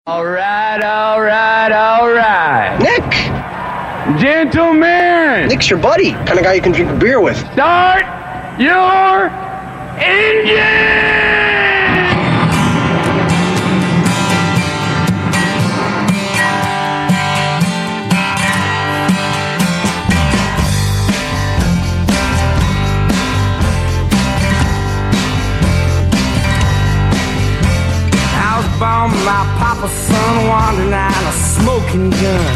All right. Nick! Gentlemen, Nick's your buddy. Kind of guy you can drink a beer with. start your engine! Bomb my papa's son wandering out a smoking gun.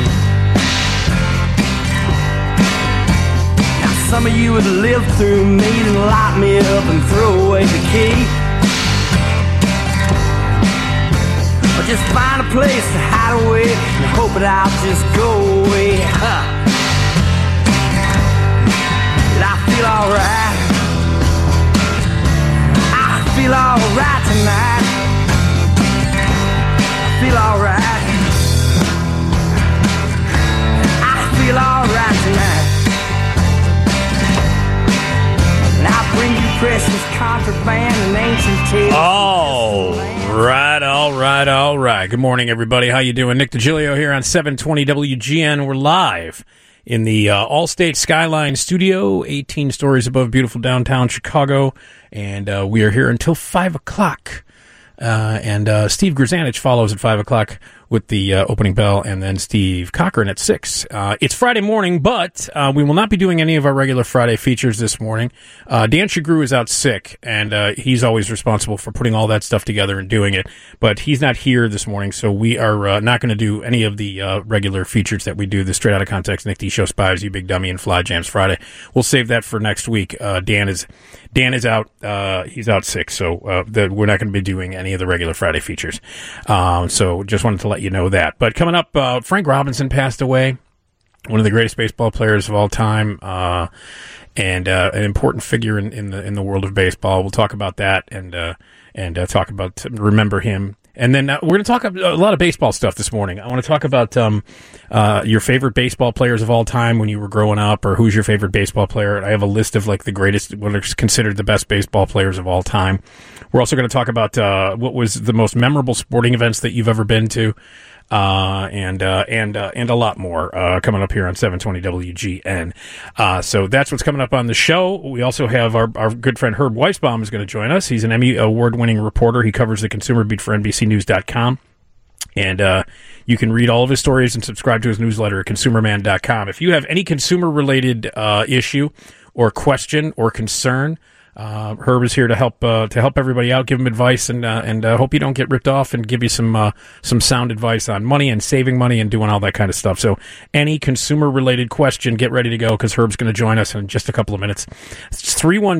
Now some of you would live through me and lock me up and throw away the key, or just find a place to hide away and hope that I'll just go away. But I feel alright. I feel alright tonight. Feel alright. I feel alright tonight. And I bring you precious contraband and ancient tales. All right. Good morning, everybody. How you doing? Nick DiGilio here on 720 WGN. We're live in the Allstate Skyline studio, 18 stories above beautiful downtown Chicago, and we are here until 5 o'clock. And Steve Grzanich follows at 5 o'clock with the opening bell, and then Steve Cochran at 6. It's Friday morning, but we will not be doing any of our regular Friday features this morning. Dan Shagru is out sick, and he's always responsible for putting all that stuff together and doing it, but he's not here this morning, so we are not going to do any of the regular features that we do, the Straight Outta Context, Nick D Show, Spies, You Big Dummy, and Fly Jams Friday. We'll save that for next week. Dan is out. He's out sick, so we're not going to be doing any of the regular Friday features. So just wanted to let you know that. But coming up, Frank Robinson passed away, one of the greatest baseball players of all time, and an important figure in the world of baseball. We'll talk about that and talk about remember him. And then we're going to talk a lot of baseball stuff this morning. I want to talk about your favorite baseball players of all time when you were growing up, or who's your favorite baseball player. I have a list of like the greatest, what are considered the best baseball players of all time. We're also going to talk about what was the most memorable sporting events that you've ever been to, and a lot more coming up here on 720 WGN. So that's what's coming up on the show. We also have our good friend Herb Weisbaum is going to join us. He's an Emmy award-winning reporter. He covers the consumer beat for NBCnews.com. And you can read all of his stories and subscribe to his newsletter at consumerman.com. If you have any consumer-related issue or question or concern, Herb is here to help everybody out, give them advice, and hope you don't get ripped off, and give you some sound advice on money and saving money and doing all that kind of stuff. So any consumer-related question, get ready to go, because Herb's going to join us in just a couple of minutes. It's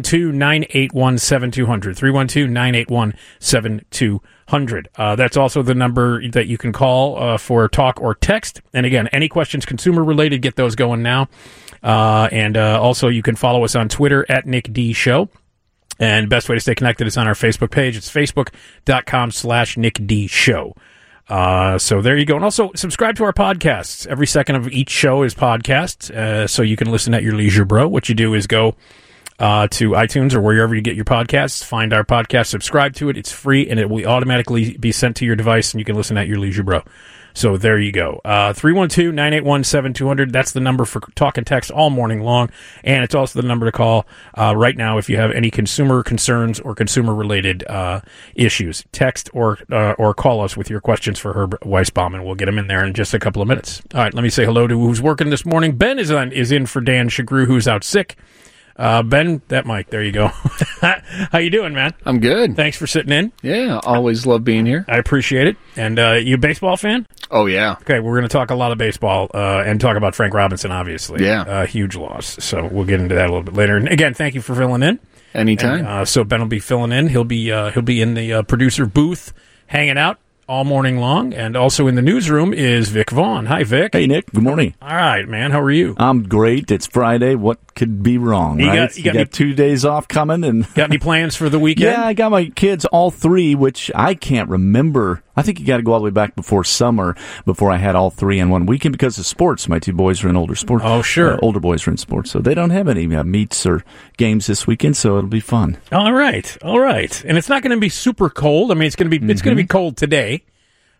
312-981-7200, 312-981-7200. That's also the number that you can call for talk or text. And again, any questions consumer-related, get those going now. And also you can follow us on Twitter at Nick D Show. And best way to stay connected is on our Facebook page. It's facebook.com/Nick D Show. So there you go. And also subscribe to our podcasts. Every second of each show is podcast. So you can listen at your leisure, bro. What you do is go to iTunes or wherever you get your podcasts, find our podcast, subscribe to it. It's free, and it will automatically be sent to your device, and you can listen at your leisure, bro. So there you go. 312-981-7200. That's the number for talk and text all morning long. And it's also the number to call right now if you have any consumer concerns or consumer-related issues. Text or call us with your questions for Herb Weisbaum, and we'll get him in there in just a couple of minutes. All right, let me say hello to who's working this morning. Ben is in for Dan Shagru, who's out sick. Ben, that mic, there you go. How you doing, man? I'm good. Thanks for sitting in. Yeah, always love being here. I appreciate it. And you a baseball fan? Oh, yeah. Okay, we're going to talk a lot of baseball and talk about Frank Robinson, obviously. Yeah. Huge loss. So we'll get into that a little bit later. And again, thank you for filling in. Anytime. And, so Ben will be filling in. He'll be in the producer booth hanging out all morning long. And also in the newsroom is Vic Vaughn. Hi, Vic. Hey, Nick. Good morning. All right, man. How are you? I'm great. It's Friday. What could be wrong, right? You got 2 days off coming. And got any plans for the weekend? Yeah, I got my kids, all three, which I can't remember. I think you got to go all the way back before summer before I had all three in one weekend because of sports. My two boys are in older sports. Oh, sure. Older boys are in sports, so they don't have any meets or games this weekend, so it'll be fun. All right. And it's not going to be super cold. I mean, it's going to be cold today.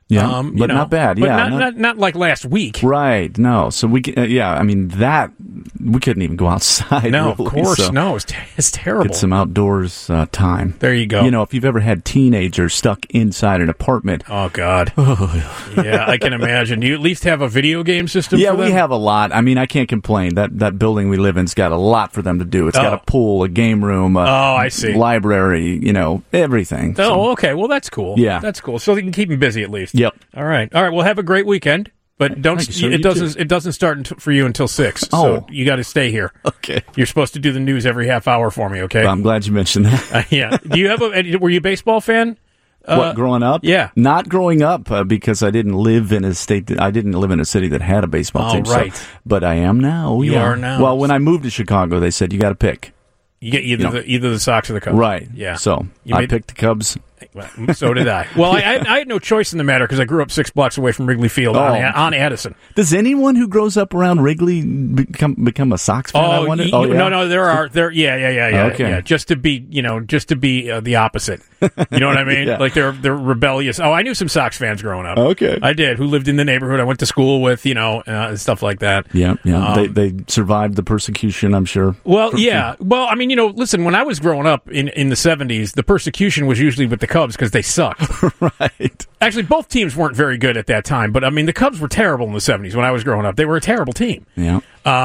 Yeah, but not bad. But Yeah, not like last week. Right. No. So we I mean that we couldn't even go outside. No, really, of course. so No, it's terrible. Get some outdoors time. There you go. You know, if you've ever had teenagers stuck inside an apartment. Oh, God. Yeah, I can imagine. Do you at least have a video game system Yeah, for them? we have a lot. I mean, I can't complain. That building we live in's got a lot for them to do. It's got a pool, a game room, I see. Library, everything. Oh, So, okay. Well, that's cool. Yeah. That's cool. So they can keep them busy at least. Yep. All right. Well, have a great weekend. But don't. Thank you, sir. It You doesn't. It doesn't start for you until 6. Oh. So you got to stay here. Okay. You're supposed to do the news every half hour for me. Okay. I'm glad you mentioned that. Yeah. Do you have were you a baseball fan? What, growing up? Yeah. Not growing up because I didn't live in a state. I didn't live in a city that had a baseball team. Right. So, but I am now. You are now. Well, when I moved to Chicago, they said you got to pick. You get either the Sox or the Cubs. Right. Yeah. So I picked the Cubs. Well, so did I. Well, I had no choice in the matter because I grew up 6 blocks away from Wrigley Field on Addison. Does anyone who grows up around Wrigley become a Sox fan? I wonder? No, yeah. Okay. Yeah, just to be the opposite. You know what I mean? Yeah. Like they're rebellious. Oh, I knew some Sox fans growing up. Okay. I did. Who lived in the neighborhood I went to school with, stuff like that. Yeah. They survived the persecution, I'm sure. Well, yeah. Well, I mean, listen, when I was growing up in the 70s, the persecution was usually with the Cubs because they sucked. Right. Actually, both teams weren't very good at that time, but I mean, the Cubs were terrible in the 70s when I was growing up. They were a terrible team. Yeah.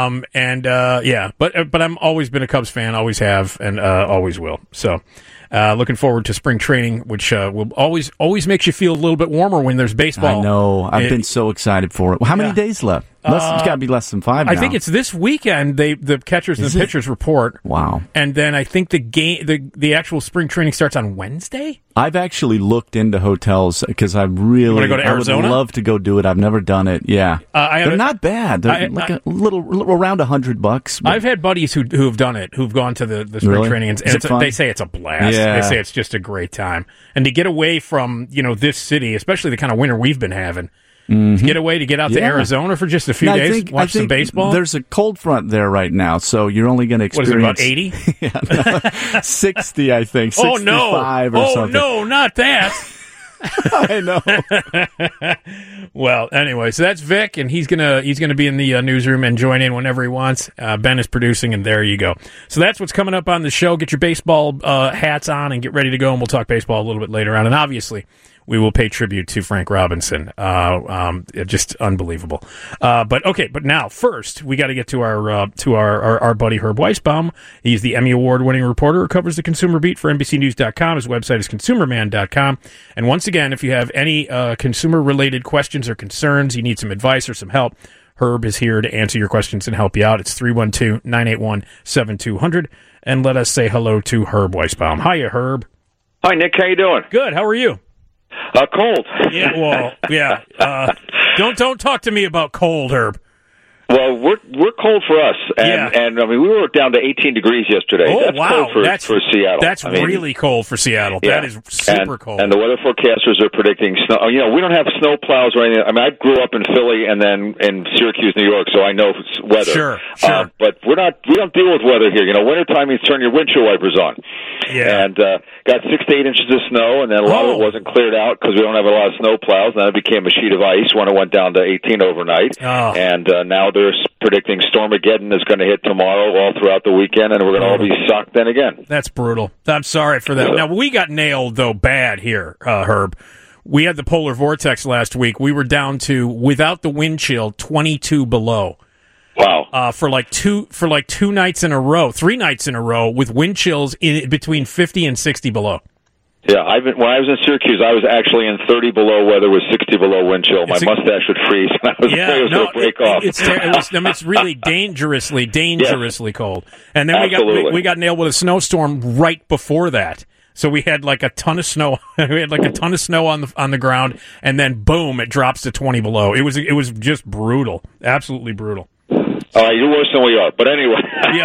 But I'm always been a Cubs fan, always have, and always will. So, looking forward to spring training, which will always makes you feel a little bit warmer when there's baseball. I know. I've been so excited for it. How many days left? It's got to be less than 5 now. I think it's this weekend. The catchers and the pitchers report. Wow. And then I think the actual spring training starts on Wednesday. I've actually looked into hotels because I really go to Arizona? would love to go do it. I've never done it. Yeah, they're not bad. They're a little around $100. I've had buddies who have done it, who've gone to the spring Really? training, and they say it's a blast. Yeah. They say it's just a great time, and to get away from this city, especially the kind of winter we've been having. To get away to get out to Arizona for just a few days, watch some baseball. There's a cold front there right now, so you're only going to experience. What is it, about 80? 60, I think. 65 or something. Oh no, not that. I know. Well, anyway, so that's Vic, and he's gonna be in the newsroom and join in whenever he wants. Ben is producing, and there you go. So that's what's coming up on the show. Get your baseball hats on and get ready to go, and we'll talk baseball a little bit later on. And obviously, we will pay tribute to Frank Robinson. Just unbelievable. But now first we got to get to our buddy Herb Weisbaum. He's the Emmy Award-winning reporter who covers the consumer beat for NBCNews.com. His website is consumerman.com. And once again, if you have any consumer-related questions or concerns, you need some advice or some help, Herb is here to answer your questions and help you out. It's 312-981-7200. And let us say hello to Herb Weisbaum. Hiya, Herb. Hi, Nick. How you doing? Good. How are you? Cold. Yeah, well, yeah. Don't talk to me about cold, Herb. Well, we're cold for us, and I mean we were down to 18 degrees yesterday. Oh, that's wow, cold for Seattle. That's really cold for Seattle. Yeah. That is super cold. And the weather forecasters are predicting snow. We don't have snow plows or anything. I mean, I grew up in Philly and then in Syracuse, New York, so I know weather. Sure. But we don't deal with weather here. Wintertime means turn your windshield wipers on. Yeah. And got 6 to 8 inches of snow, and then a lot of it wasn't cleared out because we don't have a lot of snow plows. And then it became a sheet of ice when it went down to 18 overnight. Oh. And now they're predicting Stormageddon is going to hit tomorrow all throughout the weekend, and we're going to all be sucked in again. That's brutal. I'm sorry for that. So. Now, we got nailed, though, bad here, Herb. We had the polar vortex last week. We were down to, without the wind chill, 22 below. Wow. For like 2 nights in a row, 3 nights in a row, with wind chills in between 50 and 60 below. Yeah, when I was in Syracuse, I was actually in 30 below weather with 60 below wind chill. My mustache would freeze, and I was afraid it was going to break off. It's really dangerously cold. And then we got nailed with a snowstorm right before that. So we had like a ton of snow. We had like a ton of snow on the ground, and then boom, it drops to 20 below. It was just brutal, absolutely brutal. All right, you're worse than we are, but anyway.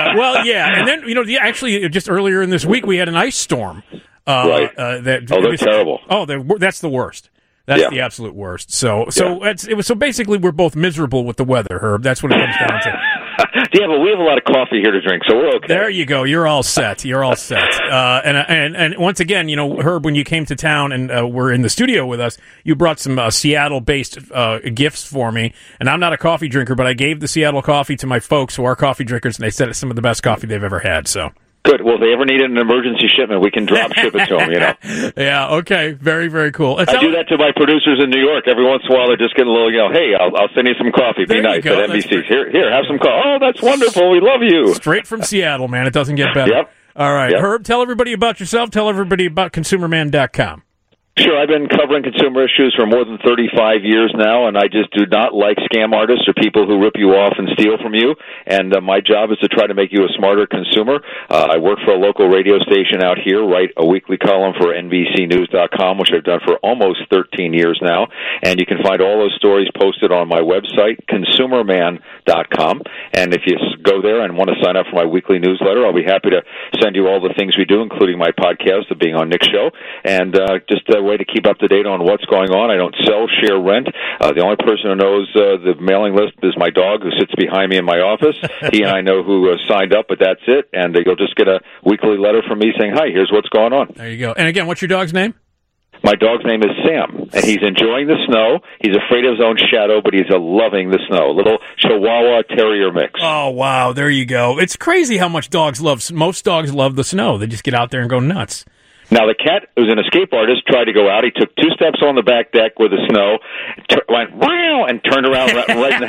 And then actually, just earlier in this week, we had an ice storm. Right. They're terrible. Oh, that's the worst. That's the absolute worst. So basically, we're both miserable with the weather, Herb. That's what it comes down to. Yeah, but we have a lot of coffee here to drink, so we're okay. There you go. You're all set. You're all set. And once again, Herb, when you came to town and were in the studio with us, you brought some Seattle-based gifts for me. And I'm not a coffee drinker, but I gave the Seattle coffee to my folks who are coffee drinkers, and they said it's some of the best coffee they've ever had. So. Good. Well, if they ever need an emergency shipment, we can drop ship it to them, Yeah, okay. Very, very cool. I do that to my producers in New York. Every once in a while, they're just getting a little, hey, I'll send you some coffee. Be nice at NBC. Here, have some coffee. Oh, that's wonderful. We love you. Straight from Seattle, man. It doesn't get better. Yep. All right. Yep. Herb, tell everybody about yourself. Tell everybody about ConsumerMan.com. Sure, I've been covering consumer issues for more than 35 years now, and I just do not like scam artists or people who rip you off and steal from you. And my job is to try to make you a smarter consumer. I work for a local radio station out here, write a weekly column for NBCnews.com, which I've done for almost 13 years now. And you can find all those stories posted on my website, ConsumerMan.com. And if you go there and want to sign up for my weekly newsletter, I'll be happy to send you all the things we do, including my podcast of being on Nick's show, and just way to keep up to date on what's going on. I don't sell, share, rent. The only person who knows the mailing list is my dog, who sits behind me in my office. He and I know who signed up, but that's it. And you'll just get a weekly letter from me saying, hi, here's what's going on. There you go. And again, what's your dog's name? My dog's name is Sam, and he's enjoying the snow. He's afraid of his own shadow, but he's loving the snow. Little Chihuahua Terrier mix. Oh, wow. There you go. It's crazy how much most dogs love the snow. They just get out there and go nuts. Now, the cat, who's an escape artist, tried to go out. He took 2 steps on the back deck with the snow, went, wow, and turned around right in the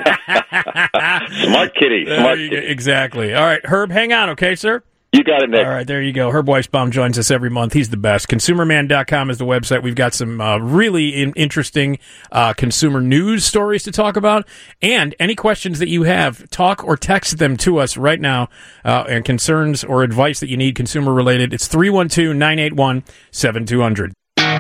house. Smart kitty. Smart kitty. Exactly. All right, Herb, hang on, okay, sir? You got it, Nick. All right, there you go. Herb Weisbaum joins us every month. He's the best. ConsumerMan.com is the website. We've got some really interesting consumer news stories to talk about. And any questions that you have, talk or text them to us right now. And concerns or advice that you need consumer-related, it's 312-981-7200.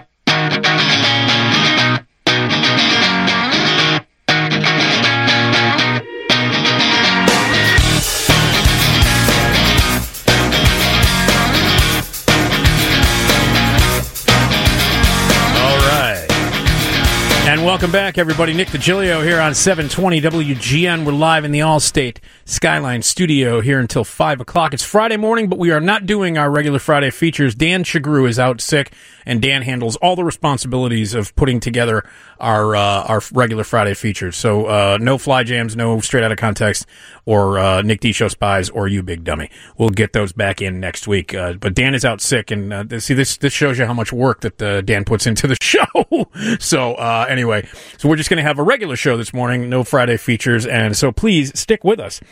And welcome back, everybody. Nick DiGilio here on 720 WGN. We're live in the Allstate Skyline studio here until 5 o'clock. It's Friday morning, but we are not doing our regular Friday features. Dan Chagru is out sick, and Dan handles all the responsibilities of putting together our regular Friday features. So no fly jams, no straight out of context, or Nick D Show Spies, or You Big Dummy. We'll get those back in next week. But Dan is out sick, and see, this shows you how much work that Dan puts into the show. So anyway, so we're just going to have a regular show this morning, no Friday features, and so please stick with us.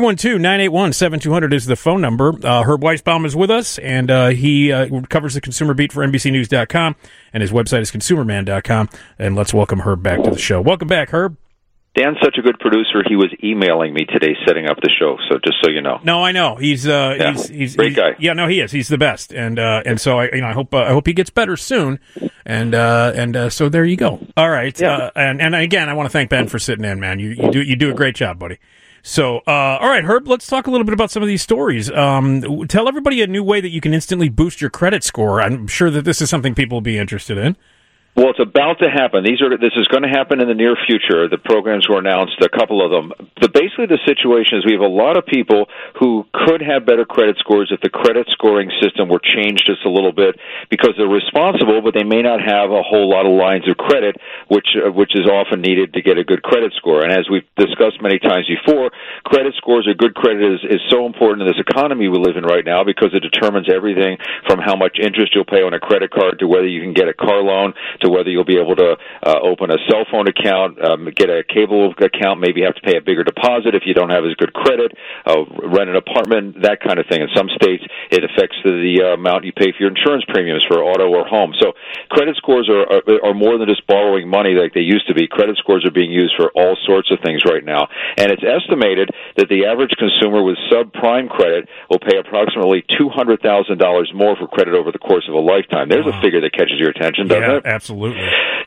312-981-7200 is the phone number. Herb Weisbaum is with us, and he covers the consumer beat for NBCnews.com, and his website is ConsumerMan.com. And let's welcome Herb back to the show. Welcome back, Herb. Dan's such a good producer. He was emailing me today, setting up the show. So just so you know. No, I know he's great guy. Yeah, no, he is. He's the best, and so I hope he gets better soon, and so there you go. All right, yeah. And again, I want to thank Ben for sitting in, man. You do a great job, buddy. So, all right, Herb, let's talk a little bit about some of these stories. Tell everybody a new way that you can instantly boost your credit score. I'm sure that this is something people will be interested in. Well, it's about to happen. This is going to happen in the near future. The programs were announced, a couple of them. But basically the situation is we have a lot of people who could have better credit scores if the credit scoring system were changed just a little bit, because they're responsible, but they may not have a whole lot of lines of credit, which is often needed to get a good credit score. And as we've discussed many times before, credit scores or good credit is so important in this economy we live in right now, because it determines everything from how much interest you'll pay on a credit card to whether you can get a car loan, to whether you'll be able to open a cell phone account, get a cable account, maybe have to pay a bigger deposit if you don't have as good credit, rent an apartment, that kind of thing. In some states, it affects the amount you pay for your insurance premiums for auto or home. So credit scores are more than just borrowing money like they used to be. Credit scores are being used for all sorts of things right now. And it's estimated that the average consumer with subprime credit will pay approximately $200,000 more for credit over the course of a lifetime. There's a figure that catches your attention, doesn't it? Absolutely. Absolutely.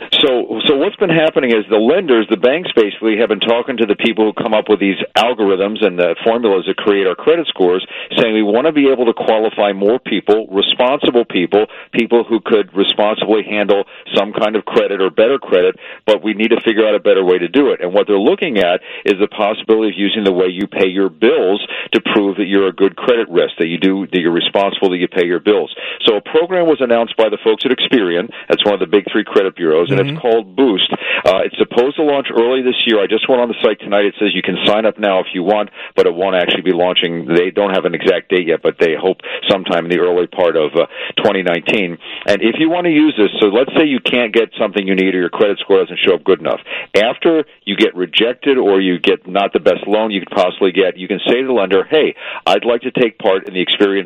So what's been happening is the lenders, the banks basically have been talking to the people who come up with these algorithms and the formulas that create our credit scores, saying we want to be able to qualify more people, responsible people, people who could responsibly handle some kind of credit or better credit, but we need to figure out a better way to do it. And what they're looking at is the possibility of using the way you pay your bills to prove that you're a good credit risk, that you're responsible, that you pay your bills. So a program was announced by the folks at Experian. That's one of the big three credit bureaus, and it's called Boost. It's supposed to launch early this year. I just went on the site tonight. It says you can sign up now if you want, but it won't actually be launching. They don't have an exact date yet, but they hope sometime in the early part of 2019. And if you want to use this, so let's say you can't get something you need or your credit score doesn't show up good enough. After you get rejected or you get not the best loan you could possibly get, you can say to the lender, hey, I'd like to take part in the Experian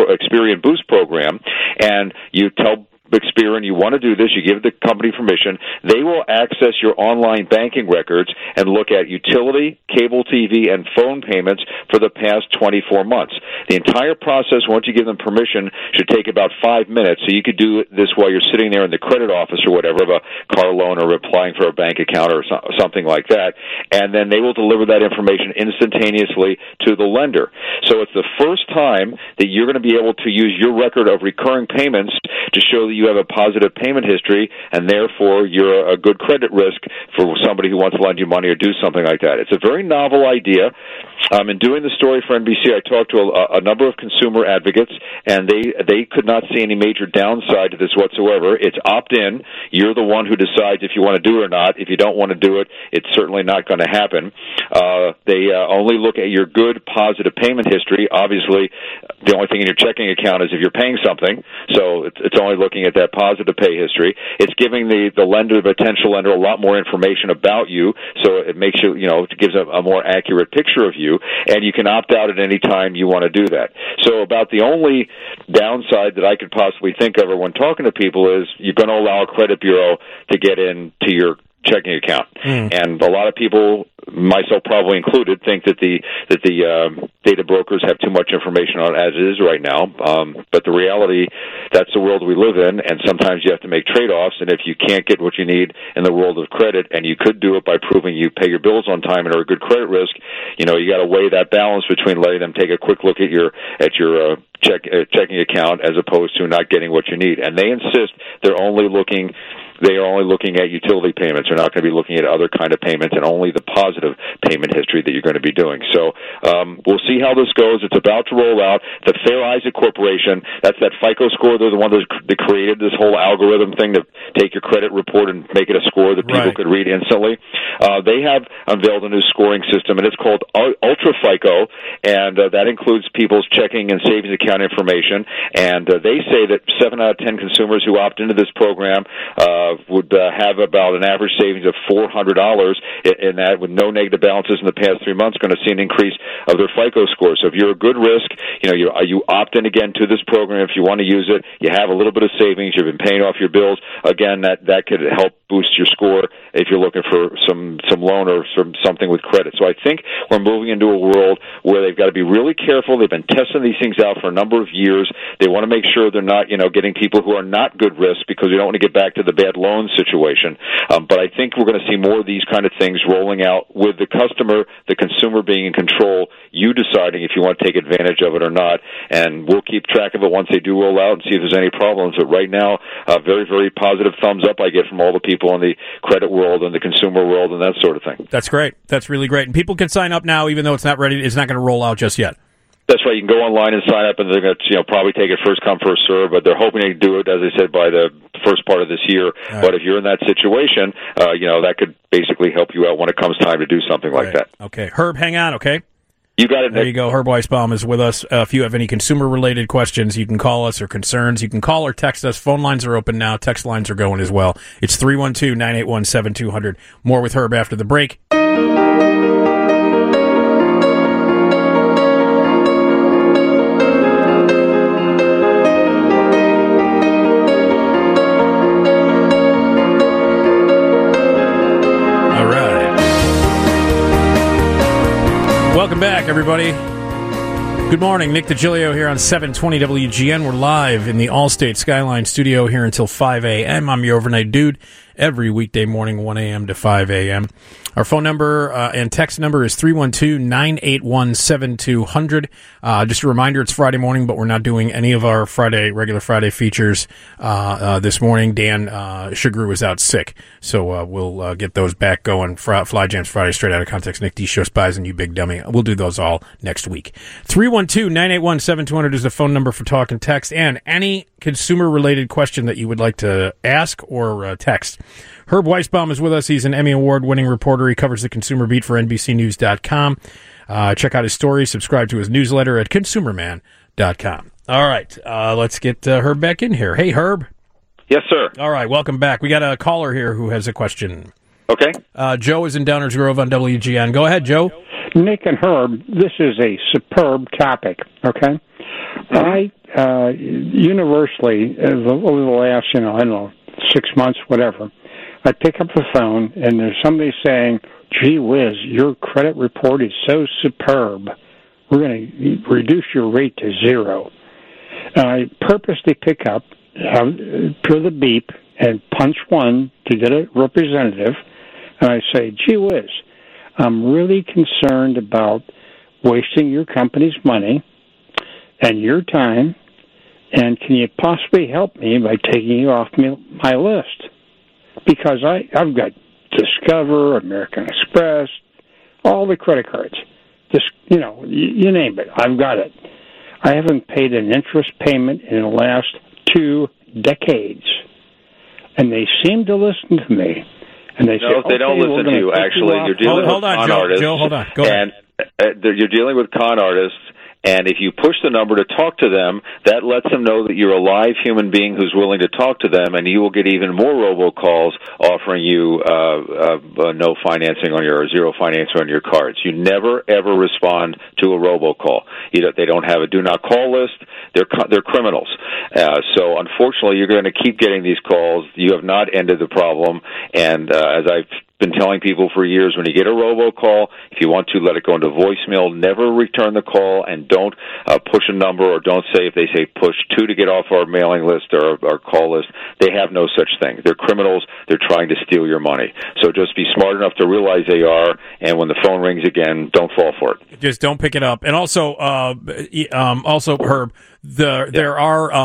Boost program, and you tell Experian you want to do this, you give the company permission, they will access your online banking records and look at utility, cable TV, and phone payments for the past 24 months. The entire process, once you give them permission, should take about 5 minutes, so you could do this while you're sitting there in the credit office or whatever of a car loan or applying for a bank account or something like that, and then they will deliver that information instantaneously to the lender. So it's the first time that you're going to be able to use your record of recurring payments to show that you have a positive payment history, and therefore you're a good credit risk for somebody who wants to lend you money or do something like that. It's a very novel idea. In doing the story for NBC, I talked to a number of consumer advocates, and they could not see any major downside to this whatsoever. It's opt-in. You're the one who decides if you want to do it or not. If you don't want to do it, it's certainly not going to happen. They only look at your good, positive payment history. Obviously, the only thing in your checking account is if you're paying something, so it's only looking at that positive pay history. It's giving the lender, the potential lender, a lot more information about you, so it makes you, it gives a more accurate picture of you, and you can opt out at any time you want to do that. So about the only downside that I could possibly think of when talking to people is you're going to allow a credit bureau to get into your checking account. And a lot of people, myself probably included, think that the data brokers have too much information on it as it is right now. But the reality, that's the world we live in, and sometimes you have to make trade-offs, and if you can't get what you need in the world of credit, and you could do it by proving you pay your bills on time and are a good credit risk, you got to weigh that balance between letting them take a quick look at your checking account as opposed to not getting what you need. And they insist they are only looking at utility payments. They're not going to be looking at other kind of payments and only the positive payment history that you're going to be doing. So we'll see how this goes. It's about to roll out. The Fair Isaac Corporation, that's that FICO score. They're the one that created this whole algorithm thing to take your credit report and make it a score that people could read instantly. They have unveiled a new scoring system, and it's called Ultra FICO, and that includes people's checking and savings account information. And they say that 7 out of 10 consumers who opt into this program would have about an average savings of $400 in that, with no negative balances in the past 3 months, going to see an increase of their FICO score. So if you're a good risk, you opt in again to this program. If you want to use it, you have a little bit of savings, you've been paying off your bills. Again, that could help boost your score if you're looking for some loan or something with credit. So I think we're moving into a world where they've got to be really careful. They've been testing these things out for a number of years. They want to make sure they're not, getting people who are not good risks, because we don't want to get back to the bad loan situation. But I think we're going to see more of these kind of things rolling out with the consumer being in control, you deciding if you want to take advantage of it or not. And we'll keep track of it once they do roll out and see if there's any problems. But right now, very, very positive thumbs up I get from all the people in the credit world and the consumer world and that sort of thing. That's great. That's really great. And people can sign up now, even though it's not ready. It's not going to roll out just yet. That's right. You can go online and sign up, and they're going to probably take it first come, first serve, but they're hoping to do it, as I said, by the first part of this year. Right. But if you're in that situation, that could basically help you out when it comes time to do something like that. Okay. Herb, hang on, okay? You got it, Nick. There you go. Herb Weisbaum is with us. If you have any consumer-related questions, you can call us, or concerns. You can call or text us. Phone lines are open now. Text lines are going as well. It's 312-981-7200. More with Herb after the break. Welcome back, everybody. Good morning, Nick DiGilio here on 720 WGN. We're live in the Allstate Skyline studio here until 5 a.m. I'm your overnight dude every weekday morning, 1 a.m. to 5 a.m. Our phone number and text number is 312-981-7200. Just a reminder, it's Friday morning, but we're not doing any of our regular Friday features this morning. Dan Shagru is out sick, so we'll get those back going. Fly Jams Friday, Straight Out of Context, Nick D. Show, Spies, and You Big Dummy. We'll do those all next week. 312-981-7200 is the phone number for talk and text, and any consumer-related question that you would like to ask or text. Herb Weisbaum is with us. He's an Emmy Award-winning reporter. He covers the Consumer Beat for NBCNews.com. Check out his stories. Subscribe to his newsletter at consumerman.com. All right, let's get Herb back in here. Hey, Herb. Yes, sir. All right, welcome back. We got a caller here who has a question. Okay. Joe is in Downers Grove on WGN. Go ahead, Joe. Nick and Herb, this is a superb topic, okay? I universally, over the last, 6 months, whatever, I pick up the phone, and there's somebody saying, gee whiz, your credit report is so superb. We're going to reduce your rate to 0. And I purposely pick up, to the beep, and punch 1 to get a representative, and I say, gee whiz, I'm really concerned about wasting your company's money and your time, and can you possibly help me by taking you off my list? Because I've got Discover, American Express, all the credit cards. Just, you name it, I've got it. I haven't paid an interest payment in the last 2 decades. And they seem to listen to me. And they say, they don't listen to you, actually. You're dealing with con artists. Joe, hold on. Go ahead. And you're dealing with con artists. And if you push the number to talk to them, that lets them know that you're a live human being who's willing to talk to them, and you will get even more robocalls offering you no financing on your, or zero financing on your cards. You never, ever respond to a robocall. They don't have a do not call list. They're criminals. So unfortunately, you're going to keep getting these calls. You have not ended the problem. And as I've been telling people for years, when you get a robocall, if you want to, let it go into voicemail. Never return the call, and don't push a number, or don't say, if they say push 2 to get off our mailing list or our call list. They have no such thing. They're criminals. They're trying to steal your money. So just be smart enough to realize they are, and when the phone rings again, don't fall for it. Just don't pick it up. And also, Herb, there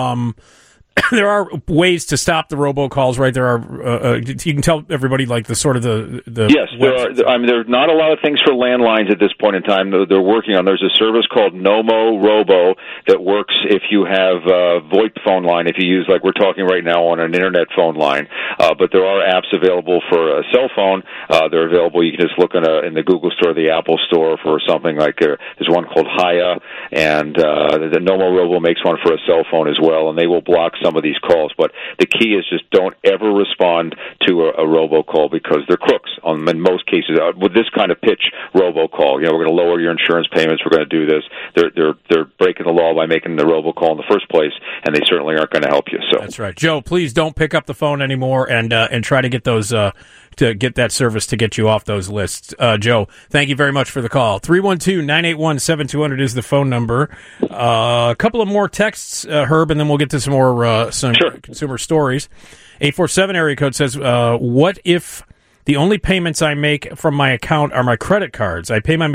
are ways to stop the robocalls, right? There are you can tell everybody like the yes, there are. There's not a lot of things for landlines at this point in time that they're working on. There's a service called Nomo Robo that works if you have a VoIP phone line, if you use, like we're talking right now, on an internet phone line. But there are apps available for a cell phone. They're available. You can just look in the Google Store, the Apple Store, for something like there's one called Haya, and the Nomo Robo makes one for a cell phone as well, and they will block some of these calls. But the key is just don't ever respond to a robocall, because they're crooks in most cases. With this kind of pitch robocall, we're going to lower your insurance payments, we're going to do this. They're breaking the law by making the robocall in the first place, and they certainly aren't going to help you. So that's right, Joe. Please don't pick up the phone anymore, and try to get those to get that service to get you off those lists. Joe, thank you very much for the call. 312-981-7200 is the phone number. A couple of more texts, Herb, and then we'll get to some more consumer stories. 847 area code says, what if the only payments I make from my account are my credit cards? I pay my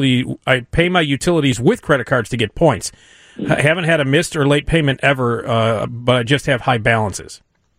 utilities with credit cards to get points. I haven't had a missed or late payment ever, but I just have high balances.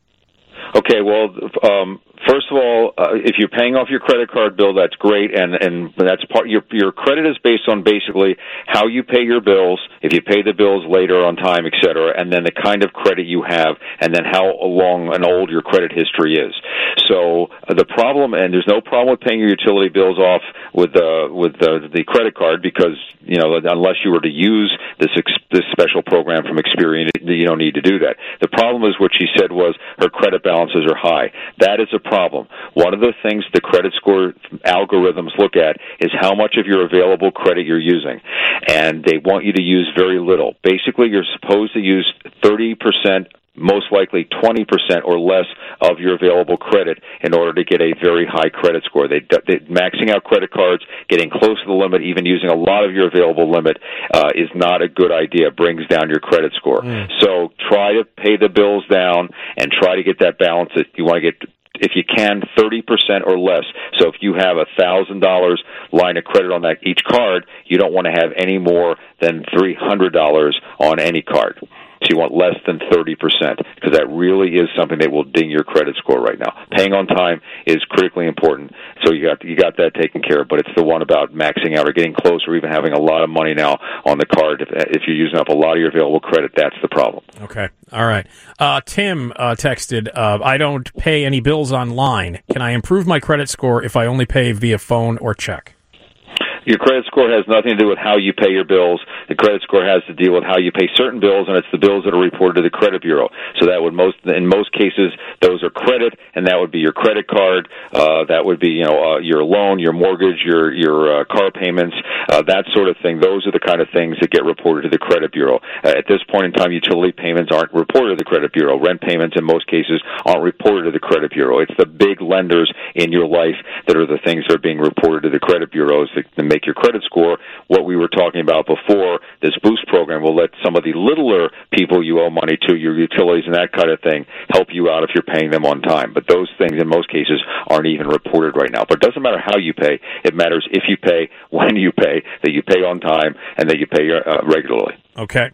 Okay, well, first of all, if you're paying off your credit card bill, that's great, and that's part. Your credit is based on basically how you pay your bills, if you pay the bills later on time, et cetera, and then the kind of credit you have, and then how long and old your credit history is. So the problem, and there's no problem with paying your utility bills off with the credit card, because unless you were to use this special program from Experian, you don't need to do that. The problem is what she said was her credit balances are high. That is a problem. One of the things the credit score algorithms look at is how much of your available credit you're using, and they want you to use very little. Basically, you're supposed to use 30% most likely 20% or less of your available credit in order to get a very high credit score. They maxing out credit cards, getting close to the limit, even using a lot of your available limit is not a good idea. It brings down your credit score. So try to pay the bills down and try to get that balance that you want to get, if you can, 30% or less. So if you have $1,000 line of credit on that each card, you don't want to have any more than $300 on any card. So you want less than 30%, because that really is something that will ding your credit score right now. Paying on time is critically important, so you got that taken care of. But it's the one about maxing out or getting close, or even having a lot of money now on the card. If you're using up a lot of your available credit, that's the problem. Okay, all right. Tim texted, I don't pay any bills online. Can I improve my credit score if I only pay via phone or check? Your credit score has nothing to do with how you pay your bills. The credit score has to deal with how you pay certain bills, and it's the bills that are reported to the credit bureau. So that would in most cases, those are credit, and that would be your credit card. That would be your loan, your mortgage, your car payments, that sort of thing. Those are the kind of things that get reported to the credit bureau. At this point in time, utility payments aren't reported to the credit bureau. Rent payments, in most cases, aren't reported to the credit bureau. It's the big lenders in your life that are the things that are being reported to the credit bureaus that make your credit score. What we were talking about before, this boost program will let some of the littler people you owe money to, your utilities and that kind of thing, help you out if you're paying them on time. But those things in most cases aren't even reported right now. But it doesn't matter how you pay. It matters if you pay, when you pay, that you pay on time, and that you pay regularly. Okay.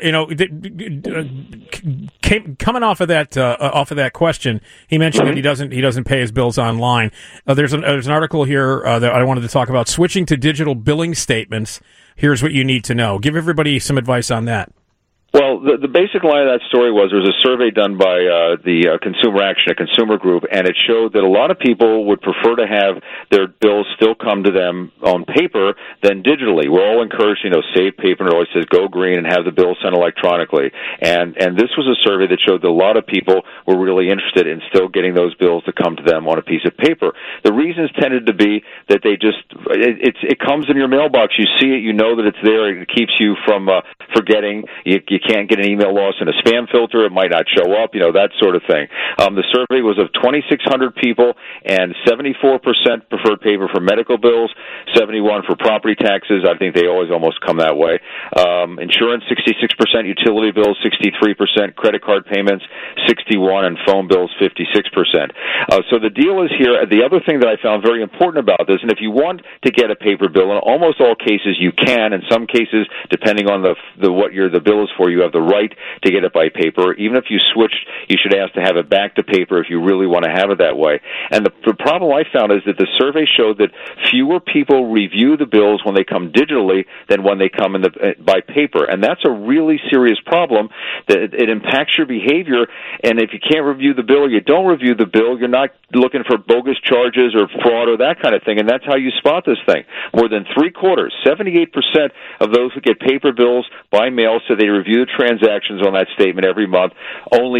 Coming off of that question, he mentioned that he doesn't pay his bills online. There's an article here that I wanted to talk about, switching to digital billing statements. Here's what you need to know. Give everybody some advice on that. Well, the basic line of that story was there was a survey done by the Consumer Action, a consumer group, and it showed that a lot of people would prefer to have their bills still come to them on paper than digitally. We're all encouraged, save paper, and it always says go green and have the bill sent electronically. And this was a survey that showed that a lot of people were really interested in still getting those bills to come to them on a piece of paper. The reasons tended to be that they just it comes in your mailbox. You see it, you know that it's there. It keeps you from forgetting. You can't get an email loss in a spam filter. It might not show up, that sort of thing. The survey was of 2,600 people, and 74% preferred paper for medical bills, 71% for property taxes. I think they always almost come that way. Insurance, 66%, utility bills, 63%, credit card payments, 61%, and phone bills, 56%. So the deal is here. The other thing that I found very important about this, and if you want to get a paper bill, in almost all cases you can. In some cases, depending on what the bill is for, you have the right to get it by paper. Even if you switched, you should ask to have it back to paper if you really want to have it that way. And the problem I found is that the survey showed that fewer people review the bills when they come digitally than when they come by paper. And that's a really serious problem. That it impacts your behavior, and if you can't review the bill or you don't review the bill, you're not looking for bogus charges or fraud or that kind of thing, and that's how you spot this thing. More than 3/4, 78% of those who get paper bills by mail said they review the transactions on that statement every month. Only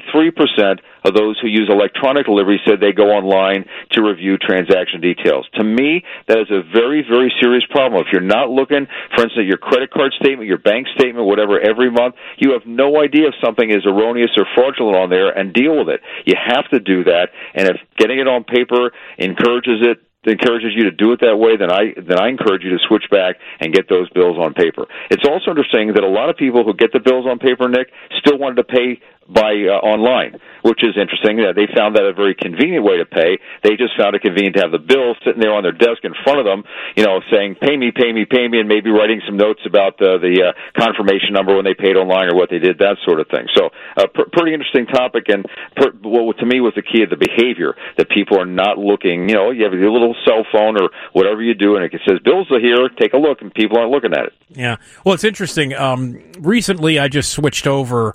43% of those who use electronic delivery said they go online to review transaction details. To me, that is a very, very serious problem. If you're not looking, for instance, at your credit card statement, your bank statement, whatever, every month, you have no idea if something is erroneous or fraudulent on there, and deal with it. You have to do that, and if getting it on paper encourages you to do it that way, then I encourage you to switch back and get those bills on paper. It's also interesting that a lot of people who get the bills on paper, Nick, still wanted to pay by online, which is interesting. They found that a very convenient way to pay. They just found it convenient to have the bill sitting there on their desk in front of them, saying, pay me, pay me, pay me, and maybe writing some notes about the confirmation number when they paid online or what they did, that sort of thing. So pretty interesting topic, and what to me was the key of the behavior, that people are not looking. You have your little cell phone or whatever you do, and it says, bills are here, take a look, and people aren't looking at it. Yeah. Well, it's interesting. Recently, I just switched over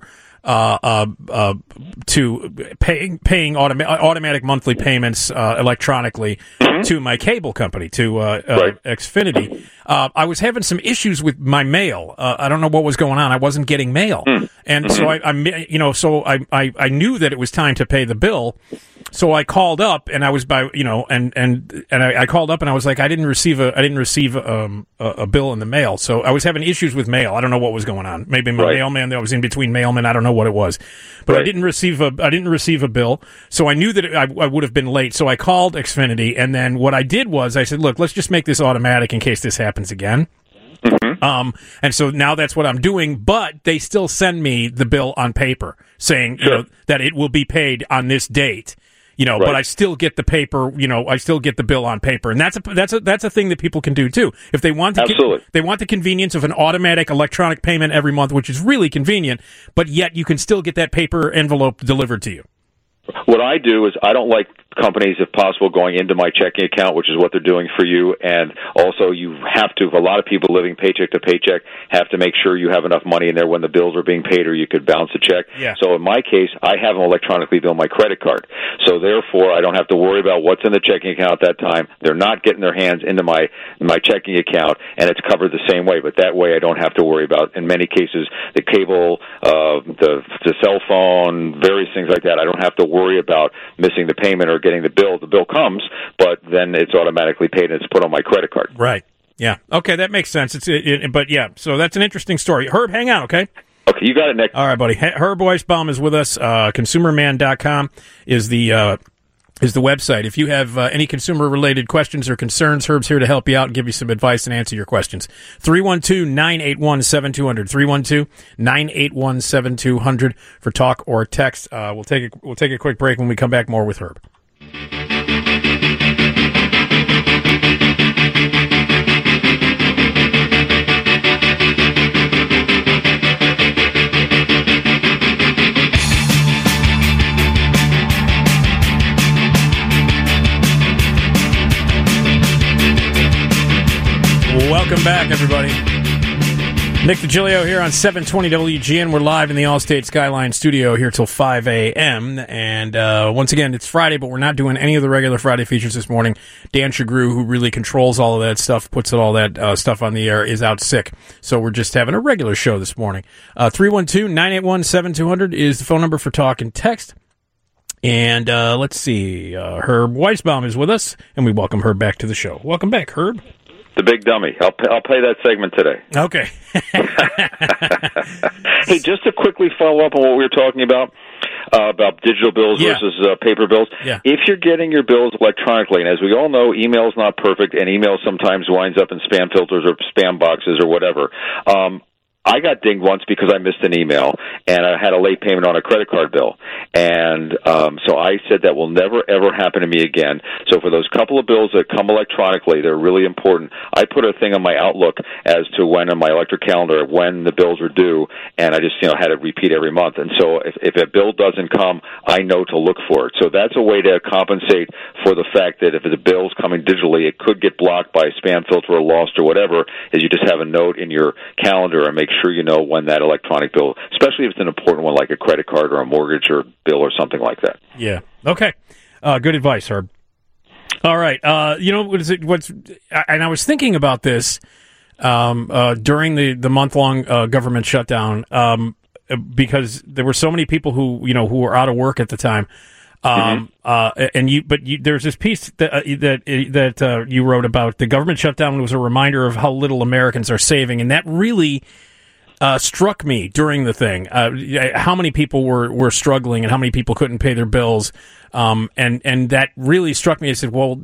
to paying automatic monthly payments electronically to my cable company, to Xfinity. I was having some issues with my mail. I don't know what was going on. I wasn't getting mail, and so I knew that it was time to pay the bill. So I called up, and I was I called up, and I was like, I didn't receive a bill in the mail. So I was having issues with mail. I don't know what was going on. Maybe my mailman, that was in between mailmen. I don't know what it was, but I didn't receive a bill. So I knew that I would have been late. So I called Xfinity, and then what I did was I said, look, let's just make this automatic in case this happens again. Mm-hmm. And so now that's what I'm doing, but they still send me the bill on paper saying, that it will be paid on this date, but I still get the paper, I still get the bill on paper. And that's a thing that people can do too. If they want they want the convenience of an automatic electronic payment every month, which is really convenient, but yet you can still get that paper envelope delivered to you. What I do is I don't like companies, if possible, going into my checking account, which is what they're doing for you. And also you have to, a lot of people living paycheck to paycheck have to make sure you have enough money in there when the bills are being paid, or you could bounce a check. Yeah. So in my case, I have them electronically bill my credit card. So therefore, I don't have to worry about what's in the checking account at that time. They're not getting their hands into my checking account, and it's covered the same way. But that way I don't have to worry about, in many cases, the cable, the cell phone, various things like that. I don't have to worry about missing the payment or getting the bill. The bill comes, but then it's automatically paid and it's put on my credit card. Right. Yeah. Okay, that makes sense. But yeah, so that's an interesting story. Herb, hang on, okay? Okay, you got it, Nick. All right, buddy. Herb Weisbaum is with us. ConsumerMan.com is the website. If you have any consumer-related questions or concerns, Herb's here to help you out and give you some advice and answer your questions. 312-981-7200. 312-981-7200 for talk or text. We'll take a quick break. When we come back, more with Herb. Welcome back, everybody. Nick DiGilio here on 720 WGN. We're live in the Allstate Skyline studio here till 5 a.m. And once again, it's Friday, but we're not doing any of the regular Friday features this morning. Dan Shagru, who really controls all of that stuff, puts all that stuff on the air, is out sick. So we're just having a regular show this morning. 312-981-7200 is the phone number for talk and text. And let's see. Herb Weisbaum is with us, and we welcome Herb back to the show. Welcome back, Herb. The big dummy. I'll play that segment today. Okay. Hey, just to quickly follow up on what we were talking about digital bills versus paper bills. Yeah. If you're getting your bills electronically, and as we all know, email is not perfect, and email sometimes winds up in spam filters or spam boxes or whatever. I got dinged once because I missed an email, and I had a late payment on a credit card bill. And so I said that will never, ever happen to me again. So for those couple of bills that come electronically, they're really important. I put a thing on my Outlook as to when on my electric calendar, when the bills are due, and I just had it repeat every month. And so if a bill doesn't come, I know to look for it. So that's a way to compensate for the fact that if the bill's coming digitally, it could get blocked by a spam filter or lost or whatever, is you just have a note in your calendar and make sure you know when that electronic bill, especially if it's an important one like a credit card or a mortgage or bill or something like that. Yeah. Okay. Good advice, Herb. All right. And I was thinking about this during the month-long government shutdown because there were so many people who were out of work at the time. There's this piece that you wrote about the government shutdown was a reminder of how little Americans are saving, and that really struck me during the thing. How many people were struggling and how many people couldn't pay their bills, and that really struck me. I said, well,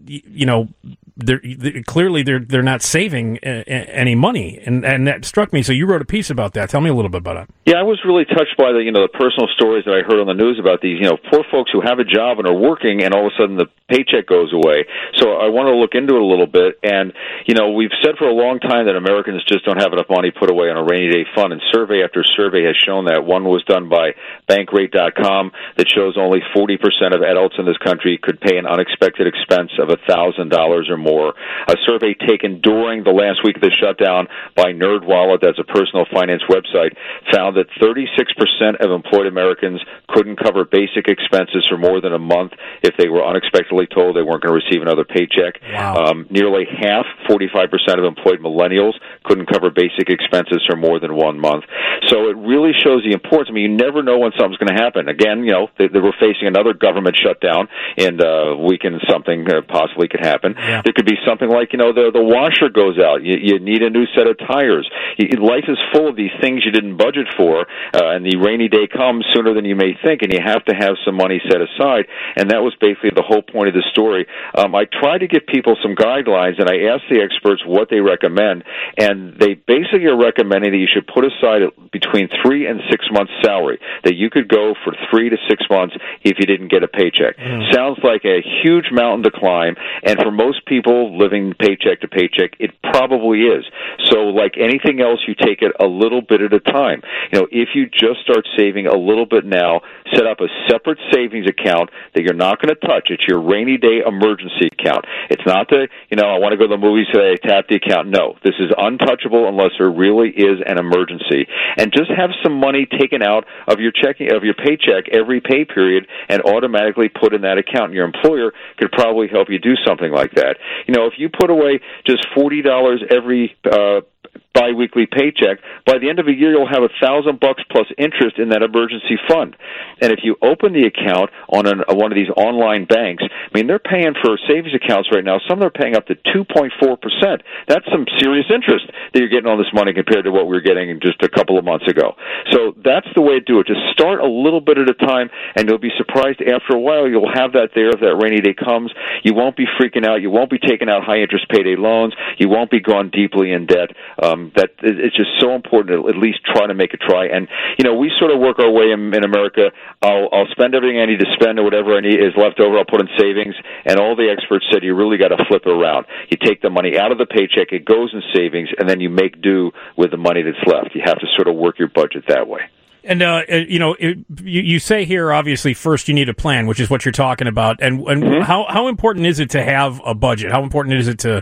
clearly they're not saving any money, and that struck me. So you wrote a piece about that. Tell me a little bit about it. Yeah, I was really touched by the personal stories that I heard on the news about these poor folks who have a job and are working, and all of a sudden the paycheck goes away. So I want to look into it a little bit. And we've said for a long time that Americans just don't have enough money put away on a rainy day fund, and survey after survey has shown that. One was done by Bankrate.com that shows only 40% of adults in this country could pay an unexpected expense of $1,000 or more. A survey taken during the last week of the shutdown by NerdWallet, that's a personal finance website, found that 36% of employed Americans couldn't cover basic expenses for more than a month if they were unexpectedly told they weren't going to receive another paycheck. Wow. Nearly half, 45% of employed millennials couldn't cover basic expenses for more than 1 month. So it really shows the importance. I mean, you never know when something's going to happen. Again, they were facing another government government shutdown and weaken something possibly could happen. Yeah. There could be something like, the washer goes out. You need a new set of tires. Life is full of these things you didn't budget for, and the rainy day comes sooner than you may think, and you have to have some money set aside, and that was basically the whole point of the story. I try to give people some guidelines, and I ask the experts what they recommend, and they basically are recommending that you should put aside between 3 and 6 months' salary, that you could go for 3 to 6 months if you didn't get a paycheck. Sounds like a huge mountain to climb, and for most people living paycheck to paycheck, it probably is. So like anything else, you take it a little bit at a time. If you just start saving a little bit now, set up a separate savings account that you're not going to touch. It's your rainy day emergency account. It's not I want to go to the movies today, tap the account. No, this is untouchable unless there really is an emergency. And just have some money taken out of your paycheck every pay period and automatically put in that account. And your employer could probably help you do something like that. If you put away just $40 every biweekly paycheck, by the end of a year you'll have $1,000 plus interest in that emergency fund. And if you open the account on one of these online banks, they're paying for savings accounts right now. Some are paying up to 2.4%. That's some serious interest that you're getting on this money compared to what we were getting just a couple of months ago. So that's the way to do it. Just start a little bit at a time, and you'll be surprised after a while you'll have that there if that rainy day comes. You won't be freaking out. You won't be taking out high interest payday loans. You won't be gone deeply in debt. That it's just so important to at least try to make a try. And we sort of work our way in America. I'll spend everything I need to spend, or whatever I need is left over, I'll put in savings. And all the experts said you really got to flip it around. You take the money out of the paycheck, it goes in savings, and then you make do with the money that's left. You have to sort of work your budget that way. And you say here, obviously, first you need a plan, which is what you're talking about. And how important is it to have a budget? How important is it to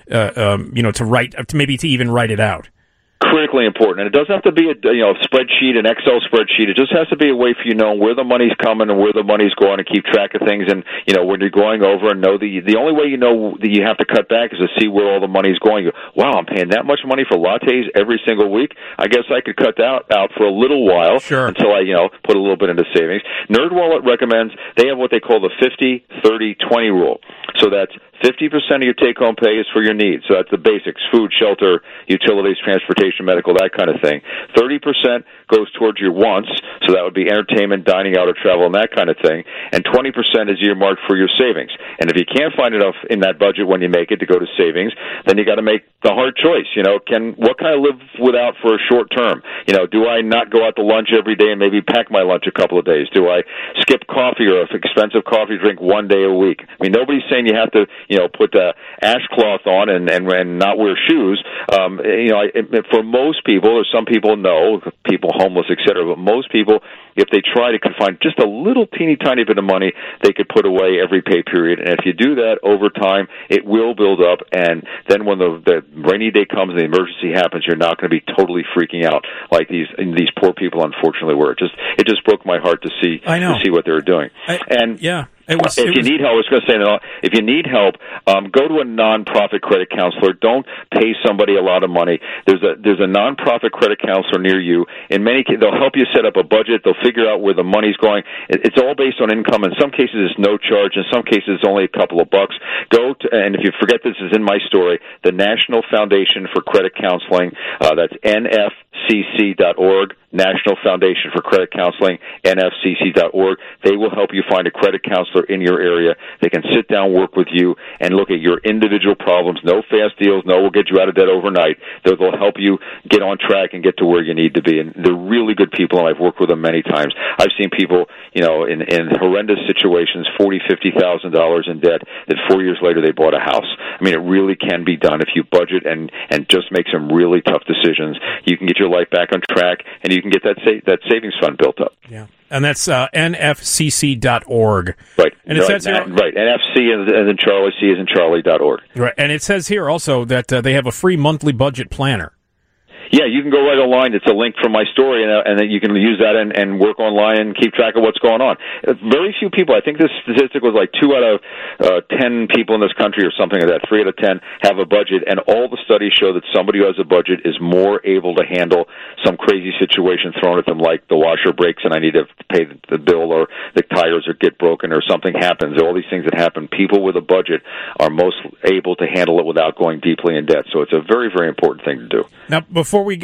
even write it out? Critically important, and it doesn't have to be a spreadsheet, an Excel spreadsheet. It just has to be a way for you to know where the money's coming and where the money's going, and keep track of things. And when you're going over and know the only way you know that you have to cut back is to see where all the money's going. Wow, I'm paying that much money for lattes every single week. I guess I could cut that out for a little while until I put a little bit into savings. NerdWallet recommends they have what they call the 50-30-20 rule. So that's 50% of your take-home pay is for your needs. So that's the basics: food, shelter, utilities, transportation, medical, that kind of thing. 30% goes towards your wants, so that would be entertainment, dining out, or travel, and that kind of thing. And 20% is earmarked for your savings. And if you can't find enough in that budget when you make it to go to savings, then you got to make the hard choice. What can I live without for a short term? Do I not go out to lunch every day and maybe pack my lunch a couple of days? Do I skip coffee or an expensive coffee drink one day a week? Nobody's saying you have to put the ash cloth on and not wear shoes. For most people, or some people know, people homeless, etc., but most people, if they try to find just a little teeny tiny bit of money they could put away every pay period. And if you do that over time, it will build up. And then when the rainy day comes and the emergency happens, you're not going to be totally freaking out like these poor people unfortunately were. It just broke my heart to see what they were doing. If you need help, I was going to say, if you need help, go to a nonprofit credit counselor. Don't pay somebody a lot of money. There's a nonprofit credit counselor near you. In many cases, they'll help you set up a budget. They'll figure out where the money's going. It's all based on income. In some cases, it's no charge. In some cases, it's only a couple of bucks. And if you forget this is in my story, the National Foundation for Credit Counseling, that's nfcc.org. National Foundation for Credit Counseling, nfcc.org. They will help you find a credit counselor in your area. They can sit down, work with you, and look at your individual problems. No fast deals. No, we'll get you out of debt overnight. They'll help you get on track and get to where you need to be. And they're really good people, and I've worked with them many times. I've seen people, in horrendous situations, $40,000, $50,000 in debt, that 4 years later they bought a house. It really can be done if you budget and just make some really tough decisions. You can get your life back on track, and you can get that savings fund built up. Yeah. And that's nfcc.org. Right. And it says here, right. NFC and then Charlie, C as in Charlie.org. Right. And it says here also that they have a free monthly budget planner. Yeah, you can go right online. It's a link from my story, and then you can use that and work online and keep track of what's going on. Very few people, I think this statistic was like 2 out of 10 people in this country or something like that, 3 out of 10 have a budget, and all the studies show that somebody who has a budget is more able to handle some crazy situation thrown at them, like the washer breaks and I need to pay the bill, or the tires get broken, or something happens. All these things that happen, people with a budget are most able to handle it without going deeply in debt. So it's a very, very important thing to do. Now, before we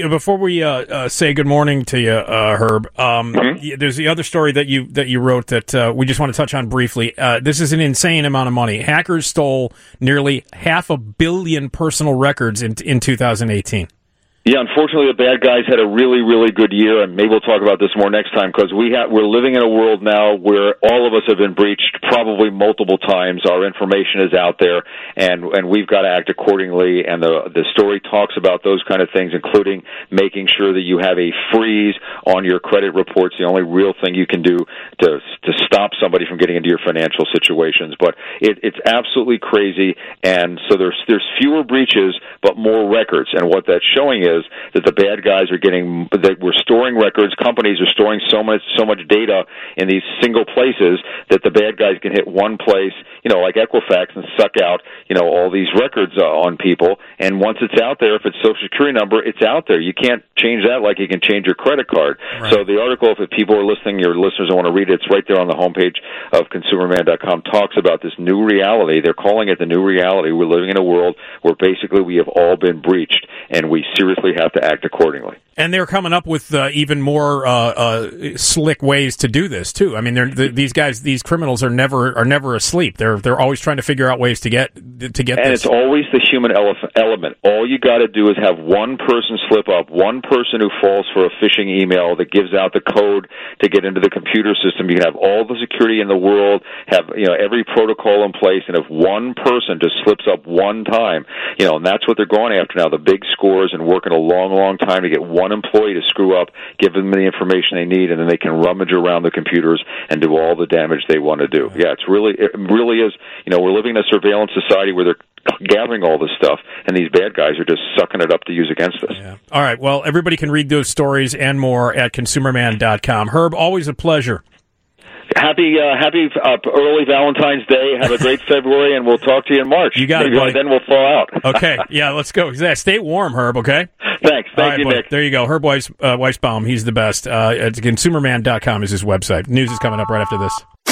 say good morning to you, Herb, there's the other story that you wrote that we just want to touch on briefly. This is an insane amount of money. Hackers stole nearly 500 million personal records in 2018. Yeah, unfortunately, the bad guys had a really, really good year, and maybe we'll talk about this more next time, because we're living in a world now where all of us have been breached probably multiple times. Our information is out there, and we've got to act accordingly, and the story talks about those kind of things, including making sure that you have a freeze on your credit reports, the only real thing you can do to stop somebody from getting into your financial situations. But it's absolutely crazy, and so there's fewer breaches, but more records, and what that's showing is that the bad guys are that we're storing records. Companies are storing so much data in these single places that the bad guys can hit one place, like Equifax, and suck out, all these records on people. And once it's out there, if it's Social Security number, it's out there. You can't change that like you can change your credit card. Right. So the article, if people are listening, your listeners want to read it, it's right there on the homepage of consumerman.com, talks about this new reality. They're calling it the new reality. We're living in a world where basically we have all been breached, and we seriously have to act accordingly. And they're coming up with even more slick ways to do this too. I mean, these criminals are never asleep. They're always trying to figure out ways to get And this. It's always the human element. All you got to do is have one person slip up, one person who falls for a phishing email that gives out the code to get into the computer system. You can have all the security in the world, have every protocol in place, and if one person just slips up one time, and that's what they're going after now. The big scores, and working a long, long time to get one employee to screw up, give them the information they need, and then they can rummage around the computers and do all the damage they want to do. Yeah, it really is. We're living in a surveillance society where they're gathering all this stuff, and these bad guys are just sucking it up to use against us. Yeah. All right. Well, everybody can read those stories and more at consumerman.com. Herb, always a pleasure. Happy early Valentine's Day. Have a great February, and we'll talk to you in March. You got Maybe it, buddy. Then we'll thaw out. Okay. Yeah, let's go. Stay warm, Herb, okay? Thanks. Thank right, you, buddy. Nick. There you go. Herb Weisbaum. He's the best. It's consumerman.com is his website. News is coming up right after this.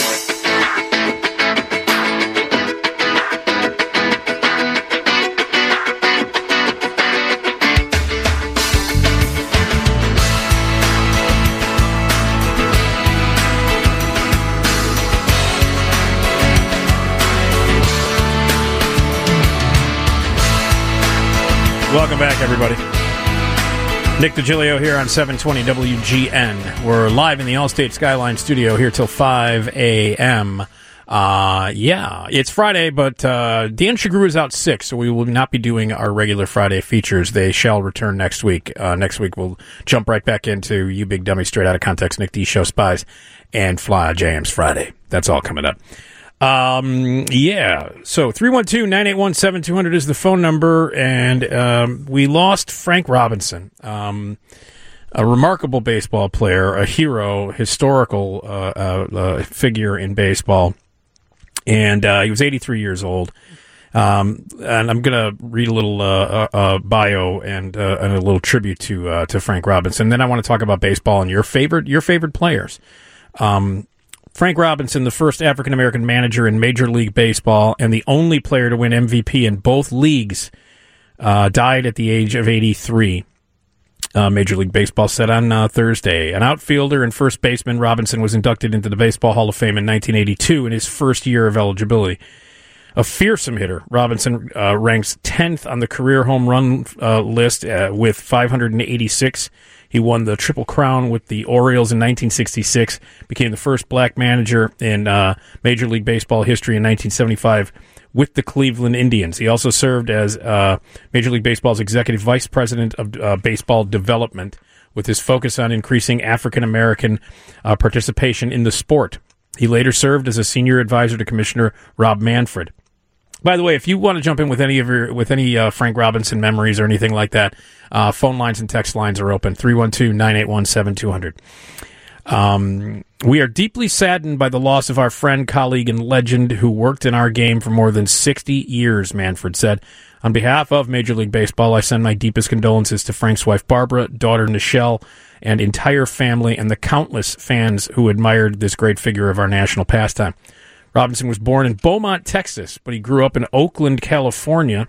Welcome back, everybody. Nick DiGilio here on 720 WGN. We're live in the Allstate Skyline studio here till 5 a.m. It's Friday, but Dan Shagru is out sick, so we will not be doing our regular Friday features. They shall return next week. Next week, we'll jump right back into You Big Dummy, Straight Out of Context, Nick D. Show Spies, and Fly Jams Friday. That's all coming up. So 312-981-7200 is the phone number, and we lost Frank Robinson, a remarkable baseball player, a hero, historical figure in baseball, and he was 83 years old. And I'm going to read a little bio and a little tribute to Frank Robinson. Then I want to talk about baseball and your favorite players. Frank Robinson, the first African-American manager in Major League Baseball and the only player to win MVP in both leagues, died at the age of 83. Major League Baseball said on Thursday. An outfielder and first baseman, Robinson was inducted into the Baseball Hall of Fame in 1982 in his first year of eligibility. A fearsome hitter, Robinson ranks 10th on the career home run list with 586. He won the Triple Crown with the Orioles in 1966, became the first black manager in Major League Baseball history in 1975 with the Cleveland Indians. He also served as Major League Baseball's executive vice president of baseball development with his focus on increasing African-American participation in the sport. He later served as a senior advisor to Commissioner Rob Manfred. By the way, if you want to jump in with any Frank Robinson memories or anything like that, phone lines and text lines are open, 312-981-7200. We are deeply saddened by the loss of our friend, colleague, and legend who worked in our game for more than 60 years, Manfred said. On behalf of Major League Baseball, I send my deepest condolences to Frank's wife, Barbara, daughter, Nichelle, and entire family, and the countless fans who admired this great figure of our national pastime. Robinson was born in Beaumont, Texas, but he grew up in Oakland, California,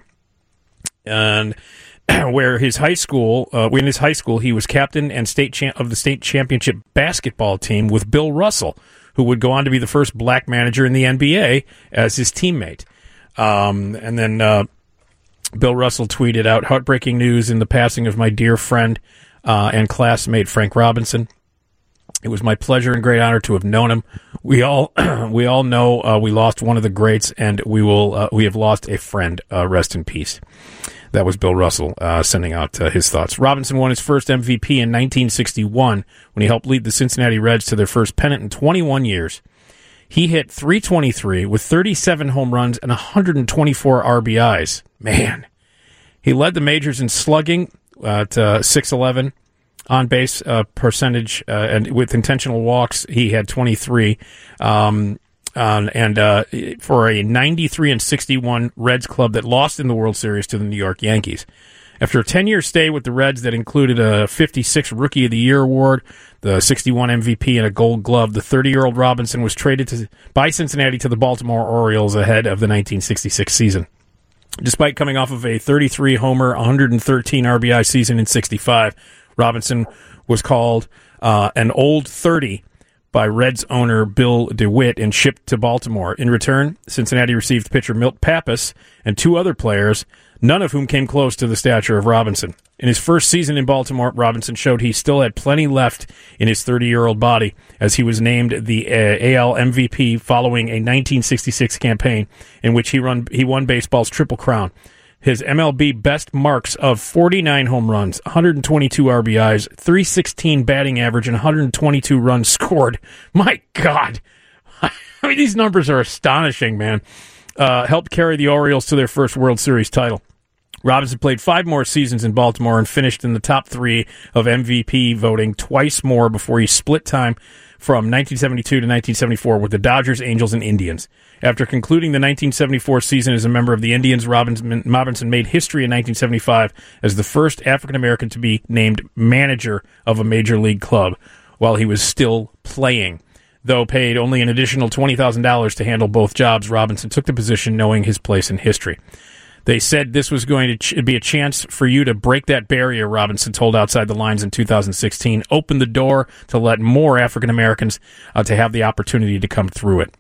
and where in his high school, he was captain and of the state championship basketball team with Bill Russell, who would go on to be the first black manager in the NBA as his teammate. And then Bill Russell tweeted out, "Heartbreaking news in the passing of my dear friend and classmate Frank Robinson. It was my pleasure and great honor to have known him. We all know we lost one of the greats, and we have lost a friend. Rest in peace." That was Bill Russell sending out his thoughts. Robinson won his first MVP in 1961 when he helped lead the Cincinnati Reds to their first pennant in 21 years. He hit .323 with 37 home runs and 124 RBIs. Man. He led the majors in slugging at .611. On base percentage, and with intentional walks, he had 23. And for a 93-61 Reds club that lost in the World Series to the New York Yankees. After a 10-year stay with the Reds that included a 56 Rookie of the Year award, the 61 MVP, and a Gold Glove, the 30-year-old Robinson was traded by Cincinnati to the Baltimore Orioles ahead of the 1966 season. Despite coming off of a 33-homer, 113 RBI season in '65, Robinson was called an old 30 by Reds owner Bill DeWitt and shipped to Baltimore. In return, Cincinnati received pitcher Milt Pappas and two other players, none of whom came close to the stature of Robinson. In his first season in Baltimore, Robinson showed he still had plenty left in his 30-year-old body, as he was named the AL MVP following a 1966 campaign in which he won baseball's Triple Crown. His MLB best marks of 49 home runs, 122 RBIs, .316 batting average, and 122 runs scored. My God. I mean, these numbers are astonishing, man. Helped carry the Orioles to their first World Series title. Robinson played 5 more seasons in Baltimore and finished in the top 3 of MVP voting twice more before he split time from 1972 to 1974 with the Dodgers, Angels, and Indians. After concluding the 1974 season as a member of the Indians, Robinson made history in 1975 as the first African-American to be named manager of a major league club while he was still playing. Though paid only an additional $20,000 to handle both jobs, Robinson took the position knowing his place in history. They said this was going to be a chance for you to break that barrier, Robinson told Outside the Lines in 2016. Open the door to let more African Americans to have the opportunity to come through it.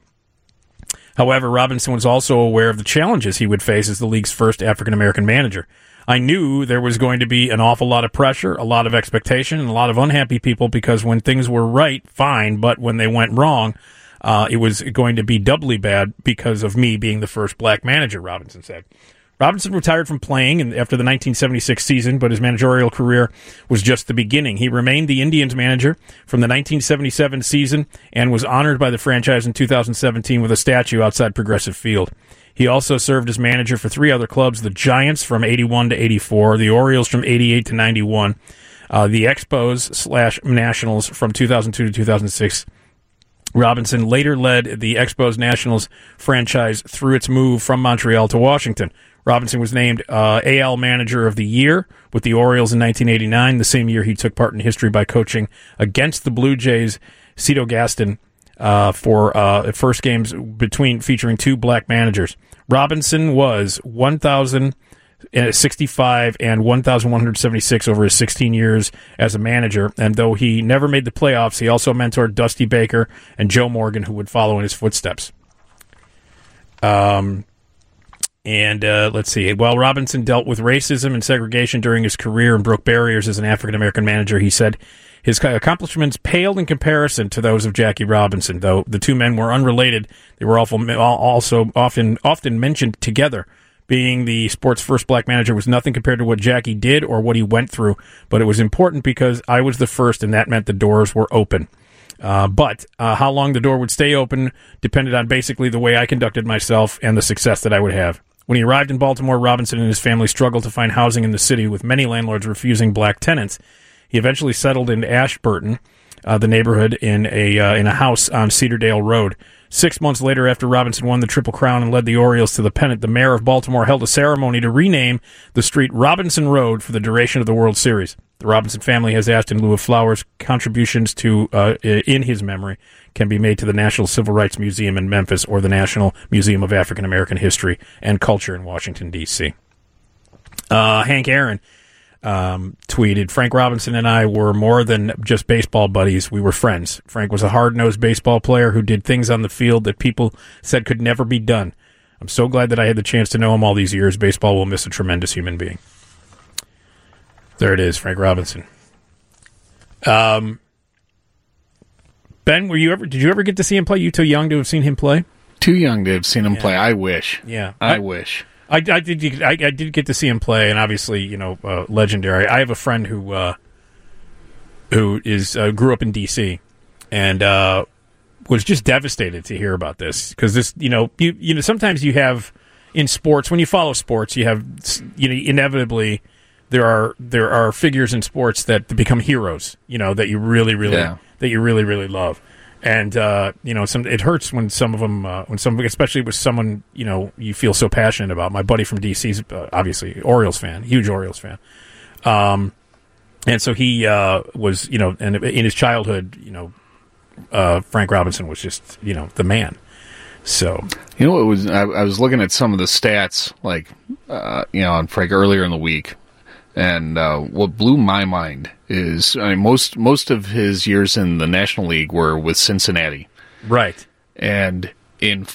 However, Robinson was also aware of the challenges he would face as the league's first African American manager. I knew there was going to be an awful lot of pressure, a lot of expectation, and a lot of unhappy people because when things were right, fine, but when they went wrong, it was going to be doubly bad because of me being the first black manager, Robinson said. Robinson retired from playing after the 1976 season, but his managerial career was just the beginning. He remained the Indians manager from the 1977 season and was honored by the franchise in 2017 with a statue outside Progressive Field. He also served as manager for 3 other clubs, the Giants from 81 to 84, the Orioles from 88 to 91, the Expos/Nationals from 2002 to 2006. Robinson later led the Expos-Nationals franchise through its move from Montreal to Washington. Robinson was named AL Manager of the Year with the Orioles in 1989, the same year he took part in history by coaching against the Blue Jays' Cito Gaston for first games featuring 2 black managers. Robinson was 1,065 and 1,176 over his 16 years as a manager, and though he never made the playoffs, he also mentored Dusty Baker and Joe Morgan, who would follow in his footsteps. Let's see. While Robinson dealt with racism and segregation during his career and broke barriers as an African-American manager, he said his accomplishments paled in comparison to those of Jackie Robinson. Though the two men were unrelated, they were also often mentioned together. Being the sport's first black manager was nothing compared to what Jackie did or what he went through, but it was important because I was the first, and that meant the doors were open. But how long the door would stay open depended on basically the way I conducted myself and the success that I would have. When he arrived in Baltimore, Robinson and his family struggled to find housing in the city, with many landlords refusing black tenants. He eventually settled in Ashburton, the neighborhood, in a house on Cedardale Road. 6 months later, after Robinson won the Triple Crown and led the Orioles to the pennant, the mayor of Baltimore held a ceremony to rename the street Robinson Road for the duration of the World Series. The Robinson family has asked, in lieu of flowers, contributions to in his memory can be made to the National Civil Rights Museum in Memphis or the National Museum of African American History and Culture in Washington, D.C. Hank Aaron tweeted, Frank Robinson and I were more than just baseball buddies. We were friends. Frank was a hard-nosed baseball player who did things on the field that people said could never be done. I'm so glad that I had the chance to know him all these years. Baseball will miss a tremendous human being. There it is, Frank Robinson. Ben, did you ever get to see him play? You too young to have seen him play? Too young to have seen him play. I wish. Yeah. I wish. I did get to see him play, and obviously, legendary. I have a friend who grew up in D.C. and was just devastated to hear about this, because this, sometimes you have in sports, when you follow sports, you have, inevitably there are figures in sports that become heroes, that you really love. And it hurts when some of them, especially with someone you feel so passionate about. My buddy from DC's obviously Orioles fan, huge Orioles fan, and so he was, and in his childhood, Frank Robinson was just the man. So it was. I was looking at some of the stats, like on Frank earlier in the week. And what blew my mind is, most of his years in the National League were with Cincinnati. Right. And in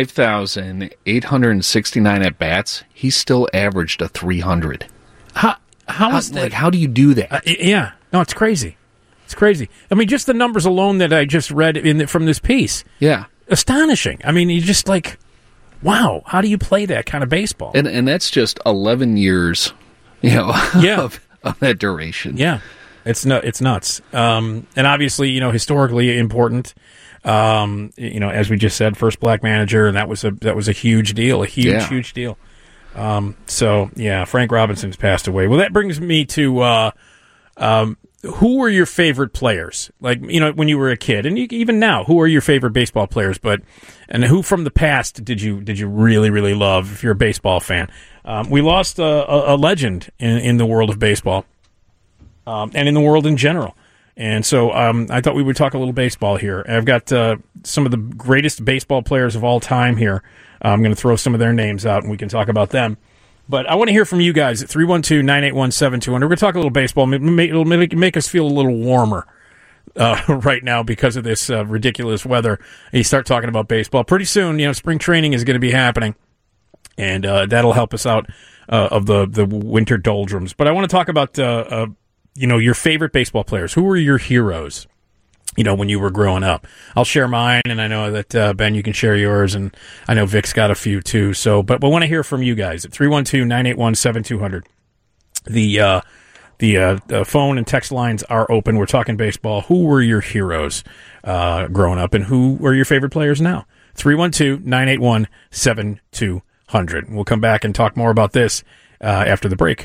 5,869 at-bats, he still averaged a 300. How is that? Like, how do you do that? Yeah. No, it's crazy. It's crazy. I mean, just the numbers alone that I just read from this piece. Yeah. Astonishing. I mean, you just wow, how do you play that kind of baseball? And that's just 11 years... of that duration. Yeah, it's nuts. And obviously, historically important. As we just said, first black manager, and that was a huge deal, huge deal. So yeah, Frank Robinson's passed away. Well, that brings me to who were your favorite players? Like, when you were a kid, and even now, who are your favorite baseball players? And who from the past did you really, really love if you're a baseball fan? We lost a legend in the world of baseball, and in the world in general. And so I thought we would talk a little baseball here. I've got some of the greatest baseball players of all time here. I'm going to throw some of their names out, and we can talk about them. But I want to hear from you guys at 312-981-7200. We're going to talk a little baseball. It'll make us feel a little warmer right now because of this ridiculous weather. And you start talking about baseball. Pretty soon, spring training is going to be happening, and that'll help us out of the winter doldrums. But I want to talk about your favorite baseball players. Who were your heroes? When you were growing up. I'll share mine, and I know that, Ben, you can share yours, and I know Vic's got a few, too. So, but we want to hear from you guys at 312-981-7200. The phone and text lines are open. We're talking baseball. Who were your heroes growing up, and who were your favorite players now? 312-981-7200. We'll come back and talk more about this after the break.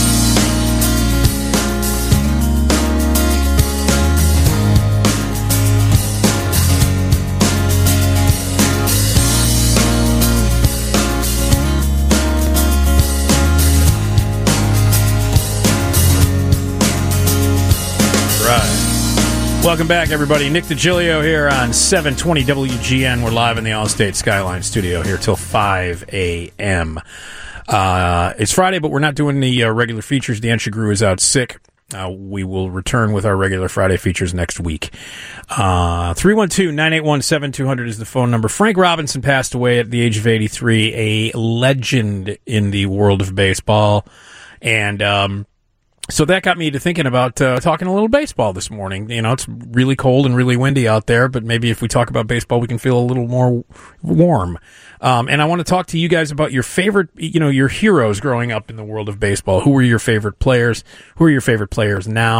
Welcome back, everybody. Nick DiGilio here on 720 WGN. We're live in the Allstate Skyline studio here till 5 a.m. It's Friday, but we're not doing the regular features. Dan Shagru is out sick. We will return with our regular Friday features next week. 312-981-7200 is the phone number. Frank Robinson passed away at the age of 83, a legend in the world of baseball. And so that got me to thinking about talking a little baseball this morning. It's really cold and really windy out there, but maybe if we talk about baseball, we can feel a little more warm. And I want to talk to you guys about your favorite, your heroes growing up in the world of baseball. Who were your favorite players? Who are your favorite players now?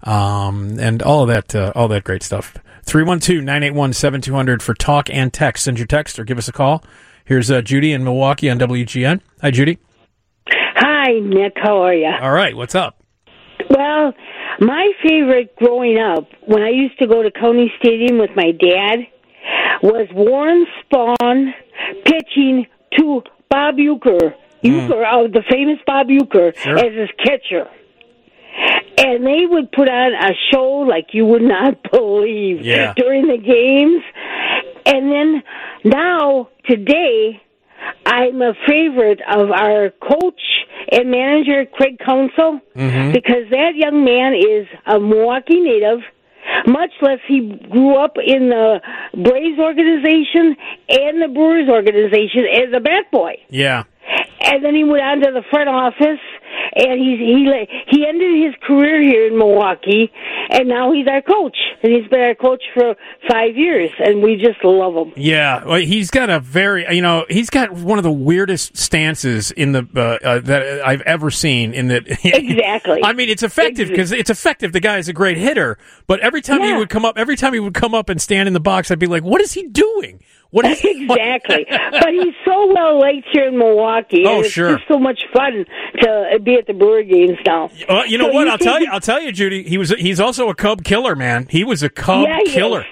and all of that great stuff. 312-981-7200 for talk and text. Send your text or give us a call. Here's Judy in Milwaukee on WGN. Hi, Judy. Hi, Nick. How are you? All right. What's up? Well, my favorite growing up, when I used to go to County Stadium with my dad, was Warren Spahn pitching to Bob Uecker, the famous Bob Uecker, as his catcher. And they would put on a show like you would not believe during the games. And then now, today, I'm a favorite of our coach and manager, Craig Counsell, because that young man is a Milwaukee native, much less he grew up in the Braves organization and the Brewers organization as a bat boy. Yeah. And then he went on to the front office, and he ended his career here in Milwaukee, and now he's our coach. And he's been our coach for 5 years, and we just love him. Yeah, well, he's got he's got one of the weirdest stances in the that I've ever seen. In that, exactly. I mean, it's effective because it's effective. The guy is a great hitter, but every time he would come up and stand in the box, I'd be like, "What is he doing?" Exactly. But he's so well liked here in Milwaukee. Oh, and it's sure. just so much fun to be at the Brewer games now. Well, you know what? I'll tell you, Judy. He's also a Cub killer, man. He was a Cub killer.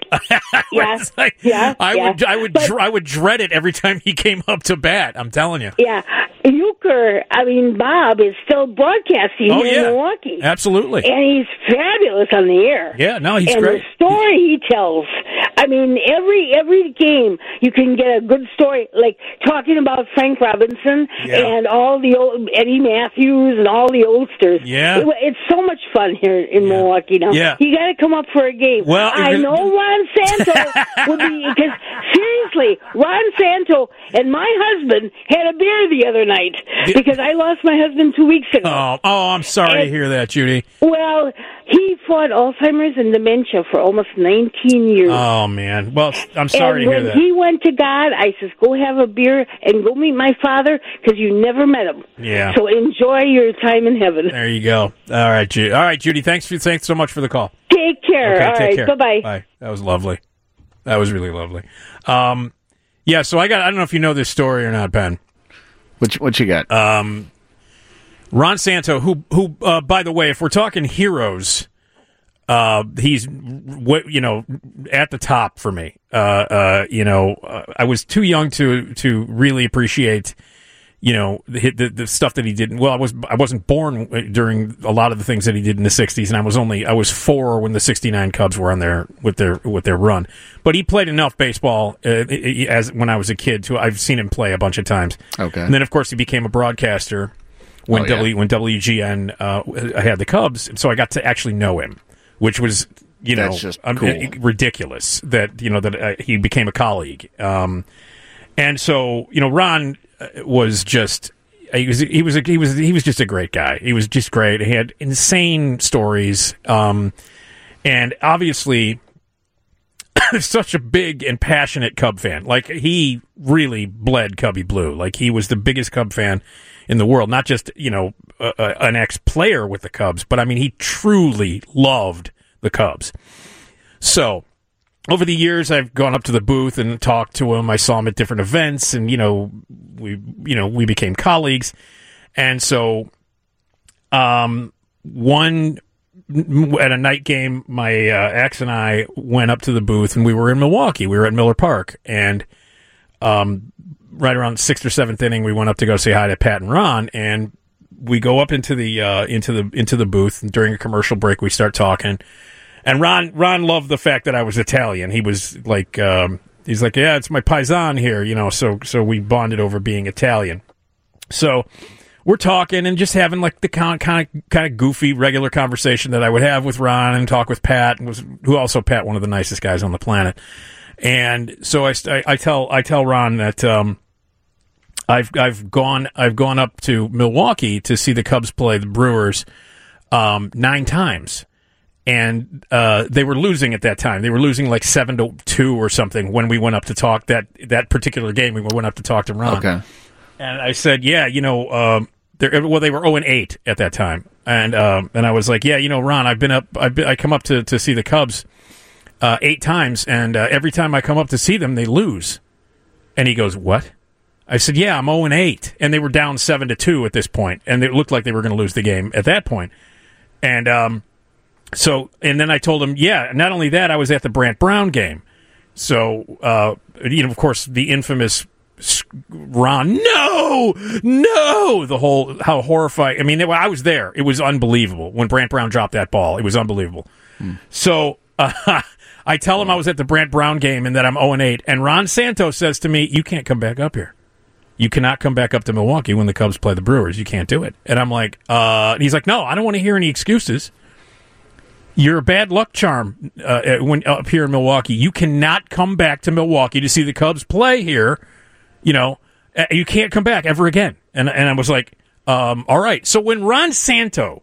I would dread it every time he came up to bat. I'm telling you. Yeah. Bob is still broadcasting here in Milwaukee. Absolutely. And he's fabulous on the air. Yeah, no, he's and great. The story he tells, every game you can get a good story, like talking about Frank Robinson and all the old Eddie Matthews and all the oldsters. Yeah. It's so much fun here in Milwaukee now. Yeah. You got to come up for a game. Well, I know Ron Santo would be, because seriously, Ron Santo and my husband had a beer the other night because I lost my husband 2 weeks ago. Oh, I'm sorry to hear that, Judy. Well, he fought Alzheimer's and dementia for almost 19 years. Oh, man. Well, I'm sorry to hear that. When he went to God, I says, go have a beer and go meet my father because you never met him. Yeah. So enjoy your time in heaven. There you go. All right, Judy. Thanks so much for the call. Take care. Okay, all take right. care. Bye-bye. Bye. That was lovely. That was really lovely. So I don't know if you know this story or not, Ben. What you got? Ron Santo, who by the way, if we're talking heroes, he's at the top for me. I was too young to really appreciate, the stuff that he did. Well, I wasn't born during a lot of the things that he did in the 60s, and I was 4 when the 69 Cubs were on there with their run. But he played enough baseball as when I was a kid too. I've seen him play a bunch of times. Okay. And then of course he became a broadcaster when WGN had the Cubs, and so I got to actually know him, which was that's just cool. Ridiculous that he became a colleague. And so Ron was just he was just a great guy. He was just great. He had insane stories, and obviously such a big and passionate Cub fan. Like, he really bled Cubby blue. Like, he was the biggest Cub fan in the world. Not just an ex-player with the Cubs, but I mean, he truly loved the Cubs. So over the years, I've gone up to the booth and talked to him. I saw him at different events, and we became colleagues. And so, at a night game, my ex and I went up to the booth, and we were in Milwaukee. We were at Miller Park, and right around the 6th or 7th inning, we went up to go say hi to Pat and Ron, and we go up into the booth. And during a commercial break, we start talking. And Ron loved the fact that I was Italian. He was like, he's like, yeah, it's my paisan here, So we bonded over being Italian. So we're talking and just having like the kind of goofy regular conversation that I would have with Ron and talk with Pat, who also Pat, one of the nicest guys on the planet. And so I tell Ron that I've gone up to Milwaukee to see the Cubs play the Brewers 9 times. And they were losing at that time. They were losing like 7-2 or something when we went up to talk that particular game. We went up to talk to Ron. Okay. And I said, yeah, They were 0-8 at that time, and I was like, yeah, Ron, I come up to see the Cubs 8 times, and every time I come up to see them, they lose. And he goes, what? I said, yeah, I'm 0-8, and they were down 7-2 at this point, and it looked like they were going to lose the game at that point. And and then I told him, yeah, not only that, I was at the Brant Brown game. So, of course, the infamous Ron, no, how horrifying. I mean, I was there. It was unbelievable when Brant Brown dropped that ball. It was unbelievable. So, I tell him I was at the Brant Brown game and that I'm 0-8, and Ron Santos says to me, you can't come back up here. You cannot come back up to Milwaukee when the Cubs play the Brewers. You can't do it. And I'm like, and he's like, no, I don't want to hear any excuses. You're a bad luck charm when up here in Milwaukee. You cannot come back to Milwaukee to see the Cubs play here. You can't come back ever again. And I was like, all right. So when Ron Santo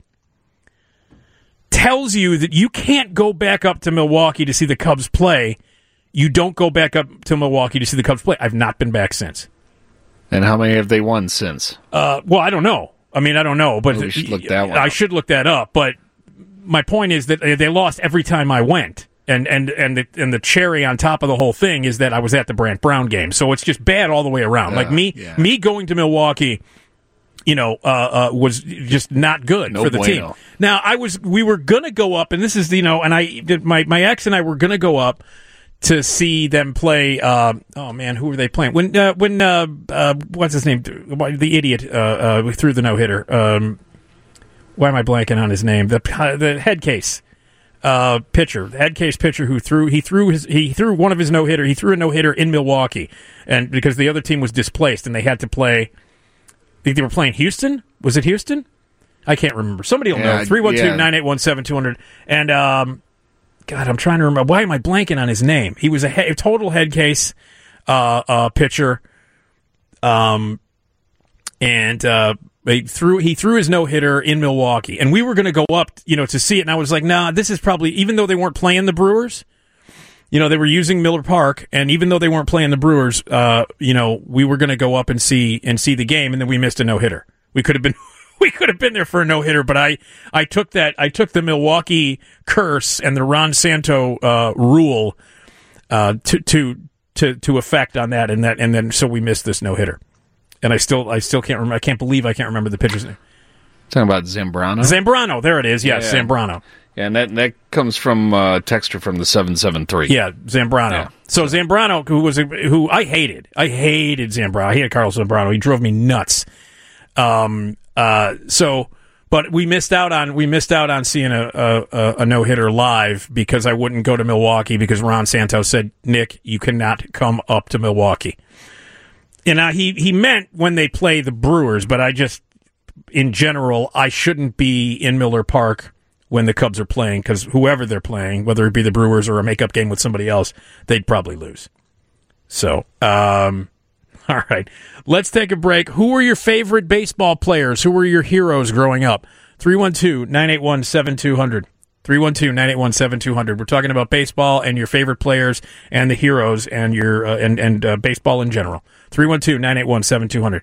tells you that you can't go back up to Milwaukee to see the Cubs play, you don't go back up to Milwaukee to see the Cubs play. I've not been back since. And how many have they won since? Well, I don't know. I don't know, but we should look that one I should look that up. But my point is that they lost every time I went, and the cherry on top of the whole thing is that I was at the Brant Brown game, so it's just bad all the way around. Me going to Milwaukee, was just not good for the team. Now we were gonna go up, and this is and my ex and I were gonna go up to see them play. Who were they playing? When what's his name? The idiot who threw the no-hitter. Why am I blanking on his name? The head case pitcher, the head case pitcher who threw one of his no-hitter. He threw a no-hitter in Milwaukee, and because the other team was displaced and they had to play. I think they were playing Houston. Was it Houston? I can't remember. Somebody will know. 312-981-7200. And God, I'm trying to remember. Why am I blanking on his name? He was a total head case pitcher, and he threw his no-hitter in Milwaukee, and we were going to go up, to see it. And I was like, nah, this is probably, even though they weren't playing the Brewers, they were using Miller Park, and even though they weren't playing the Brewers, we were going to go up and see the game, and then we missed a no-hitter. We could have been there for a no-hitter, but I took the Milwaukee curse and the Ron Santo rule to effect on that, and then so we missed this no-hitter. And I still can't remember. I can't believe I can't remember the pitcher's name. Talking about Zambrano? Zambrano, there it is. Yes, yeah. Zambrano. Yeah, and that comes from texture from the 773. Yeah, Zambrano. Yeah. So Zambrano, who I hated. I hated Zambrano. I hated Carlos Zambrano. He drove me nuts. But we missed out on seeing a no-hitter live because I wouldn't go to Milwaukee because Ron Santos said, Nick, you cannot come up to Milwaukee. And he meant when they play the Brewers, but in general, I shouldn't be in Miller Park when the Cubs are playing because whoever they're playing, whether it be the Brewers or a makeup game with somebody else, they'd probably lose. So, all right, let's take a break. Who were your favorite baseball players? Who were your heroes growing up? 312-981-7200. 312-981-7200. We're talking about baseball and your favorite players and the heroes and your and baseball in general. 312-981-7200.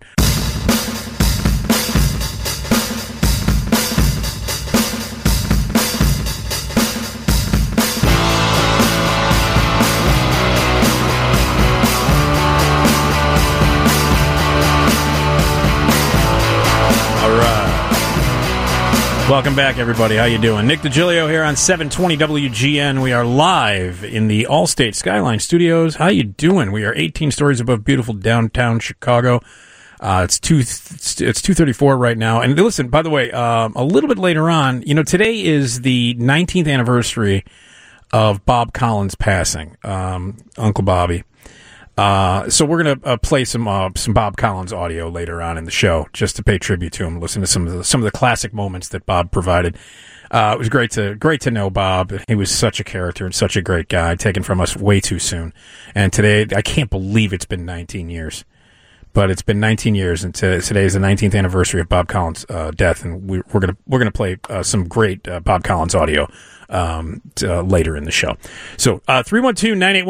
Welcome back, everybody. How you doing? Nick DiGilio here on 720 WGN. We are live in the Allstate Skyline Studios. How you doing? We are 18 stories above beautiful downtown Chicago. It's 2:34 right now. And listen, by the way, a little bit later on, today is the 19th anniversary of Bob Collins passing, Uncle Bobby. So we're gonna play some Bob Collins audio later on in the show, just to pay tribute to him. Listen to some of the classic moments that Bob provided. It was great to know Bob. He was such a character and such a great guy, taken from us way too soon. And today, I can't believe it's been 19 years, but it's been 19 years, and today is the 19th anniversary of Bob Collins' death, and we're gonna play some great Bob Collins audio later in the show. So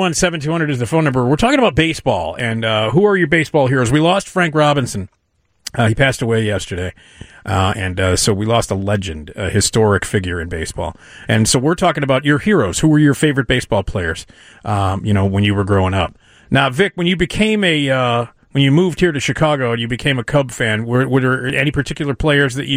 312-981-7200 is the phone number. We're talking about baseball, and who are your baseball heroes? We lost Frank Robinson He passed away yesterday. And so we lost a legend, a historic figure in baseball. And so we're talking about your heroes. Who were your favorite baseball players, when you were growing up? Now, Vic, when you became when you moved here to Chicago and you became a Cub fan, were there any particular players that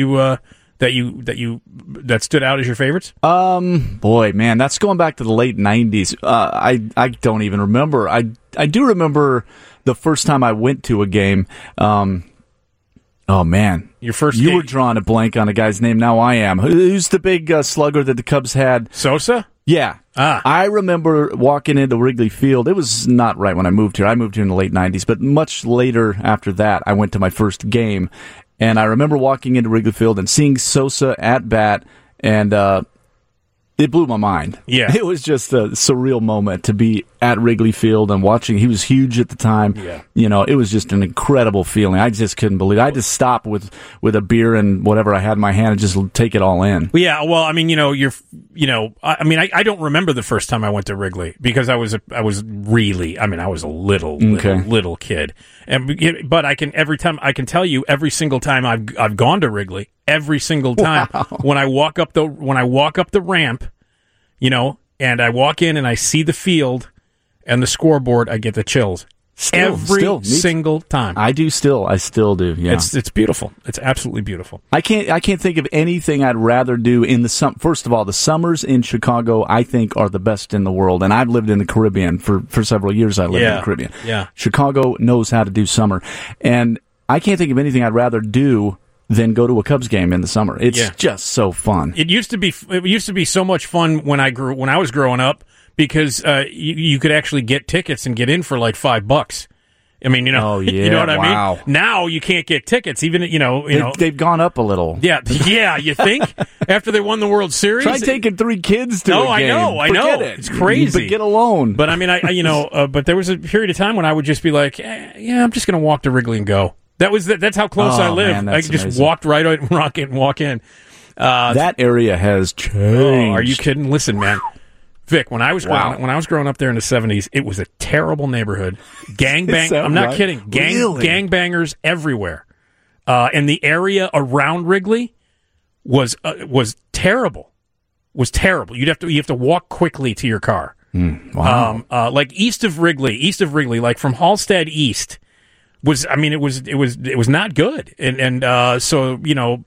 that stood out as your favorites? Boy, man, that's going back to the late 90s. I don't even remember. I do remember the first time I went to a game. Oh, man. Your first You game. were drawing a blank on a guy's name. Now I am. Who's the big slugger that the Cubs had? Sosa? Yeah. Ah. I remember walking into Wrigley Field. It was not right when I moved here. I moved here in the late 90s, but much later after that, I went to my first game. And I remember walking into Wrigley Field and seeing Sosa at bat, and it blew my mind. Yeah. It was just a surreal moment to be at Wrigley Field and watching. He was huge at the time. Yeah. It was just an incredible feeling. I just couldn't believe it. I just stop with a beer and whatever I had in my hand and just take it all in. Yeah, well, I mean, I don't remember the first time I went to Wrigley because I was a little kid. But I can tell you every single time I've gone to Wrigley, every single time when I walk up the ramp, and I walk in and I see the field and the scoreboard, I get the chills. Every single time. I still do. Yeah. It's beautiful. It's absolutely beautiful. I can't think of anything I'd rather do in the First of all, the summers in Chicago, I think, are the best in the world. And I've lived in the Caribbean for several years. I lived in the Caribbean. Yeah. Chicago knows how to do summer. And I can't think of anything I'd rather do than go to a Cubs game in the summer. It's just so fun. It used to be so much fun when I was growing up because you could actually get tickets and get in for like $5. I mean, Oh, yeah. you know what I Wow. mean? Now you can't get tickets, even They've gone up a little. Yeah, you think? After they won the World Series? Try taking 3 kids to a game. I know. Forget it. It's crazy. But get a loan. But I mean, but there was a period of time when I would just be like, I'm just going to walk to Wrigley and go. That's how close I live. Man, I that's just amazing. walked right out and walk in. That area has changed. Are you kidding? Listen, man. Vic, when I was growing up there in the 70s, it was a terrible neighborhood. I'm not kidding. Gangbangers everywhere. And the area around Wrigley was terrible. Was terrible. You have to walk quickly to your car. Wow. Like east of Wrigley, like from Halstead east it was not good. And so,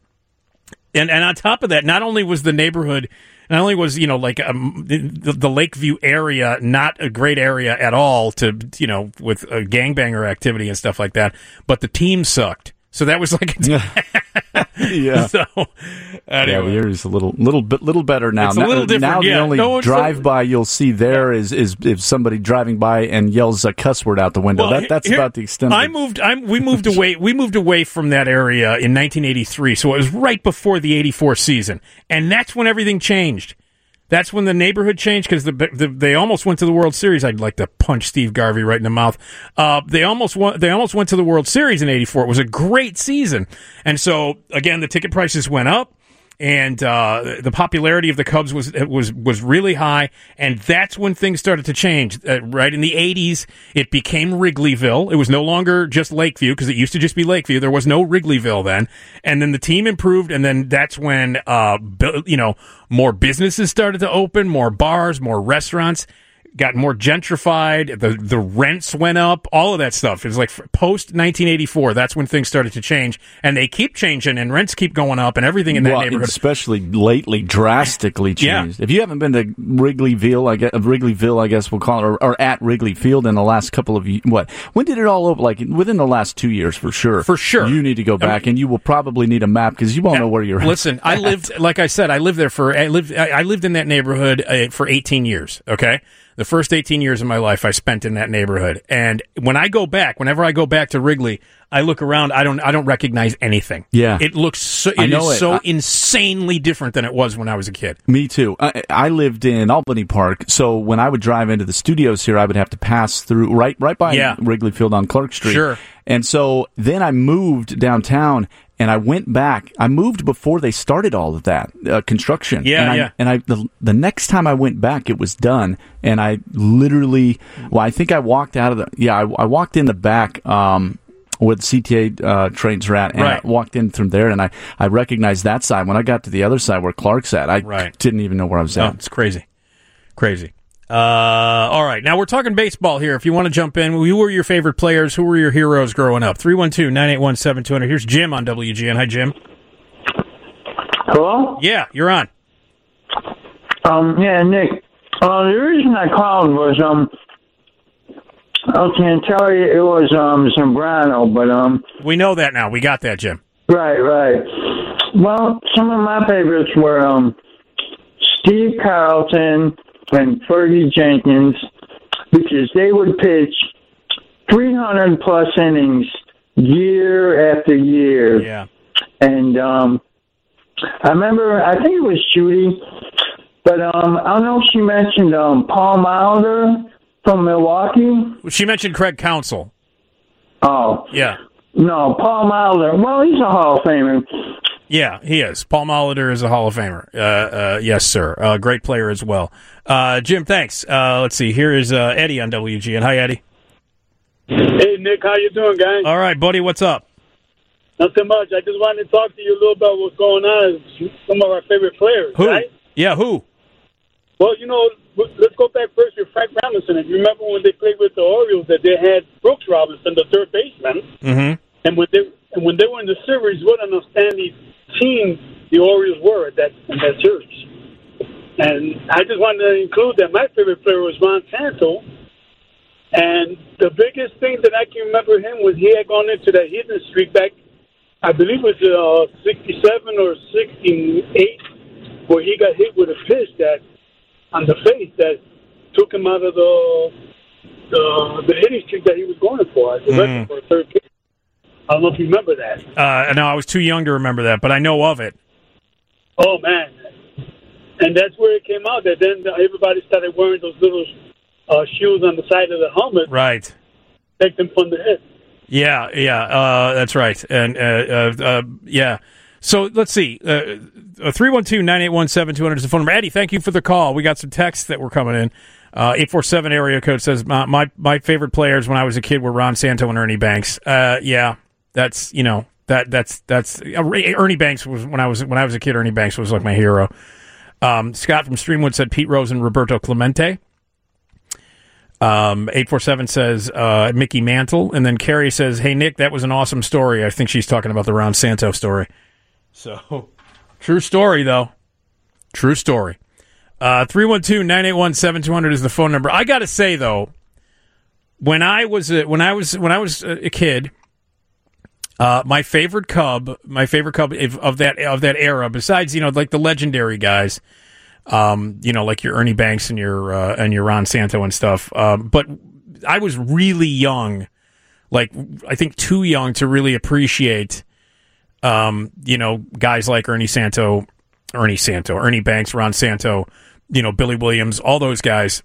and on top of that, not only was the neighborhood, not only was, the Lakeview area not a great area at all with gangbanger activity and stuff like that, but the team sucked. So that was like, yeah. So anyway. Yeah, yours a little better now. It's a little different. Now the Yeah. only No, drive-by you'll see there is if somebody driving by and yells a cuss word out the window. Well, That's about the extent. We moved away from that area in 1983, so it was right before the '84 season, and that's when everything changed. That's when the neighborhood changed because they almost went to the World Series. I'd like to punch Steve Garvey right in the mouth. They almost went to the World Series in '84. It was a great season, and so again the ticket prices went up, and the popularity of the Cubs was really high, and that's when things started to change. Right in the '80s, it became Wrigleyville. It was no longer just Lakeview because it used to just be Lakeview. There was no Wrigleyville then, and then the team improved, and then that's when more businesses started to open, more bars, more restaurants, got more gentrified, the rents went up, all of that stuff. It was like post 1984, that's when things started to change, and they keep changing, and rents keep going up, and everything in that neighborhood. Especially lately, drastically changed. Yeah. If you haven't been to Wrigleyville, I guess we'll call it, or at Wrigley Field in the last couple of when did it all open? Like within the last 2 years, for sure. For sure. You need to go back, and you will probably need a map because you won't know where you're at. Listen, I lived in that neighborhood for 18 years, okay? The first 18 years of my life I spent in that neighborhood. And whenever I go back to Wrigley, I look around, I don't recognize anything. Yeah. It looks so insanely different than it was when I was a kid. Me too. I lived in Albany Park, so when I would drive into the studios here, I would have to pass through right by Wrigley Field on Clark Street. Sure. And so then I moved downtown, and I went back. I moved before they started all of that construction. Yeah, And the next time I went back, it was done, and I literally, I think I walked out of I walked in the back. where the CTA trains are at, and I walked in through there, and I recognized that side. When I got to the other side where Clark's at, I didn't even know where I was at. It's crazy. All right, now we're talking baseball here. If you want to jump in, who were your favorite players? Who were your heroes growing up? 312-981-7200. Here's Jim on WGN. Hi, Jim. Hello? Yeah, you're on. Yeah, Nick. The reason I called was, I can tell you it was, Zambrano, but, we know that now. We got that, Jim. Right. Well, some of my favorites were, Steve Carlton and Fergie Jenkins, because they would pitch 300-plus innings year after year. Yeah. And, I remember, I think it was Judy, but I don't know if she mentioned Paul Molitor from Milwaukee. She mentioned Craig Counsell. Oh. Yeah. No, Paul Molitor. Well, he's a Hall of Famer. Yeah, he is. Paul Molitor is a Hall of Famer. Yes, sir. Great player as well. Jim, thanks. Let's see. Here is Eddie on WGN. Hi, Eddie. Hey, Nick. How you doing, guys? All right, buddy. What's up? Nothing much. I just wanted to talk to you a little about what's going on with some of our favorite players. Who? Right? Yeah, who? Well, let's go back first with Frank Robinson. If you remember when they played with the Orioles, that they had Brooks Robinson, the third baseman, and when they were in the series, what an outstanding team the Orioles were in that series. And I just wanted to include that my favorite player was Ron Santo. And the biggest thing that I can remember him was he had gone into that hitting streak back, I believe it was 67 or 68, where he got hit with a pitch that on the face that took him out of the hitting streak that he was going for. For a third pitch. I don't know if you remember that. No, I was too young to remember that, but I know of it. Oh, man. And that's where it came out, that then everybody started wearing those little shoes on the side of the helmet. Right. Take them from the hit. Yeah, that's right. And, yeah. So let's see. 312-981-7200 is the phone number. Eddie, thank you for the call. We got some texts that were coming in. 847 area code says, my favorite players when I was a kid were Ron Santo and Ernie Banks. Yeah, that's, that's Ernie Banks was, when I was a kid, Ernie Banks was like my hero. Scott from Streamwood said Pete Rose and Roberto Clemente. 847 says Mickey Mantle, and then Carrie says, "Hey Nick, that was an awesome story." I think she's talking about the Ron Santo story. So, true story though. True story. 312-981-7200 is the phone number. I got to say though, when I was a kid, my favorite Cub of that era, besides like the legendary guys. Like your Ernie Banks and your Ron Santo and stuff. But I was really young, like I think too young to really appreciate, guys like Ernie Banks, Ron Santo, Billy Williams, all those guys.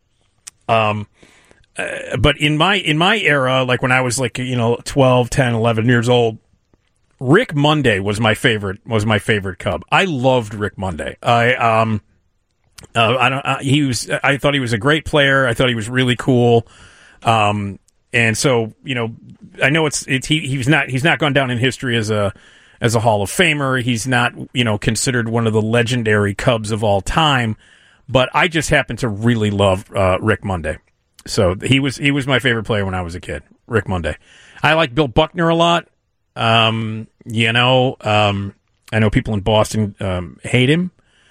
But in my era, like when I was like 12, 10, 11 years old, Rick Monday was my favorite Cub. I loved Rick Monday. I thought he was a great player. I thought he was really cool. And so, I know he's not gone down in history as a Hall of Famer. He's not, considered one of the legendary Cubs of all time, but I just happen to really love, Rick Monday. So he was my favorite player when I was a kid, Rick Monday. I like Bill Buckner a lot. I know people in Boston, hate him.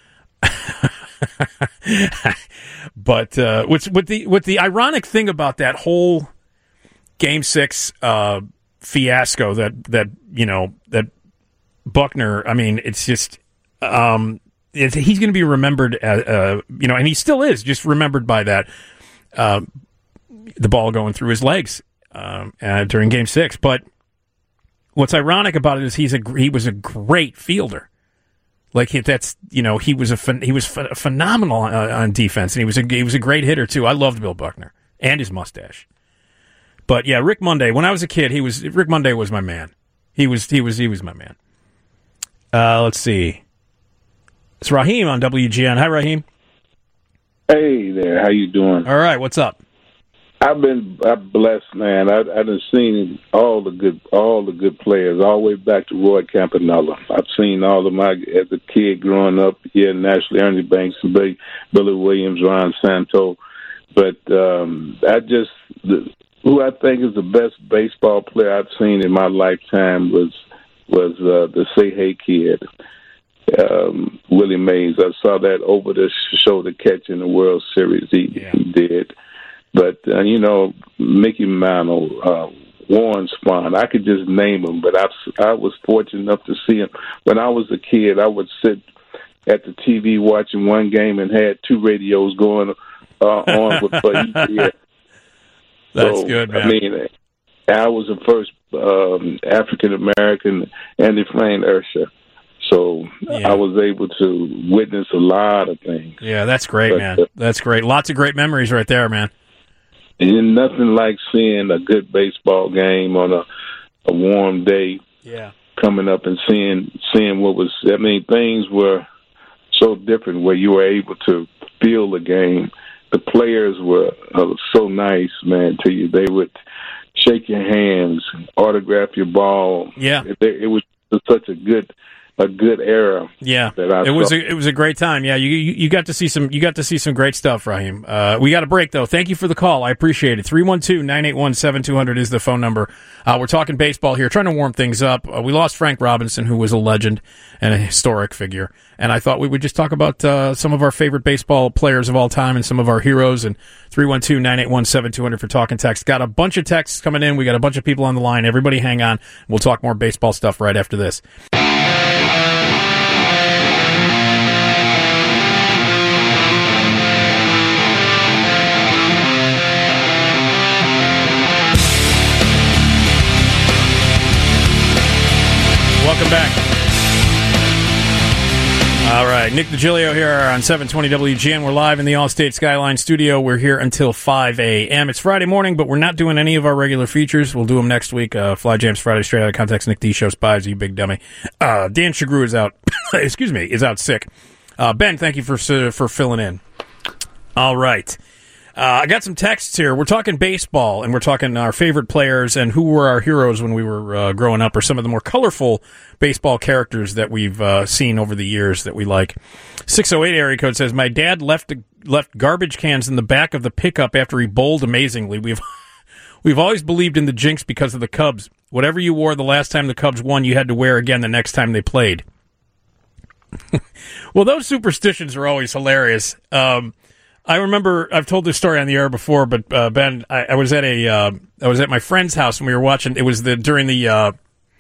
But what's the ironic thing about that whole Game 6 fiasco that Buckner, I mean, it's just he's going to be remembered and he still is just remembered by that the ball going through his legs during Game 6. But what's ironic about it is he was a great fielder. Like that's he was phenomenal on defense, and he was a great hitter too. I loved Bill Buckner and his mustache. But yeah, Rick Monday. When I was a kid, Rick Monday was my man. He was my man. Let's see. It's Raheem on WGN. Hi, Raheem. Hey there. How you doing? All right. What's up? I'm blessed, man. I done seen all the good players, all the way back to Roy Campanella. I've seen all of my, as a kid growing up here nationally, Ernie Banks, Billy Williams, Ron Santo. But who I think is the best baseball player I've seen in my lifetime was the Say Hey kid, Willie Mays. I saw that over the shoulder catch in the World Series he did. But, Mickey Mantle, Warren Spahn, I could just name them, but I was fortunate enough to see them. When I was a kid, I would sit at the TV watching one game and had two radios going on for each year. That's good, man. I mean, I was the first African-American Andy Frain Ursher. So I was able to witness a lot of things. Yeah, that's great, man. That's great. Lots of great memories right there, man. And nothing like seeing a good baseball game on a warm day. Yeah. Coming up and seeing what was. I mean, things were so different where you were able to feel the game. The players were so nice, man, to you. They would shake your hands, autograph your ball. Yeah. It was such a good era. Yeah, that it was a great time. Yeah, you got to see some great stuff, Raheem. We got a break though. Thank you for the call. I appreciate it. 312-981-7200 is the phone number. We're talking baseball here, trying to warm things up. We lost Frank Robinson, who was a legend and a historic figure, and I thought we would just talk about some of our favorite baseball players of all time and some of our heroes. And 312-981-7200 for talk and text. Got a bunch of texts coming in. We got a bunch of people on the line. Everybody, hang on. We'll talk more baseball stuff right after this. Welcome back. All right, Nick DiGilio here on 720 WGN. We're live in the Allstate Skyline studio. We're here until 5 a.m. It's Friday morning, but we're not doing any of our regular features. We'll do them next week. Fly Jams Friday, straight out of context. Nick D. Show Spies, you big dummy. Dan Shagru is out. is out sick. Ben, thank you for filling in. All right. I got some texts here. We're talking baseball, and we're talking our favorite players and who were our heroes when we were growing up, or some of the more colorful baseball characters that we've seen over the years that we like. 608 area code says, my dad left garbage cans in the back of the pickup after he bowled amazingly. We've always believed in the jinx because of the Cubs. Whatever you wore the last time the Cubs won, you had to wear again the next time they played. Well, those superstitions are always hilarious. I remember I've told this story on the air before, but Ben, I was at my friend's house and we were watching. It was during the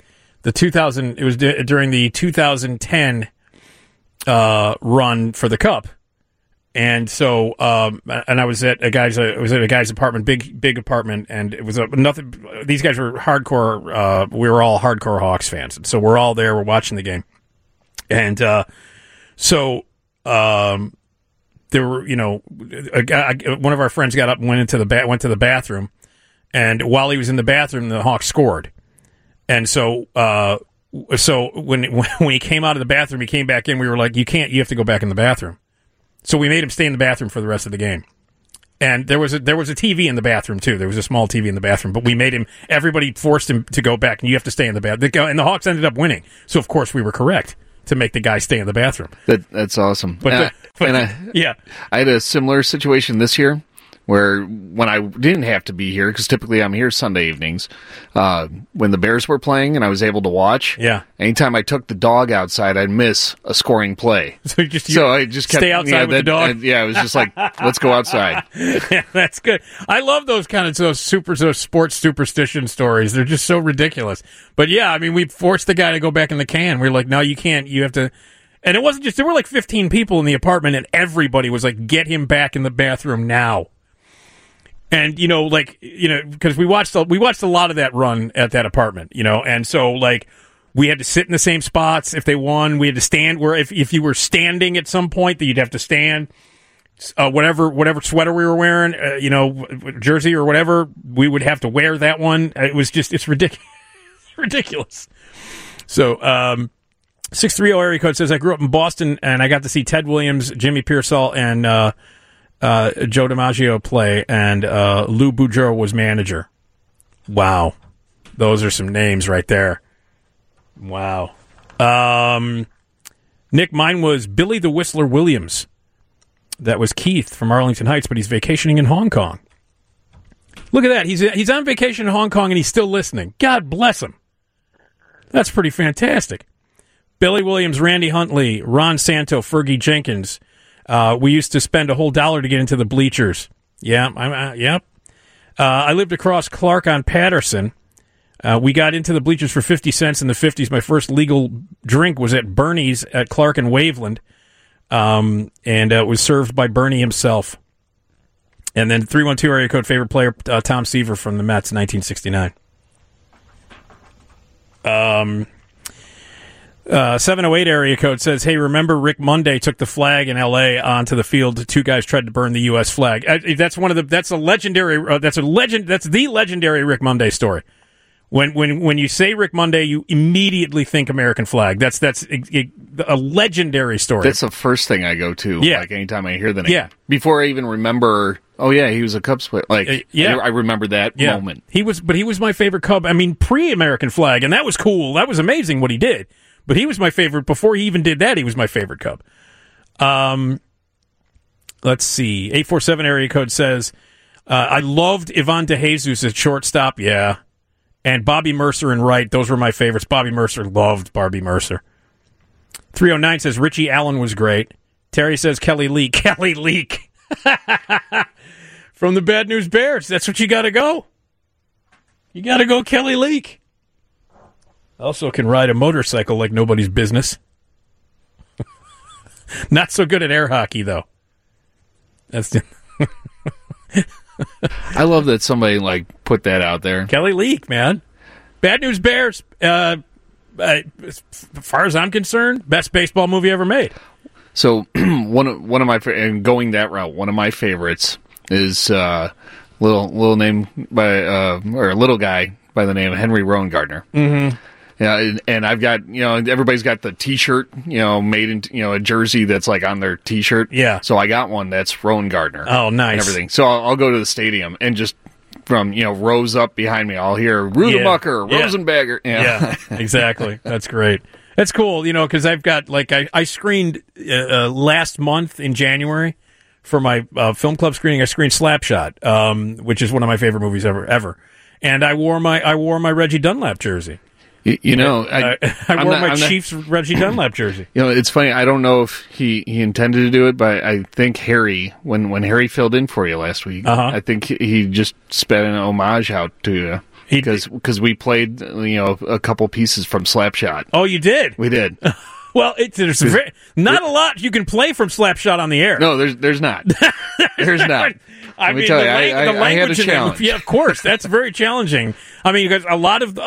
2010 run for the Cup, and so and I was at a guy's apartment, big apartment, and it was nothing. These guys were hardcore. We were all hardcore Hawks fans, so we're all there. We're watching the game, and there were, one of our friends got up and went to the bathroom, and while he was in the bathroom, the Hawks scored, and so when he came out of the bathroom, he came back in. We were like, you have to go back in the bathroom. So we made him stay in the bathroom for the rest of the game, and there was a TV in the bathroom too. There was a small TV in the bathroom, but everybody forced him to go back, and you have to stay in the bathroom. And the Hawks ended up winning, so of course we were correct to make the guy stay in the bathroom. That's awesome. I had a similar situation this year where when I didn't have to be here, because typically I'm here Sunday evenings, when the Bears were playing and I was able to watch, anytime I took the dog outside, I'd miss a scoring play. So I just kept, stay outside with the dog? I was just like, let's go outside. Yeah, that's good. I love those kind of sports superstition stories. They're just so ridiculous. But yeah, I mean, we forced the guy to go back in the can. We were like, no, you can't. You have to. And it wasn't just, there were like 15 people in the apartment, and everybody was like, get him back in the bathroom now. And, because we watched a lot of that run at that apartment, and so, like, we had to sit in the same spots if they won. We had to stand where if you were standing at some point, that you'd have to stand. Whatever sweater we were wearing, jersey or whatever, we would have to wear that one. It was just, it's ridiculous. It's ridiculous. So, 630 area code says, I grew up in Boston, and I got to see Ted Williams, Jimmy Pearsall, and Joe DiMaggio play, and Lou Boudreau was manager. Wow. Those are some names right there. Wow. Nick, mine was Billy the Whistler Williams. That was Keith from Arlington Heights, but he's vacationing in Hong Kong. Look at that. He's on vacation in Hong Kong, and he's still listening. God bless him. That's pretty fantastic. Billy Williams, Randy Huntley, Ron Santo, Fergie Jenkins. We used to spend a whole $1 to get into the bleachers. Yeah, yep. I lived across Clark on Patterson. We got into the bleachers for 50 cents in the 50s. My first legal drink was at Bernie's at Clark and Waveland, and it was served by Bernie himself. And then 312 area code favorite player, Tom Seaver from the Mets, 1969. 708 area code says, "Hey, remember Rick Monday took the flag in L.A. onto the field? Two guys tried to burn the U.S. flag." That's the legendary Rick Monday story. When you say Rick Monday, you immediately think American flag. That's a legendary story. That's the first thing I go to. Yeah. Like anytime I hear the name. Yeah. Before I even remember, oh yeah, he was a Cubs player. Like, yeah. I remember that moment. He was my favorite Cub. I mean, pre-American flag, and that was cool. That was amazing what he did. But he was my favorite before he even did that. He was my favorite Cub. Let's see. 847 area code says, I loved Ivan DeJesus at shortstop. Yeah. And Bobby Mercer and right. Those were my favorites. Bobby Mercer, loved Bobby Mercer. 309 says Richie Allen was great. Terry says Kelly Leak. Kelly Leak. From the Bad News Bears. That's what you got to go. You got to go Kelly Leak. Also can ride a motorcycle like nobody's business. Not so good at air hockey, though. That's I love that somebody put that out there. Kelly Leak, man. Bad News Bears. As far as I'm concerned, best baseball movie ever made. So one of my and going that route, one of my favorites is little name by or a little guy by the name of Henry Rowan Gardner. Mm-hmm. Yeah, and I've got, everybody's got the T-shirt, made in, a jersey that's on their T-shirt. Yeah. So I got one that's Rowan Gardner. Oh, nice. And everything. So I'll go to the stadium and just from, rows up behind me, I'll hear Rudemucker, Rosenbagger. Yeah, exactly. That's great. That's cool, because I've got, I screened last month in January for my film club screening. I screened Slapshot, which is one of my favorite movies ever. And I wore my Reggie Dunlap jersey. I wore my Chiefs Reggie Dunlap jersey. It's funny. I don't know if he intended to do it, but I think Harry, when Harry filled in for you last week, I think he just sped an homage out to you because we played a couple pieces from Slapshot. Oh, you did? We did. Well, there's not a lot you can play from Slapshot on the air. No, there's not. There's not. I mean, the language in there, yeah, of course, that's very challenging. I mean, because a lot of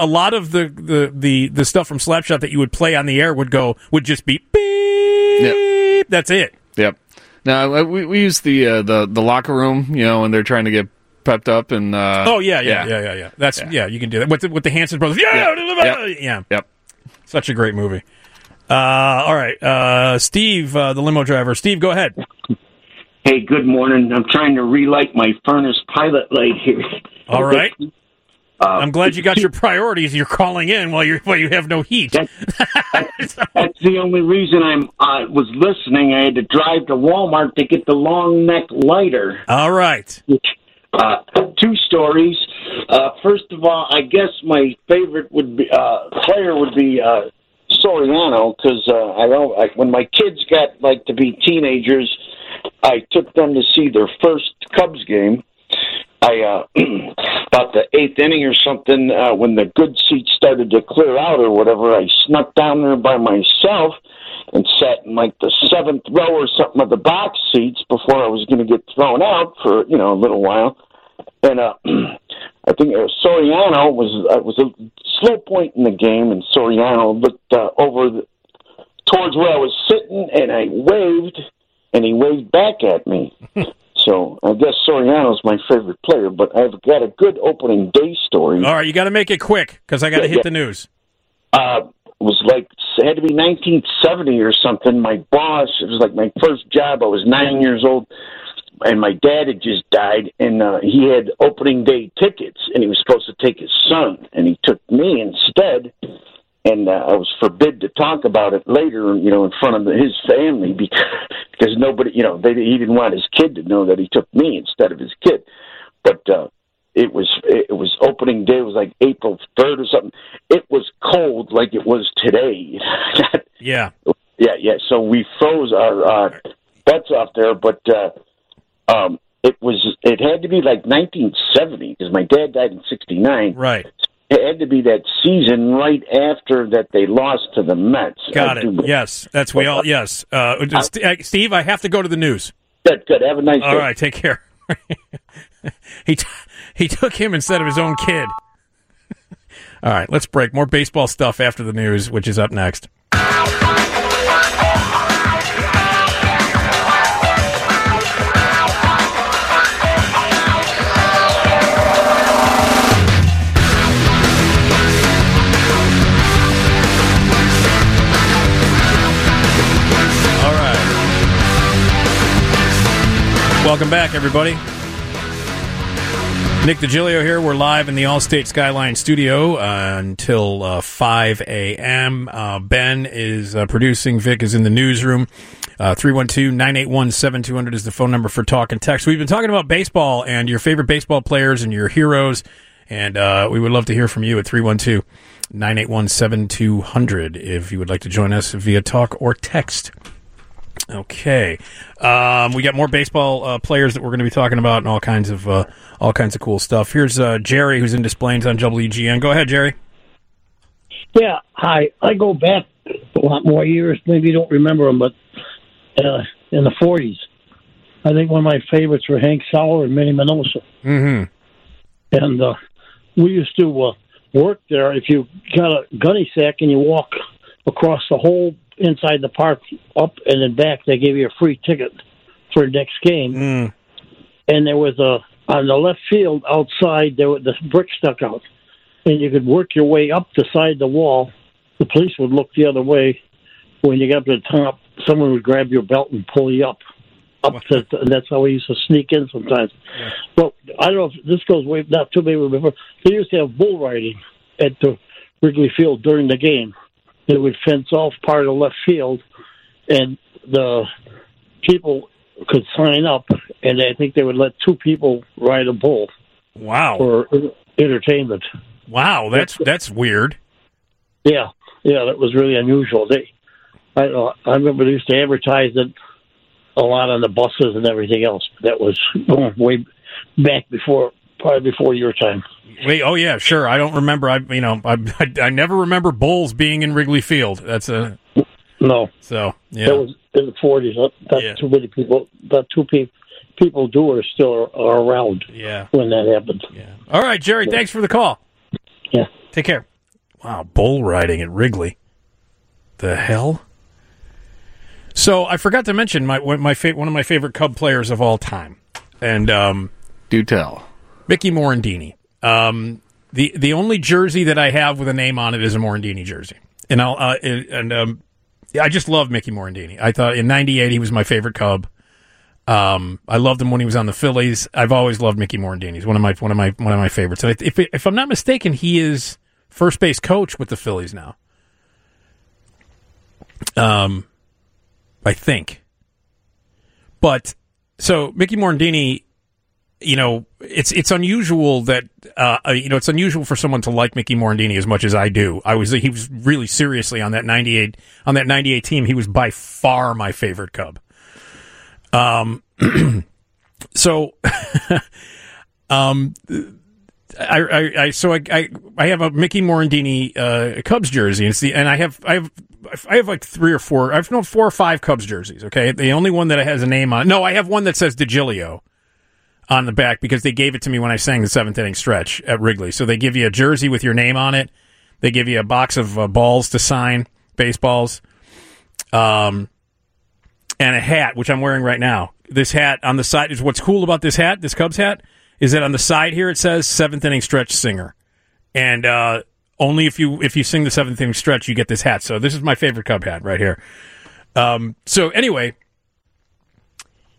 the stuff from Slapshot that you would play on the air would just be beep. Yep. That's it. Yep. Now we use the locker room, when they're trying to get pepped up and. Yeah. That's you can do that with the Hanson brothers. Yeah. Yep. Such a great movie. All right, Steve, the limo driver. Steve, go ahead. Hey, good morning. I'm trying to relight my furnace pilot light here. All right. I'm glad you got your priorities. You're calling in while you have no heat. That's the only reason I was listening. I had to drive to Walmart to get the long neck lighter. All right. Two stories. First of all, I guess my favorite player would be Soriano, because when my kids got to be teenagers, I took them to see their first Cubs game. About the eighth inning or something, when the good seats started to clear out or whatever, I snuck down there by myself and sat in the seventh row or something of the box seats before I was going to get thrown out for a little while. And I think Soriano was a slow point in the game, and Soriano looked towards where I was sitting, and I waved, and he waved back at me. So I guess Soriano's my favorite player, but I've got a good opening day story. All right, you got to make it quick because I got to hit the news. It had to be 1970 or something. My boss, it was my first job. I was 9 years old. and my dad had just died, and he had opening day tickets, and he was supposed to take his son, and he took me instead. And I was forbid to talk about it later, in front of his family because nobody, he didn't want his kid to know that he took me instead of his kid. But it was opening day. It was like April 3rd or something. It was cold like it was today. Yeah. Yeah. So we froze our butts off there, but it had to be like 1970 because my dad died in '69. Right. It had to be that season right after that they lost to the Mets. Got it. Yes, that's we all. Yes, Steve, I have to go to the news. Good. Have a nice day. All right, take care. He took him instead of his own kid. All right, let's break. More baseball stuff after the news, which is up next. Welcome back, everybody. Nick DiGilio here. We're live in the Allstate Skyline studio until 5 a.m. Ben is producing. Vic is in the newsroom. 312-981-7200 is the phone number for talk and text. We've been talking about baseball and your favorite baseball players and your heroes, and we would love to hear from you at 312-981-7200 if you would like to join us via talk or text. Okay, we got more baseball players that we're going to be talking about and all kinds of cool stuff. Here's Jerry, who's in Des Plaines on WGN. Go ahead, Jerry. Yeah, hi. I go back a lot more years. Maybe you don't remember them, but in the 40s, I think one of my favorites were Hank Sauer and Minnie Minoso. Mm-hmm. And we used to work there. If you got a gunny sack and you walk across the whole inside the park, up and then back, they gave you a free ticket for the next game. Mm. And there was on the left field outside, there was the brick stuck out. And you could work your way up the side of the wall. The police would look the other way. When you got up to the top, someone would grab your belt and pull you up. And that's how we used to sneak in sometimes. Yeah. Well, I don't know if this goes way, not too many before. They used to have bull riding at the Wrigley Field during the game. They would fence off part of the left field, and the people could sign up, and I think they would let 2 people ride a bull. Wow. For entertainment. Wow, that's weird. Yeah, that was really unusual. I remember they used to advertise it a lot on the buses and everything else. That was going way back probably before your time. Wait, oh yeah, sure. I don't remember. I never remember bulls being in Wrigley Field. That's a no. So yeah, that was in the 40s. Not too many people. Not too people do or still are around. Yeah, when that happened. Yeah. All right, Jerry. Yeah. Thanks for the call. Yeah. Take care. Wow, bull riding at Wrigley. The hell. So I forgot to mention one of my favorite Cub players of all time, and do tell, Mickey Morandini. The only jersey that I have with a name on it is a Morandini jersey, and I just love Mickey Morandini. I thought in '98 he was my favorite Cub. I loved him when he was on the Phillies. I've always loved Mickey Morandini. He's one of my favorites. And if I'm not mistaken, he is first base coach with the Phillies now. I think. But so Mickey Morandini, it's unusual that it's unusual for someone to like Mickey Morandini as much as I do. He was really seriously on that 98 team. He was by far my favorite Cub. So I have a Mickey Morandini Cubs jersey, and I have like 4 or 5 Cubs jerseys. Okay, the only one that has a name on. No, I have one that says DiGilio on the back because they gave it to me when I sang the 7th inning stretch at Wrigley. So they give you a jersey with your name on it. They give you a box of balls to sign, baseballs, and a hat, which I'm wearing right now. This hat on the side is what's cool about this hat, this Cubs hat, is that on the side here it says 7th inning stretch singer. And only if you sing the 7th inning stretch, you get this hat. So this is my favorite Cub hat right here. So anyway,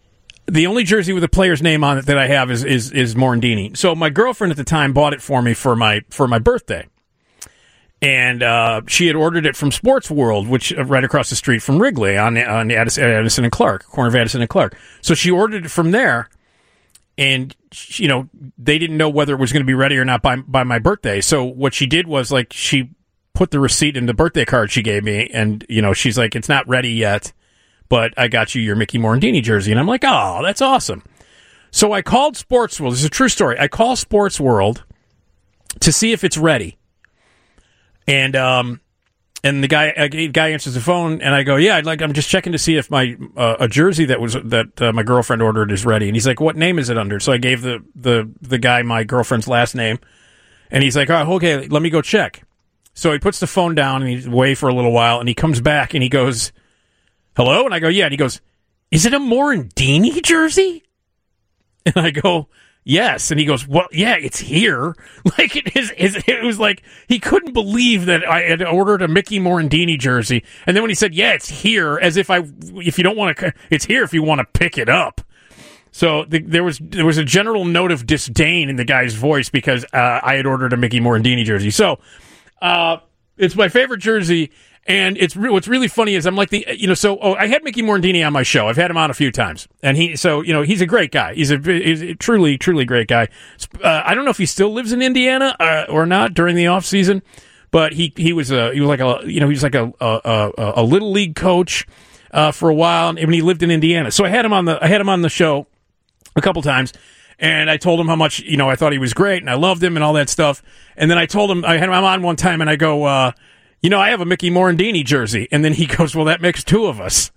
The only jersey with a player's name on it that I have is Morandini. So my girlfriend at the time bought it for me for my birthday. And she had ordered it from Sports World, which right across the street from Wrigley on Addison and Clark, corner of Addison and Clark. So she ordered it from there, and they didn't know whether it was going to be ready or not by my birthday. So what she did was she put the receipt in the birthday card she gave me, and she's like, "It's not ready yet, but I got you your Mickey Morandini jersey." And I'm like, "Oh, that's awesome." So I called Sports World. This is a true story. I call Sports World to see if it's ready. And the guy answers the phone, and I go, "Yeah, I'm just checking to see if my a jersey that my girlfriend ordered is ready." And he's like, "What name is it under?" So I gave the guy my girlfriend's last name, and he's like, "Oh, okay, let me go check." So he puts the phone down and he's away for a little while, and he comes back and he goes, "Hello?" And I go, "Yeah." And he goes, "Is it a Morandini jersey?" And I go, "Yes." And he goes, "Well, yeah, it's here." It was like he couldn't believe that I had ordered a Mickey Morandini jersey. And then when he said, "Yeah, it's here," as if you don't want to, it's here if you want to pick it up. So there was a general note of disdain in the guy's voice because I had ordered a Mickey Morandini jersey. So it's my favorite jersey. And what's really funny is I'm like I had Mickey Morandini on my show. I've had him on a few times, and he's a great guy. He's a truly great guy. I don't know if he still lives in Indiana or not during the off season, but he was like a little league coach for a while, and when he lived in Indiana. So I had him on the show a couple times. And I told him how much I thought he was great, and I loved him and all that stuff. And then I told him I had him on one time, and I go, I have a Mickey Morandini jersey. And then he goes, "Well, that makes two of us."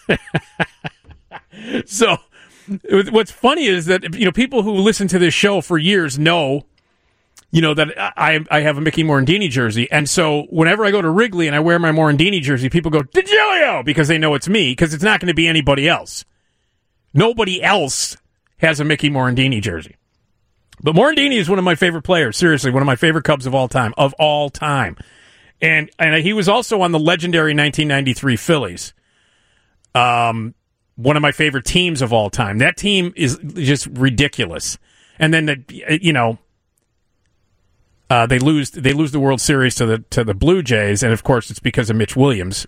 So what's funny is that, people who listen to this show for years know, that I have a Mickey Morandini jersey. And so whenever I go to Wrigley and I wear my Morandini jersey, people go, "DeGilio," because they know it's me, because it's not going to be anybody else. Nobody else has a Mickey Morandini jersey. But Morandini is one of my favorite players. Seriously, one of my favorite Cubs of all time. And he was also on the legendary 1993 Phillies. One of my favorite teams of all time. That team is just ridiculous. And then they lose the World Series to the Blue Jays, and of course it's because of Mitch Williams.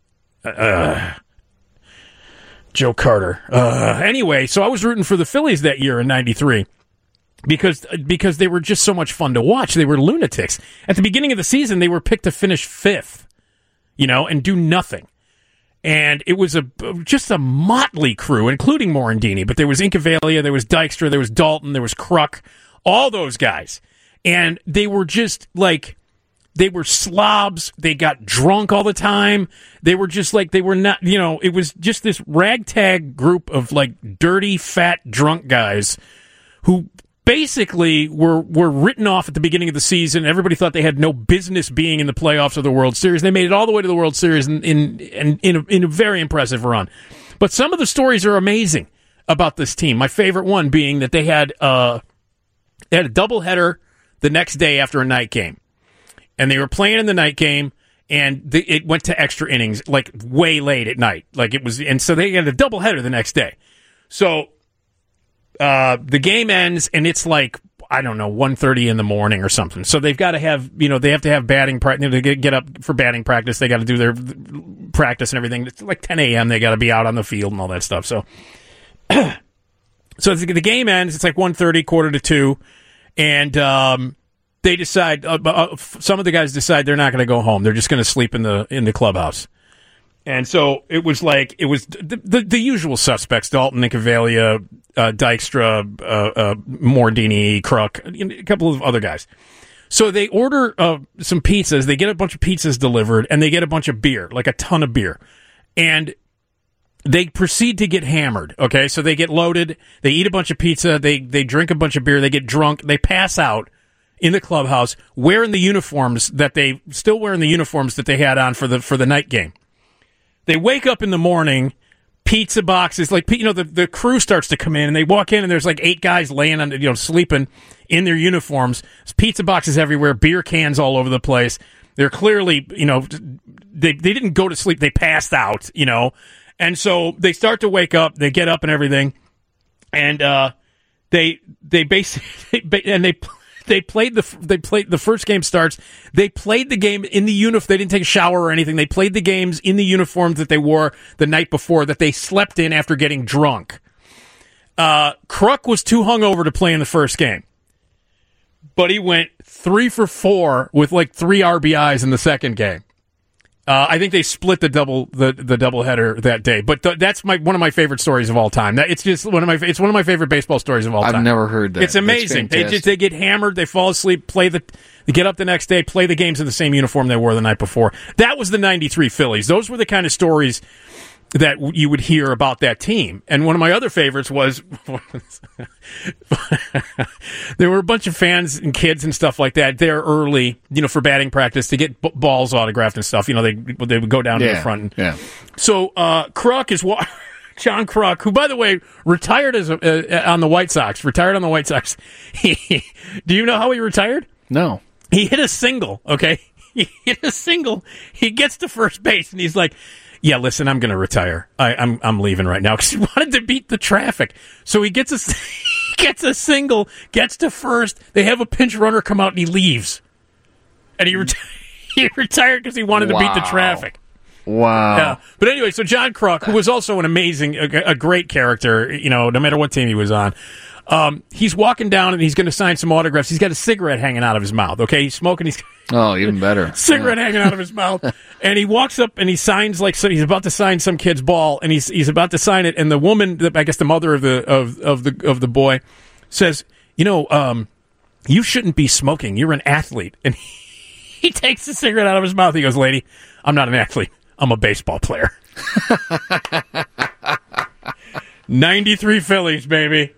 Joe Carter. Anyway, so I was rooting for the Phillies that year in 93. Because they were just so much fun to watch. They were lunatics. At the beginning of the season, they were picked to finish 5th, and do nothing. And it was just a motley crew, including Morandini. But there was Incaviglia, there was Dykstra, there was Dalton, there was Kruk, all those guys. And they were just they were slobs. They got drunk all the time. They were just they were not, it was just this ragtag group of dirty, fat, drunk guys who basically were written off at the beginning of the season. Everybody thought they had no business being in the playoffs or the World Series. They made it all the way to the World Series in a very impressive run. But some of the stories are amazing about this team. My favorite one being that they had a doubleheader the next day after a night game. And they were playing in the night game, and it went to extra innings, way late at night. And so they had a doubleheader the next day. So the game ends, and it's 1:30 in the morning or something. So they've got to have, they have to have batting practice. They get up for batting practice. They got to do their practice and everything. It's 10 a.m. They got to be out on the field and all that stuff. So, so the game ends. It's 1:30, 1:45, and they decide. Some of the guys decide they're not going to go home. They're just going to sleep in the clubhouse. And so it was the usual suspects: Dalton, Incaviglia, Dykstra, Morandini, Kruk, a couple of other guys. So they order some pizzas. They get a bunch of pizzas delivered, and they get a bunch of beer, a ton of beer. And they proceed to get hammered, okay? So they get loaded. They eat a bunch of pizza. They drink a bunch of beer. They get drunk. They pass out in the clubhouse wearing the uniforms that they had on for the night game. They wake up in the morning, pizza boxes, the crew starts to come in, and they walk in, and there's 8 guys laying on, sleeping in their uniforms. There's pizza boxes everywhere, beer cans all over the place. They're clearly, they didn't go to sleep, they passed out, And so they start to wake up, they get up and everything, and they basically and they played the first game starts. They played the game in the uniform. They didn't take a shower or anything. They played the games in the uniforms that they wore the night before, that they slept in after getting drunk. Kruk was too hungover to play in the first game, but he went 3 for 4 with like 3 RBIs in the second game. I think they split the doubleheader that day, but that's one of my favorite stories of all time. It's just one of my favorite baseball stories of all time. I've never heard that. It's amazing. They get hammered, they fall asleep, they get up the next day, play the games in the same uniform they wore the night before. That was the '93 Phillies. Those were the kind of stories that you would hear about that team. And one of my other favorites was there were a bunch of fans and kids and stuff like that there early, for batting practice to get balls autographed and stuff. They would go down to the front. So Kruk is John Kruk, who, by the way, retired on the White Sox. Do you know how he retired? No. He hit a single, okay? He hit a single. He gets to first base, and he's like, yeah, listen, I'm going to retire. I'm leaving right now, because he wanted to beat the traffic. So he gets a single, gets to first. They have a pinch runner come out, and he leaves. And he retired because he wanted to beat the traffic. Wow. Yeah. But anyway, so John Kruk, who was also an amazing, a great character, no matter what team he was on, he's walking down and he's going to sign some autographs. He's got a cigarette hanging out of his mouth, okay? He's smoking. Oh, even better. Cigarette hanging out of his mouth. And he walks up and he signs, he's about to sign some kid's ball, and he's about to sign it, and the woman, I guess the mother of the boy, says, you shouldn't be smoking. You're an athlete. And he takes the cigarette out of his mouth. He goes, lady, I'm not an athlete. I'm a baseball player. 93 Phillies, baby.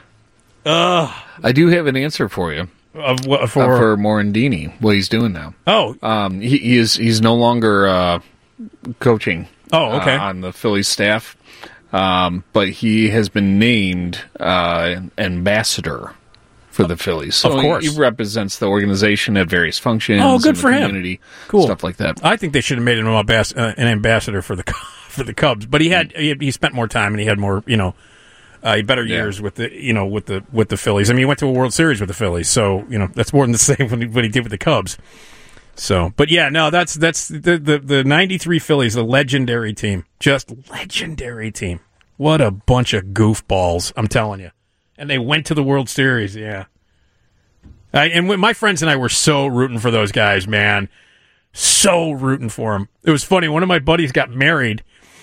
I do have an answer for you. For Morandini, what he's doing now. Oh. He's no longer coaching on the Phillies staff, but he has been named ambassador for the Phillies. So of course. He represents the organization at various functions. Oh, good for community, him. Cool. Stuff like that. I think they should have made him an ambassador for the Cubs, but he spent more time and he had more, better years with the Phillies. I mean, he went to a World Series with the Phillies, so that's more than the same what he did with the Cubs. So, but yeah, no, that's the '93 Phillies, the legendary team, just legendary team. What a bunch of goofballs, I'm telling you. And they went to the World Series, yeah. And my friends and I were so rooting for those guys, man. So rooting for them. It was funny. One of my buddies got married.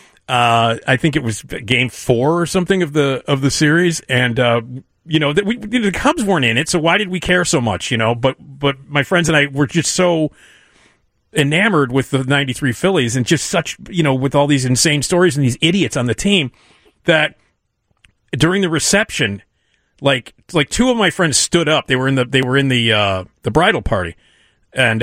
I think it was Game 4 or something of the series, and the Cubs weren't in it, so why did we care so much? But my friends and I were just so enamored with the '93 Phillies, and just such with all these insane stories and these idiots on the team, that during the reception, like 2 of my friends stood up. They were in the bridal party, and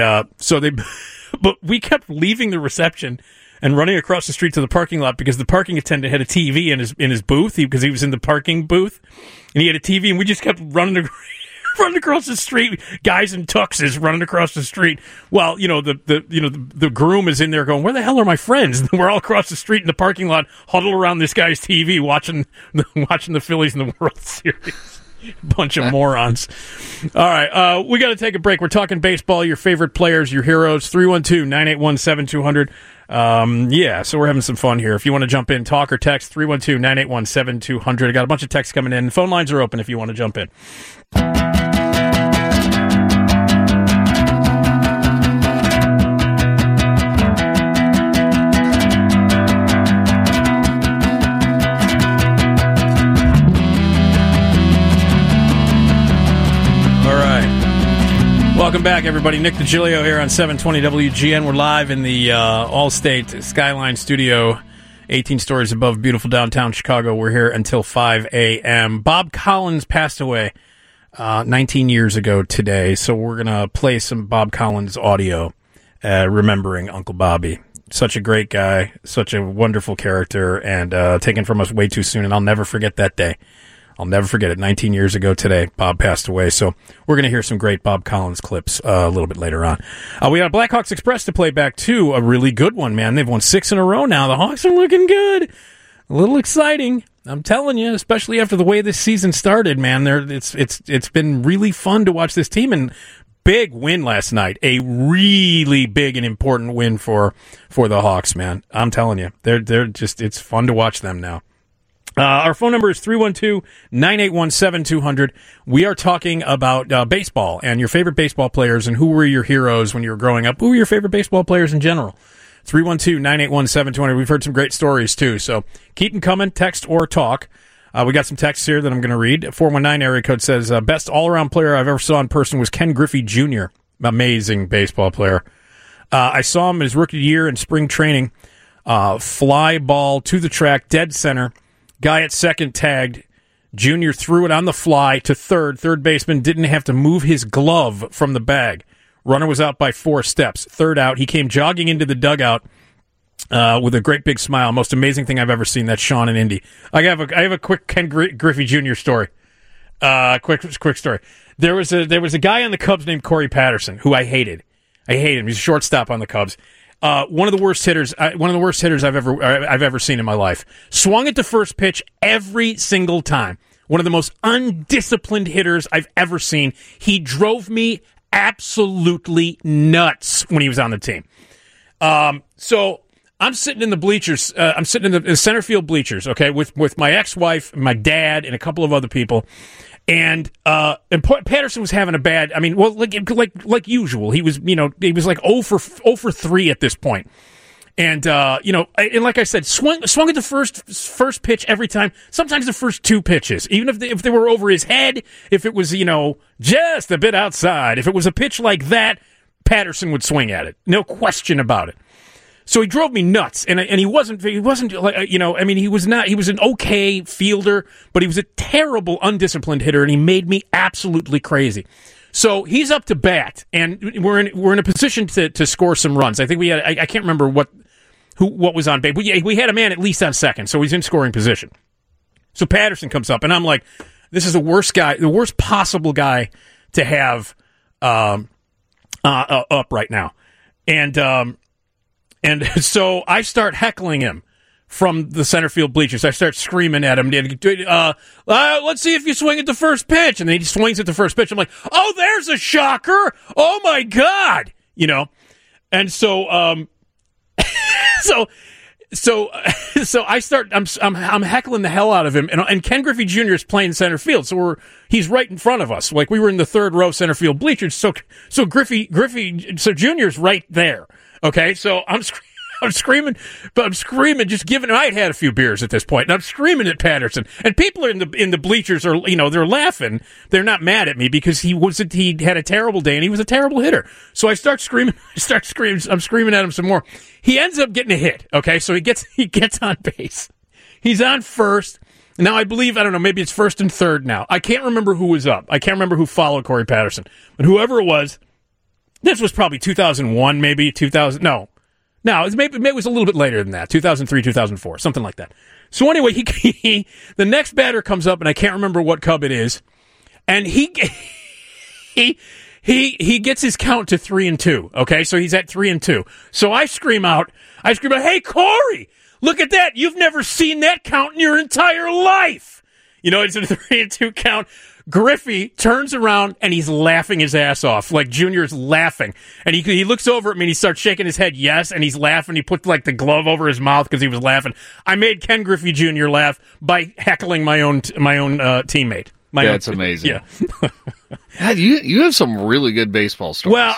but we kept leaving the reception and running across the street to the parking lot, because the parking attendant had a TV in his booth, because he was in the parking booth, and he had a TV, and we just kept running across the street, guys in tuxes running across the street. Well, the groom is in there going, "Where the hell are my friends?" And we're all across the street in the parking lot, huddled around this guy's TV, watching the Phillies in the World Series. Bunch of morons. All right, we got to take a break. We're talking baseball, your favorite players, your heroes. 312-981-7200. So we're having some fun here. If you want to jump in, talk or text, 312-981-7200. I got a bunch of texts coming in. Phone lines are open if you want to jump in. Welcome back, everybody. Nick DiGilio here on 720 WGN. We're live in the Allstate Skyline Studio, 18 stories above beautiful downtown Chicago. We're here until 5 a.m. Bob Collins passed away 19 years ago today, so we're going to play some Bob Collins audio remembering Uncle Bobby. Such a great guy, such a wonderful character, and taken from us way too soon, and I'll never forget that day. I'll never forget it. 19 years ago today, Bob passed away. So we're going to hear some great Bob Collins clips a little bit later on. We got Blackhawks Express to play back, too. A really good one, man. They've won 6 in a row now. The Hawks are looking good. A little exciting. I'm telling you, especially after the way this season started, man. It's been really fun to watch this team, and big win last night. A really big and important win for the Hawks, man. I'm telling you, they're just, it's fun to watch them now. Our phone number is 312-981-7200. We are talking about baseball and your favorite baseball players and who were your heroes when you were growing up. Who were your favorite baseball players in general? 312-981-7200. We've heard some great stories, too. So keep them coming, text or talk. We got some texts here that I'm going to read. 419 area code says, best all-around player I've ever saw in person was Ken Griffey Jr. Amazing baseball player. I saw him his rookie year in spring training. Fly ball to the track, dead center. Guy at second tagged. Junior threw it on the fly to third. Third baseman didn't have to move his glove from the bag. Runner was out by 4 steps. Third out, he came jogging into the dugout with a great big smile. Most amazing thing I've ever seen. That's Sean in Indy. I have a quick Ken Griffey Jr. story. Quick story. There was a guy on the Cubs named Corey Patterson who I hated. I hated him. He's a shortstop on the Cubs. One of the worst hitters I've ever seen in my life. Swung at the first pitch every single time. One of the most undisciplined hitters I've ever seen. He drove me absolutely nuts when he was on the team. So I'm sitting in the bleachers. I'm sitting in the center field bleachers, okay, with my ex-wife, my dad, and a couple of other people. And Patterson was having a bad. I mean, well, like usual, he was like 0 for 3 at this point. And and like I said, swung at the first pitch every time. Sometimes the first 2 pitches, even if they were over his head, if it was just a bit outside, if it was a pitch like that, Patterson would swing at it, no question about it. So he drove me nuts, and he wasn't like, I mean, he was an okay fielder, but he was a terrible, undisciplined hitter, and he made me absolutely crazy. So he's up to bat, and we're in a position to score some runs. I think we had, I can't remember what was on base, but yeah, we had a man at least on second, so he's in scoring position. So Patterson comes up, and I'm like, this is the worst possible guy to have up right now, and so I start heckling him from the center field bleachers. I start screaming at him, let's see if you swing at the first pitch. And then he swings at the first pitch. I'm like, oh, there's a shocker. Oh, my God. And so so I start, I'm heckling the hell out of him. And Ken Griffey Jr. is playing center field. So he's right in front of us. Like we were in the third row center field bleachers. So Jr.'s right there. Okay, so I'm screaming, just giving. I had a few beers at this point, and I'm screaming at Patterson. And people in the bleachers are, they're laughing. They're not mad at me because he had a terrible day and he was a terrible hitter. So I start screaming. I'm screaming at him some more. He ends up getting a hit. Okay, so he gets on base. He's on first. Now I believe, I don't know, maybe it's first and third now. I can't remember who was up. I can't remember who followed Corey Patterson, but whoever it was. This was probably 2001, maybe 2000. No, maybe it was a little bit later than that. 2003, 2004, something like that. So anyway, the next batter comes up, and I can't remember what Cub it is, and he gets his count to 3-2. Okay, so he's at 3-2. So I scream out, "Hey Corey, look at that! You've never seen that count in your entire life." It's a 3-2 count. Griffey turns around and he's laughing his ass off. Like Junior's laughing. And he looks over at me and he starts shaking his head, yes, and he's laughing. He put like the glove over his mouth because he was laughing. I made Ken Griffey Jr. laugh by heckling my own teammate. That's amazing. Yeah. You have some really good baseball stories. Well,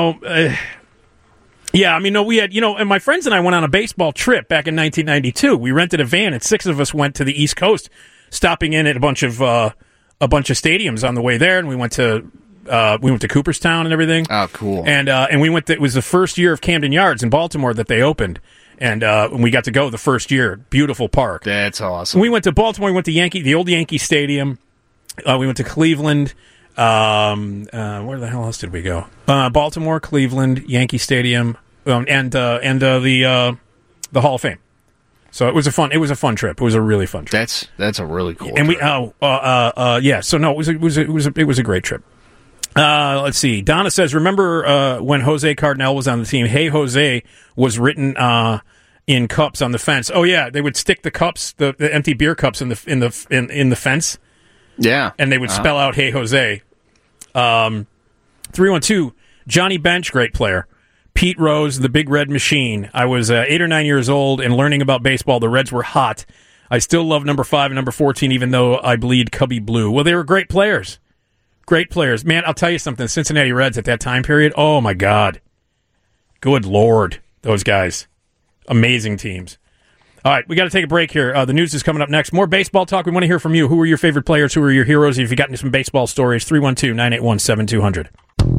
we had, and my friends and I went on a baseball trip back in 1992. We rented a van and 6 of us went to the East Coast, stopping in at a bunch of stadiums on the way there, and we went to Cooperstown and everything. Oh, cool! And we went. It was the first year of Camden Yards in Baltimore that they opened, and we got to go the first year. Beautiful park. That's awesome. We went to Baltimore. We went to the old Yankee Stadium. We went to Cleveland. Where the hell else did we go? Baltimore, Cleveland, Yankee Stadium, and the Hall of Fame. So it was a fun trip. It was a really fun trip. That's a really cool. And trip. So no, it was a great trip. Let's see. Donna says, remember when Jose Cardinal was on the team? Hey Jose was written in cups on the fence. Oh yeah, they would stick the cups, the empty beer cups in the fence. Yeah, and they would spell out "Hey Jose." 312 Johnny Bench, great player. Pete Rose, the Big Red Machine. I was 8 or 9 years old and learning about baseball. The Reds were hot. I still love number 5 and number 14, even though I bleed Cubby blue. Well, they were great players. Great players. Man, I'll tell you something. The Cincinnati Reds at that time period, oh my God. Good Lord, those guys. Amazing teams. All right, we got to take a break here. The news is coming up next. More baseball talk. We want to hear from you. Who are your favorite players? Who are your heroes? If you've got some baseball stories, 312-981-7200.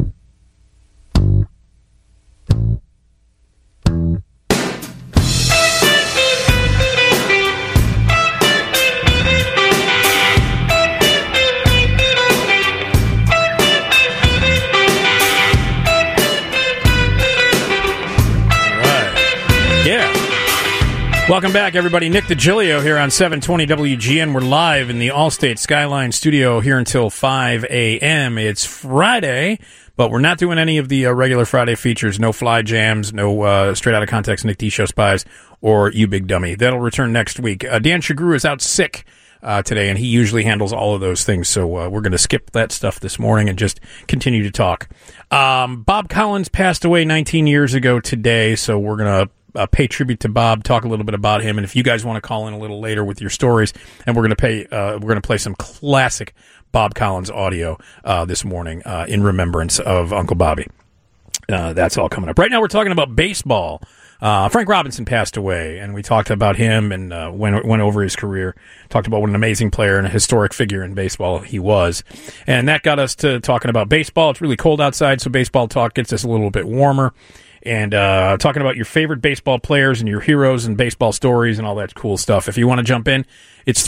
Welcome back, everybody. Nick DiGilio here on 720 WGN. We're live in the Allstate Skyline studio here until 5 a.m. It's Friday, but we're not doing any of the regular Friday features. No fly jams, no straight out of context Nick D Show Spies or You Big Dummy. That'll return next week. Dan Shagru is out sick today, and he usually handles all of those things, so we're going to skip that stuff this morning and just continue to talk. Bob Collins passed away 19 years ago today, so we're going to pay tribute to Bob, talk a little bit about him, and if you guys want to call in a little later with your stories, and we're going to play some classic Bob Collins audio this morning in remembrance of Uncle Bobby. That's all coming up. Right now, we're talking about baseball. Frank Robinson passed away, and we talked about him and went over his career. Talked about what an amazing player and a historic figure in baseball he was, and that got us to talking about baseball. It's really cold outside, so baseball talk gets us a little bit warmer. And talking about your favorite baseball players and your heroes and baseball stories and all that cool stuff. If you want to jump in, it's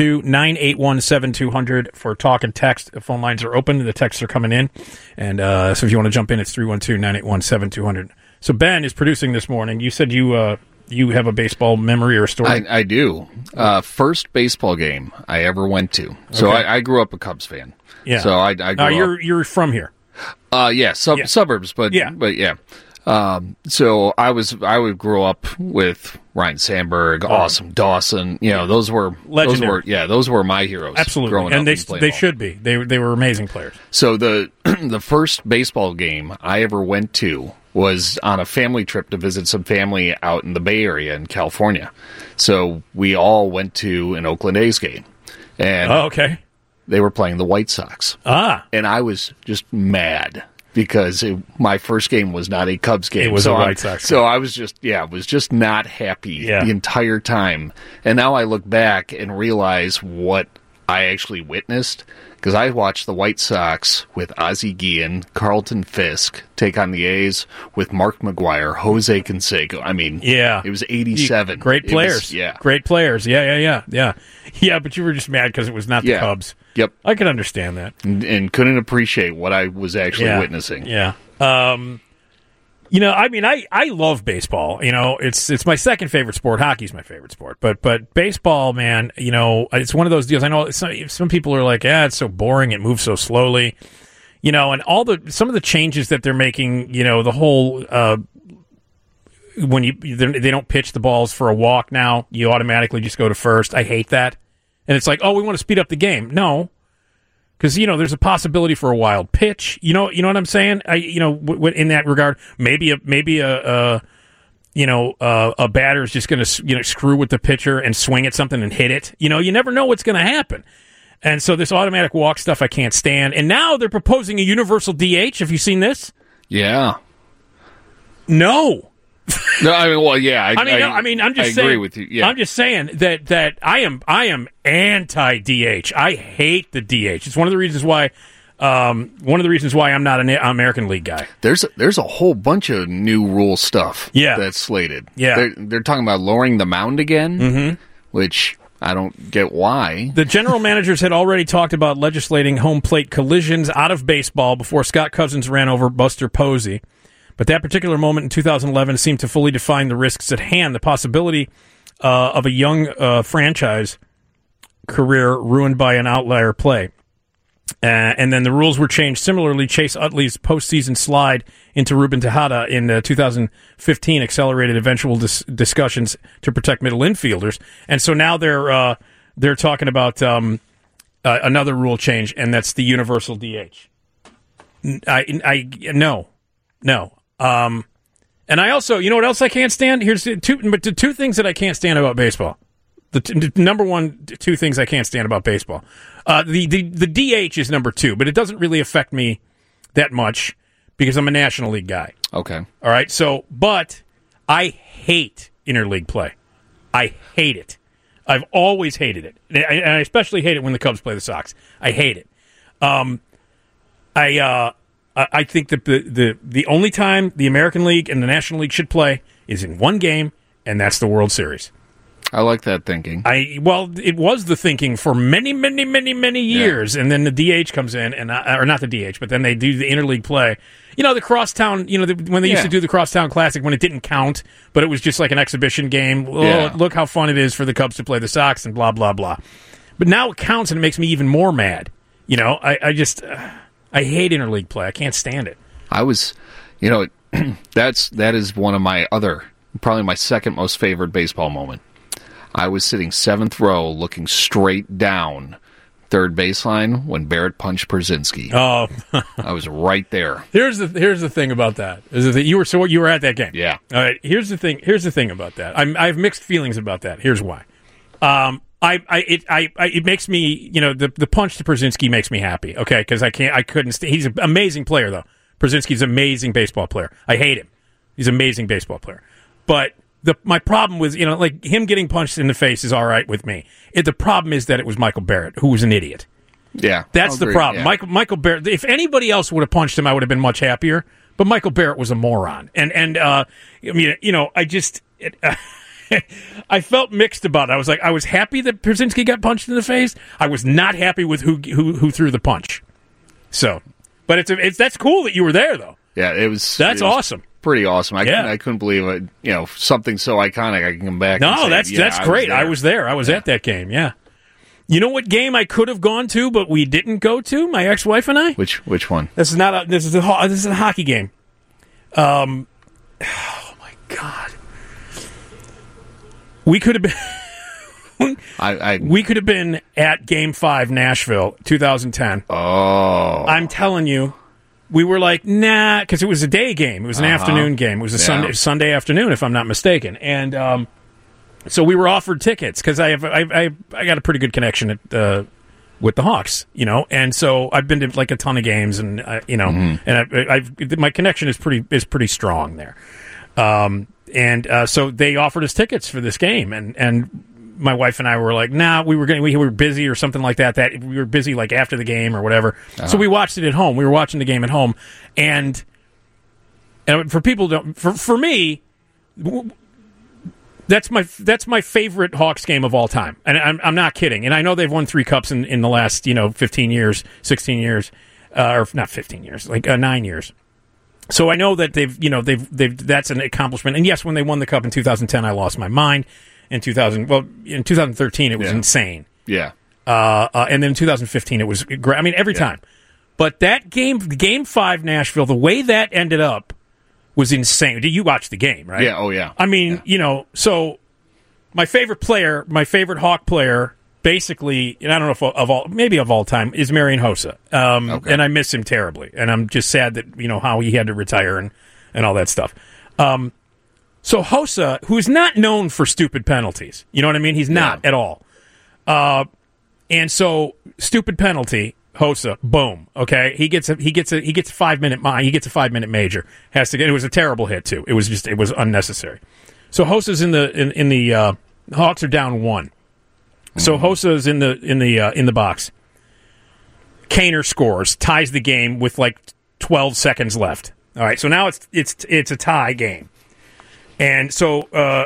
312-981-7200 for talk and text. The phone lines are open. The texts are coming in. And so if you want to jump in, it's 312-981-7200. So Ben is producing this morning. You said you have a baseball memory or a story? I do. First baseball game I ever went to. So okay. I grew up a Cubs fan. Yeah. So I grew up. You're from here? Suburbs, but yeah. So I would grow up with Ryan Sandberg, Awesome Dawson. You know, those were legendary. Those were my heroes. Absolutely, growing and up they should be. They were amazing players. So the first baseball game I ever went to was on a family trip to visit some family out in the Bay Area in California. So we all went to an Oakland A's game, and okay, they were playing the White Sox. And I was just mad. Because my first game was not a Cubs game. It was a White Sox game. So I was just not happy the entire time. And now I look back and realize what I actually witnessed. Because I watched the White Sox with Ozzie Guillen, Carlton Fisk take on the A's with Mark McGwire, Jose Canseco. I mean, it was 87. Great players. Great players. Yeah, but you were just mad because it was not the Cubs. Yep. I can understand that. And couldn't appreciate what I was actually witnessing. Yeah. You know, I mean, I love baseball. You know, it's my second favorite sport. Hockey's my favorite sport. But baseball, man, you know, it's one of those deals. I know some people are like, it's so boring. It moves so slowly. You know, and some of the changes that they're making, you know, the whole when they don't pitch the balls for a walk now, you automatically just go to first. I hate that. And it's like, we want to speed up the game. No, because you know there's a possibility for a wild pitch. You know what I'm saying? In that regard, maybe a batter is just going to screw with the pitcher and swing at something and hit it. You know, you never know what's going to happen. And so this automatic walk stuff I can't stand. And now they're proposing a universal DH. Have you seen this? Yeah. No. No, I mean, well, yeah. I'm just saying. I agree with you. Yeah. I'm just saying that I am anti-DH. I hate the DH. It's one of the reasons why I'm not an American League guy. There's a whole bunch of new rule stuff. That's slated. Yeah, they're talking about lowering the mound again, which I don't get why. The general managers had already talked about legislating home plate collisions out of baseball before Scott Cousins ran over Buster Posey. But that particular moment in 2011 seemed to fully define the risks at hand, the possibility of a young franchise career ruined by an outlier play. And then the rules were changed similarly. Chase Utley's postseason slide into Ruben Tejada in 2015 accelerated eventual discussions to protect middle infielders. And so now they're talking about another rule change, and that's the universal DH. No. And I also, you know what else I can't stand? Here's the two things that I can't stand about baseball. The number one, two things I can't stand about baseball. The DH is number two, but it doesn't really affect me that much because I'm a National League guy. Okay. All right. So, but I hate interleague play. I hate it. I've always hated it, and I especially hate it when the Cubs play the Sox. I hate it. I think that the only time the American League and the National League should play is in one game, and that's the World Series. I like that thinking. It was the thinking for many years, and then the DH comes in, or not the DH, but then they do the interleague play. You know, the crosstown. You know, when they used to do the Crosstown Classic, when it didn't count, but it was just like an exhibition game. Oh, look how fun it is for the Cubs to play the Sox, and blah blah blah. But now it counts, and it makes me even more mad. You know, I just I hate interleague play. I can't stand it. That is one of my probably my second most favorite baseball moment. I was sitting seventh row looking straight down third baseline when Barrett punched Pierzynski. Oh. I was right there. Here's the thing about that. Is that you were at that game. Yeah. All right. Here's the thing about that. I have mixed feelings about that. Here's why. It makes me, the punch to Pierzynski makes me happy. Okay. Cause he's an amazing player though. Pierzynski's an amazing baseball player. I hate him. He's an amazing baseball player. But my problem with, like him getting punched in the face is all right with me. The problem is that it was Michael Barrett, who was an idiot. Yeah. That's the problem. Yeah. Michael Barrett, if anybody else would have punched him, I would have been much happier. But Michael Barrett was a moron. I felt mixed about it. I was happy that Pierzynski got punched in the face. I was not happy with who threw the punch. So, but that's cool that you were there though. Yeah, That's awesome. Pretty awesome. I couldn't believe it. Something so iconic. I can come back. No, and say, that's great. I was there. I was at that game. Yeah. You know what game I could have gone to, but we didn't go to? My ex-wife and I. Which one? This is a hockey game. Oh my God. We could have been. We could have been at Game 5, Nashville, 2010. Oh. I'm telling you. We were like, nah, because it was a day game. It was an afternoon game. It was a Sunday afternoon, if I'm not mistaken. And so we were offered tickets because I got a pretty good connection with the Hawks, And so I've been to like a ton of games, and and my connection is pretty strong there. So they offered us tickets for this game, and my wife and I were like, nah, we were busy or something like that. That we were busy like after the game or whatever. So we watched it at home. We were watching the game at home, and for people, for me, that's my favorite Hawks game of all time, and I'm not kidding. And I know they've won 3 cups in the last 15 years, 16 years, or not 15 years, like 9 years. So I know that they've that's an accomplishment. And yes, when they won the cup in 2010, I lost my mind. In 2013, it was insane. Yeah. And then in 2015, it was great. I mean, every time. But that Game 5 Nashville, the way that ended up was insane. You watched the game, right? Yeah. Oh, yeah. I mean, so my favorite player, my favorite Hawk player, basically, and I don't know if of all time, is Marian Hossa. And I miss him terribly. And I'm just sad that, how he had to retire and all that stuff. So Hossa, who is not known for stupid penalties, you know what I mean? He's not at all. And so stupid penalty, Hossa, boom. Okay, he gets a 5-minute he gets a 5-minute major. It was a terrible hit too. It was unnecessary. So Hossa's in the Hawks are down 1. So Hossa's in the box. Kaner scores, ties the game with like 12 seconds left. All right, so now it's a tie game. And so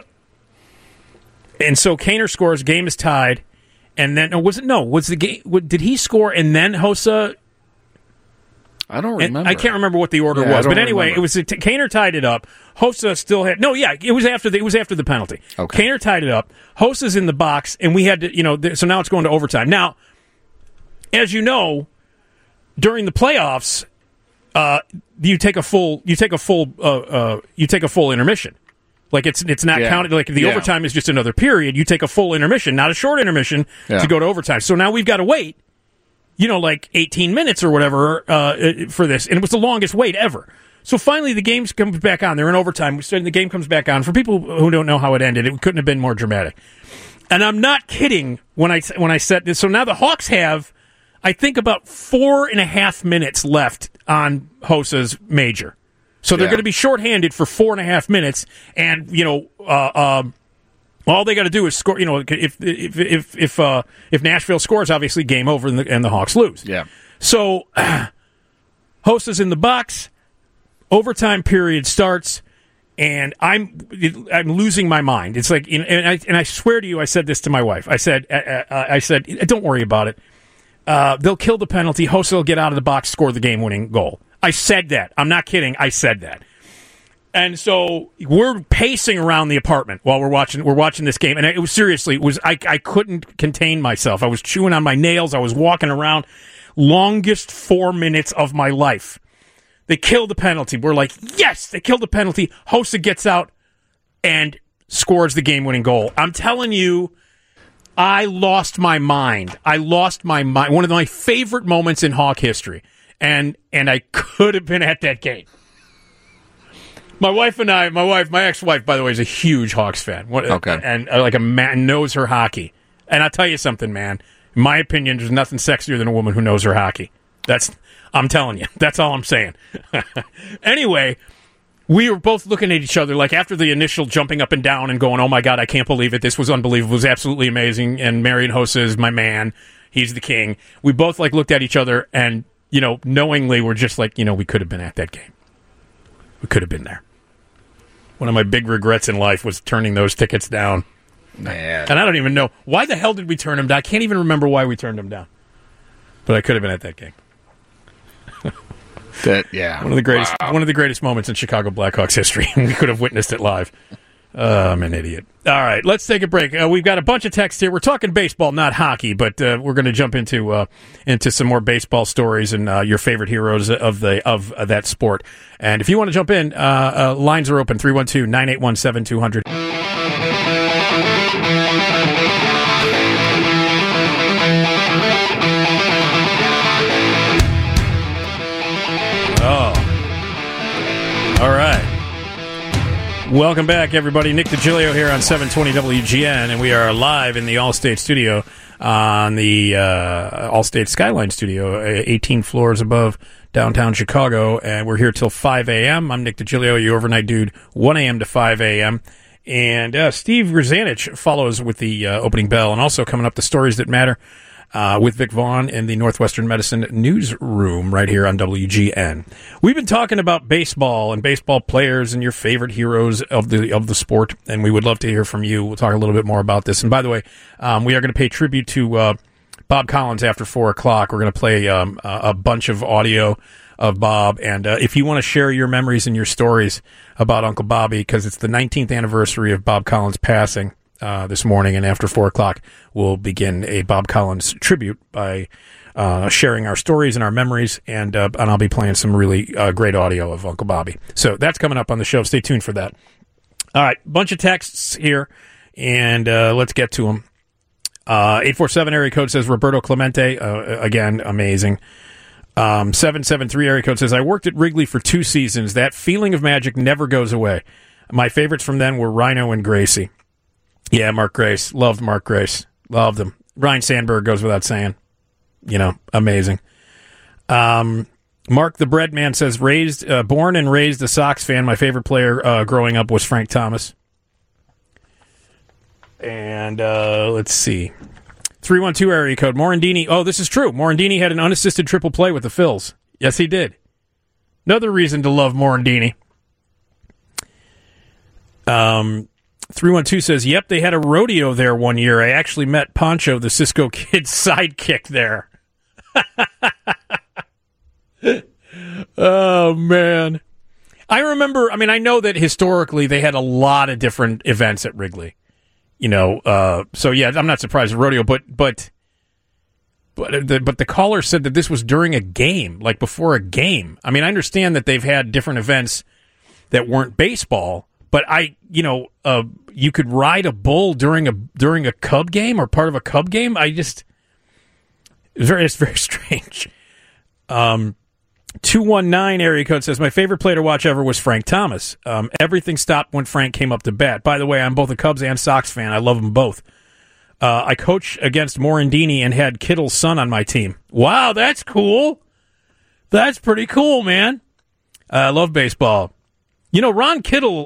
Kaner scores, game is tied, and then was the game? Did he score and then Hossa? I don't remember. I can't remember what the order was, but anyway, it was Kaner tied it up. Hossa still had it was after the penalty. Okay. Kaner tied it up. Hossa's in the box, and we had to so now it's going to overtime. Now, as you know, during the playoffs, you take a full intermission. Like it's not counted. Like the overtime is just another period. You take a full intermission, not a short intermission, to go to overtime. So now we've got to wait, like 18 minutes or whatever for this, and it was the longest wait ever. So finally, the game comes back on. They're in overtime. The game comes back on. For people who don't know how it ended, it couldn't have been more dramatic. And I'm not kidding when I said this. So now the Hawks have, I think, about 4.5 minutes left on Hosa's major. So they're going to be shorthanded for 4.5 minutes, and all they got to do is score. If Nashville scores, obviously game over, and the Hawks lose. Yeah. So Hosa's in the box. Overtime period starts, and I'm losing my mind. It's like, and I swear to you, I said this to my wife. I said, don't worry about it. They'll kill the penalty. Hosa will get out of the box, score the game-winning goal. I said that. I'm not kidding. I said that. And so we're pacing around the apartment while we're watching this game. And it was seriously, I couldn't contain myself. I was chewing on my nails. I was walking around. Longest 4 minutes of my life. They kill the penalty. We're like, yes, they killed the penalty. Hosa gets out and scores the game-winning goal. I'm telling you, I lost my mind. One of my favorite moments in Hawk history. And I could have been at that game. My ex-wife, by the way, is a huge Hawks fan. Okay. And like a man knows her hockey. And I'll tell you something, man. In my opinion, there's nothing sexier than a woman who knows her hockey. I'm telling you. That's all I'm saying. Anyway, we were both looking at each other, like after the initial jumping up and down and going, oh my God, I can't believe it. This was unbelievable. It was absolutely amazing. And Marian Hossa is my man. He's the king. We both looked at each other and, knowingly we're just like, we could have been at that game. We could have been there. One of my big regrets in life was turning those tickets down. Man. And I don't even know. Why the hell did we turn them down? I can't even remember why we turned them down. But I could have been at that game. One of the greatest moments in Chicago Blackhawks history. We could have witnessed it live. I'm an idiot. All right, let's take a break. We've got a bunch of texts here. We're talking baseball, not hockey, but we're going to jump into some more baseball stories and your favorite heroes of that sport. And if you want to jump in, lines are open, 312-981-7200. All right. Welcome back, everybody. Nick DiGilio here on 720 WGN, and we are live in the Allstate studio on the Allstate Skyline studio, 18 floors above downtown Chicago, and we're here till 5 a.m. I'm Nick DiGilio, your overnight dude, 1 a.m. to 5 a.m., and Steve Grzanich follows with the opening bell, and also coming up, the stories that matter. With Vic Vaughn in the Northwestern Medicine newsroom right here on WGN. We've been talking about baseball and baseball players and your favorite heroes of the sport, and we would love to hear from you. We'll talk a little bit more about this. And by the way, we are going to pay tribute to Bob Collins after 4 o'clock. We're going to play a bunch of audio of Bob, and if you want to share your memories and your stories about Uncle Bobby, because it's the 19th anniversary of Bob Collins passing this morning, and after 4 o'clock, we'll begin a Bob Collins tribute by sharing our stories and our memories, and I'll be playing some really great audio of Uncle Bobby. So that's coming up on the show. Stay tuned for that. All right, bunch of texts here, and let's get to them. 847 area code says Roberto Clemente, again, amazing. 773 area code says, I worked at Wrigley for 2 seasons. That feeling of magic never goes away. My favorites from then were Rhino and Gracie. Yeah, Mark Grace. Loved Mark Grace. Loved him. Ryan Sandberg goes without saying. Amazing. Mark the Bread Man says, born and raised a Sox fan. My favorite player growing up was Frank Thomas. And let's see. 312 area code. Morandini. Oh, this is true. Morandini had an unassisted triple play with the Phils. Yes, he did. Another reason to love Morandini. 312 says, yep, they had a rodeo there one year. I actually met Poncho, the Cisco Kid's sidekick there. Oh, man. I remember, I know that historically they had a lot of different events at Wrigley. So, yeah, I'm not surprised at rodeo, but But the caller said that this was during a game, like before a game. I mean, I understand that they've had different events that weren't baseball, but you could ride a bull during a Cub game or part of a Cub game. It's very strange. 219 area code says, my favorite player to watch ever was Frank Thomas. Everything stopped when Frank came up to bat. By the way, I'm both a Cubs and Sox fan. I love them both. I coached against Morandini and had Kittle's son on my team. Wow, that's cool. That's pretty cool, man. I love baseball. Ron Kittle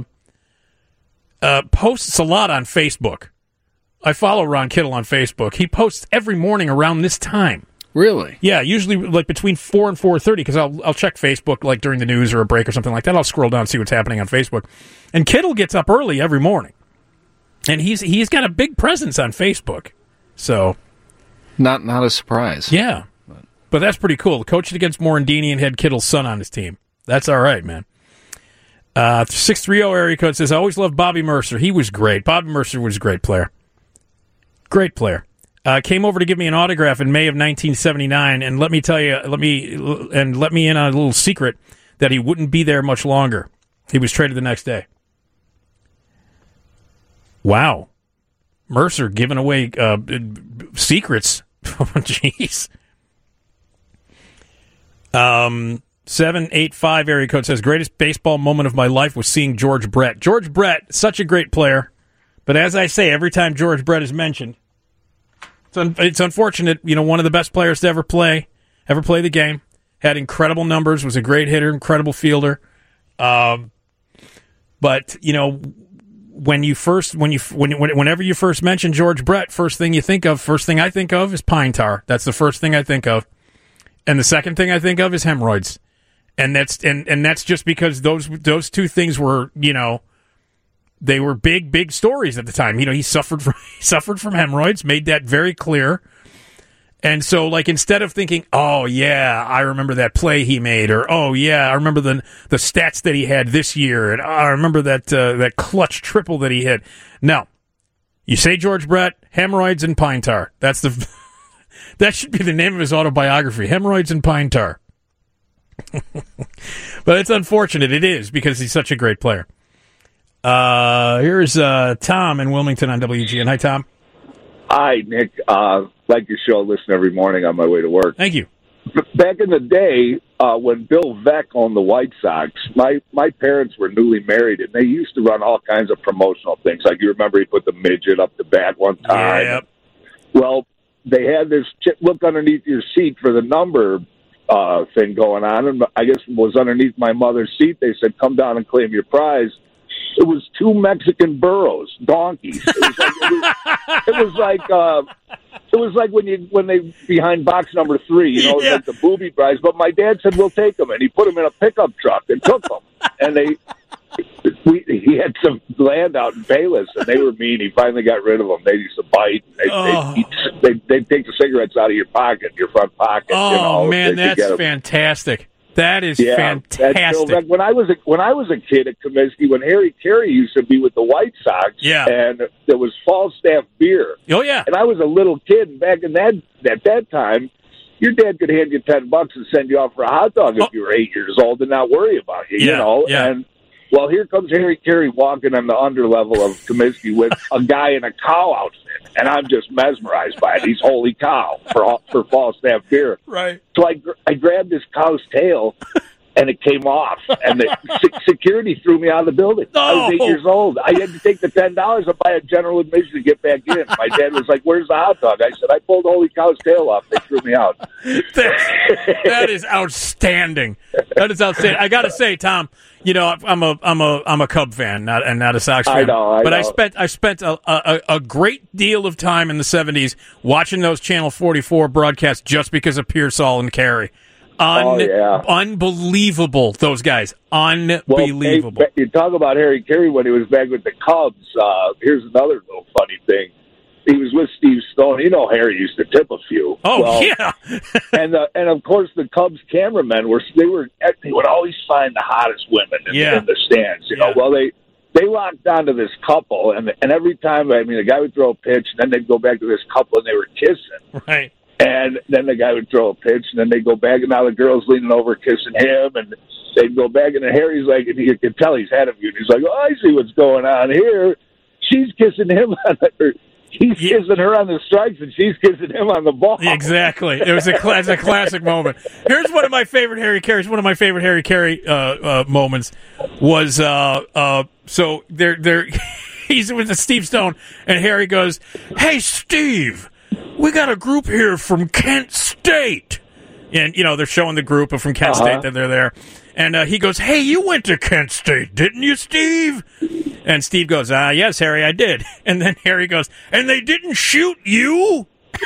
posts a lot on Facebook. I follow Ron Kittle on Facebook. He posts every morning around this time. Really? Yeah, usually like between 4 and 4:30, because I'll check Facebook like during the news or a break or something like that. I'll scroll down and see what's happening on Facebook. And Kittle gets up early every morning. And he's got a big presence on Facebook. So not a surprise. Yeah. But that's pretty cool. Coached against Morandini and had Kittle's son on his team. That's all right, man. 630 area code says, I always loved Bobby Mercer. He was great. Bobby Mercer was a great player. Great player. Came over to give me an autograph in May of 1979, and let me in on a little secret that he wouldn't be there much longer. He was traded the next day. Wow. Mercer giving away secrets. Jeez. 785 area code says, greatest baseball moment of my life was seeing George Brett. George Brett, such a great player. But as I say, every time George Brett is mentioned, it's unfortunate. One of the best players to ever play the game. Had incredible numbers, was a great hitter, incredible fielder. But whenever you first mention George Brett, first thing I think of is pine tar. That's the first thing I think of. And the second thing I think of is hemorrhoids. And that's just because those two things were, they were big stories at the time. He suffered from hemorrhoids, made that very clear. And so, like, instead of thinking, oh, yeah, I remember that play he made, or, oh, yeah, I remember the stats that he had this year, and I remember that clutch triple that he hit. No. You say George Brett, hemorrhoids and pine tar. That should be the name of his autobiography, Hemorrhoids and Pine Tar. But it's unfortunate. It is, because he's such a great player. Here's Tom in Wilmington on WGN. Hi, Tom. Hi, Nick. Like your show, listen every morning on my way to work. Thank you. Back in the day, when Bill Veeck owned the White Sox, my parents were newly married, and they used to run all kinds of promotional things. Like, you remember he put the midget up to bat one time. Yep. Well, they had this look underneath your seat for the number thing going on, and I guess it was underneath my mother's seat. They said, come down and claim your prize. It was two Mexican burros, donkeys. It was like when they behind box number 3, Yeah. like the booby prize. But my dad said, we'll take them, and he put them in a pickup truck and took them. And he had some land out in Payless, and they were mean. He finally got rid of them. They used to bite. They'd take the cigarettes out of your pocket, your front pocket. Oh, man, that's fantastic. That is fantastic. When I was a kid at Comiskey, when Harry Carey used to be with the White Sox, and there was Falstaff beer. Oh, yeah. And I was a little kid, and back in at that time, your dad could hand you $10 and send you off for a hot dog if you were 8 years old and not worry about you, Yeah. And well, here comes Harry Carey walking on the underlevel of Comiskey with a guy in a cow outfit, and I'm just mesmerized by it. He's holy cow for Falstaff beer. Right. So I grabbed this cow's tail, and it came off, and the security threw me out of the building. I was 8 years old. I had to take the $10 and buy a general admission to get back in. My dad was like, "Where's the hot dog?" I said, "I pulled holy cow's tail off. They threw me out." That is outstanding. That is outstanding. I got to say, Tom, I'm a Cub fan, not a Sox fan. I know. But I spent a great deal of time in the 70s watching those Channel 44 broadcasts just because of Pearsall and Carey. Unbelievable, those guys. Unbelievable. Well, you talk about Harry Carey when he was back with the Cubs. Here's another little funny thing. He was with Steve Stone. Harry used to tip a few. Yeah. and of course the Cubs cameramen they would always find the hottest women in the stands. Well, they locked onto this couple, and every time the guy would throw a pitch, and then they'd go back to this couple, and they were kissing. Right. And then the guy would throw a pitch, and then they'd go back, and now the girl's leaning over kissing him, and they'd go back, and then Harry's like, and you could tell he's had a view. He's like, oh, I see what's going on here. She's kissing him on her. He's kissing her on the strikes, and she's kissing him on the ball. Exactly. It was it's a classic moment. Here's one of my favorite Harry Carey. One of my favorite Harry Carey moments was so they're he's with Steve Stone, and Harry goes, "Hey, Steve, we got a group here from Kent State." And, they're showing the group from Kent State that they're there. And he goes, "Hey, you went to Kent State, didn't you, Steve?" And Steve goes, "Yes, Harry, I did." And then Harry goes, "And they didn't shoot you?"